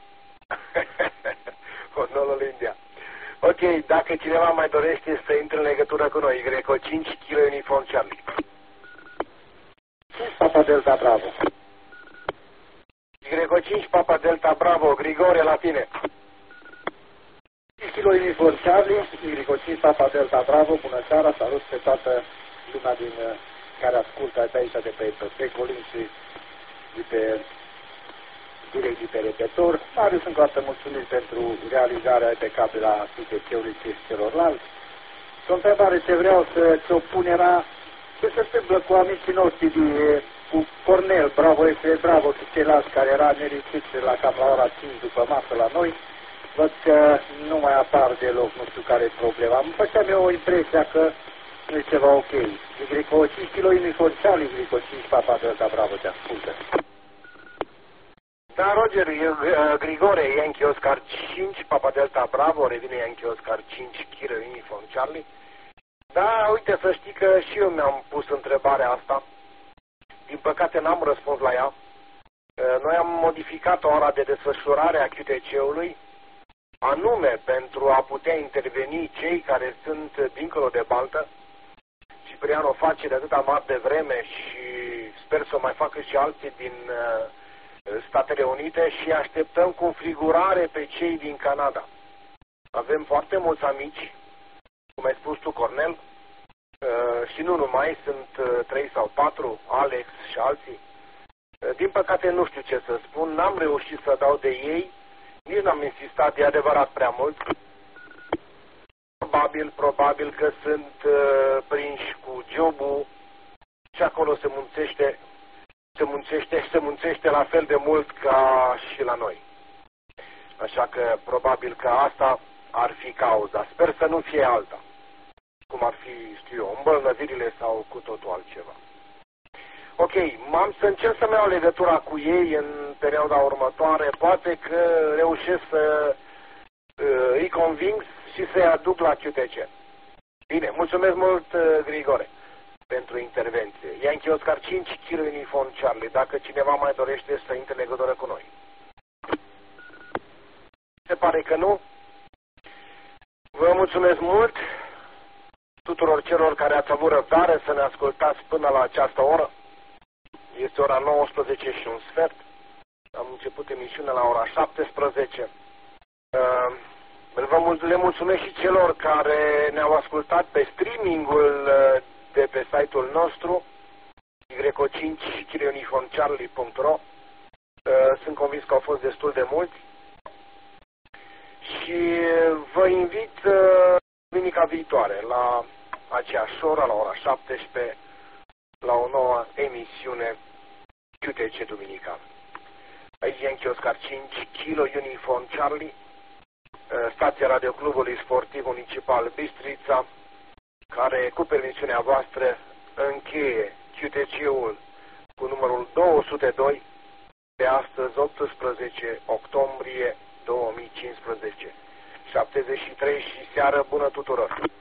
Onolul India. Ok, dacă cineva mai dorește să intre în legătură cu noi, Greco 5 kg Uniform Charlie. Papa Delta Bravo. Greco 5 Papa Delta Bravo, Grigore la tine. 5 kg Uniform Charlie, Greco 5 Papa Delta Bravo, bună seara, salut pe toată lumea din care ascultă pe aici de pe Colin și de pe direct de pe repetor. Marius, încă o dată mulțumim pentru realizarea pe cabel a QTC-ului și celorlalți. O întrebare ce vreau să o pun era ce se întâmplă cu amicii noștri cu Cornel, Bravo F, Bravo și ceilalți care era nericiți la cam la ora 5 după masă la noi. Văd că nu mai apar deloc, nu știu care e problema. Îmi făceam eu o impresia că nu e ceva ok. Grico 5 kg Uniform Charlie, Grico 5 Papa Delta Bravo, te ascultă. Da, Roger, Grigore, Yankee Oscar 5, Papa Delta Bravo, revine Yankee Oscar 5 kg Uniform Charlie. Da, uite, să știi că și eu mi-am pus întrebarea asta. Din păcate n-am răspuns la ea. Noi am modificat ora de desfășurare a QTC-ului, anume pentru a putea interveni cei care sunt dincolo de baltă. Ciprian o face de atâta mare de vreme și sper să o mai facă și alții din Statele Unite și așteptăm configurare pe cei din Canada. Avem foarte mulți amici, cum ai spus tu, Cornel, și nu numai, sunt 3 sau 4, Alex și alții. Din păcate nu știu ce să spun, n-am reușit să dau de ei, nici n-am insistat de adevărat prea mult. Probabil că sunt prinși cu jobul și acolo se muncește la fel de mult ca și la noi. Așa că probabil că asta ar fi cauza. Sper să nu fie alta. Cum ar fi, știu eu, îmbolnăvirile sau cu totul altceva. Ok, m-am să încerc să-mi iau legătura cu ei în perioada următoare, poate că reușesc să îi conving și să-i aduc la QTC. Bine, mulțumesc mult, Grigore, pentru intervenție. Yankee Oscar 5, Kilo Uniform Charlie, dacă cineva mai dorește să intre în legătură cu noi. Se pare că nu. Vă mulțumesc mult tuturor celor care ați avut răbdare să ne ascultați până la această oră. Este ora 19 și un sfert. Am început emisiunea la ora 17. Le mulțumesc și celor care ne-au ascultat pe streamingul de pe site-ul nostru y5-uniformcharlie.ro. Sunt convins că au fost destul de mulți și vă invit duminica viitoare la aceeași oră, la ora 17, la o nouă emisiune QTC Duminical. Aici Yankee Oscar 5, Kilo Uniform Charlie, stația radioclubului sportiv municipal Bistrița, care, cu permisiunea voastră, încheie QTC-ul cu numărul 202 pe astăzi, 18 octombrie 2015. 73 și seară bună tuturor!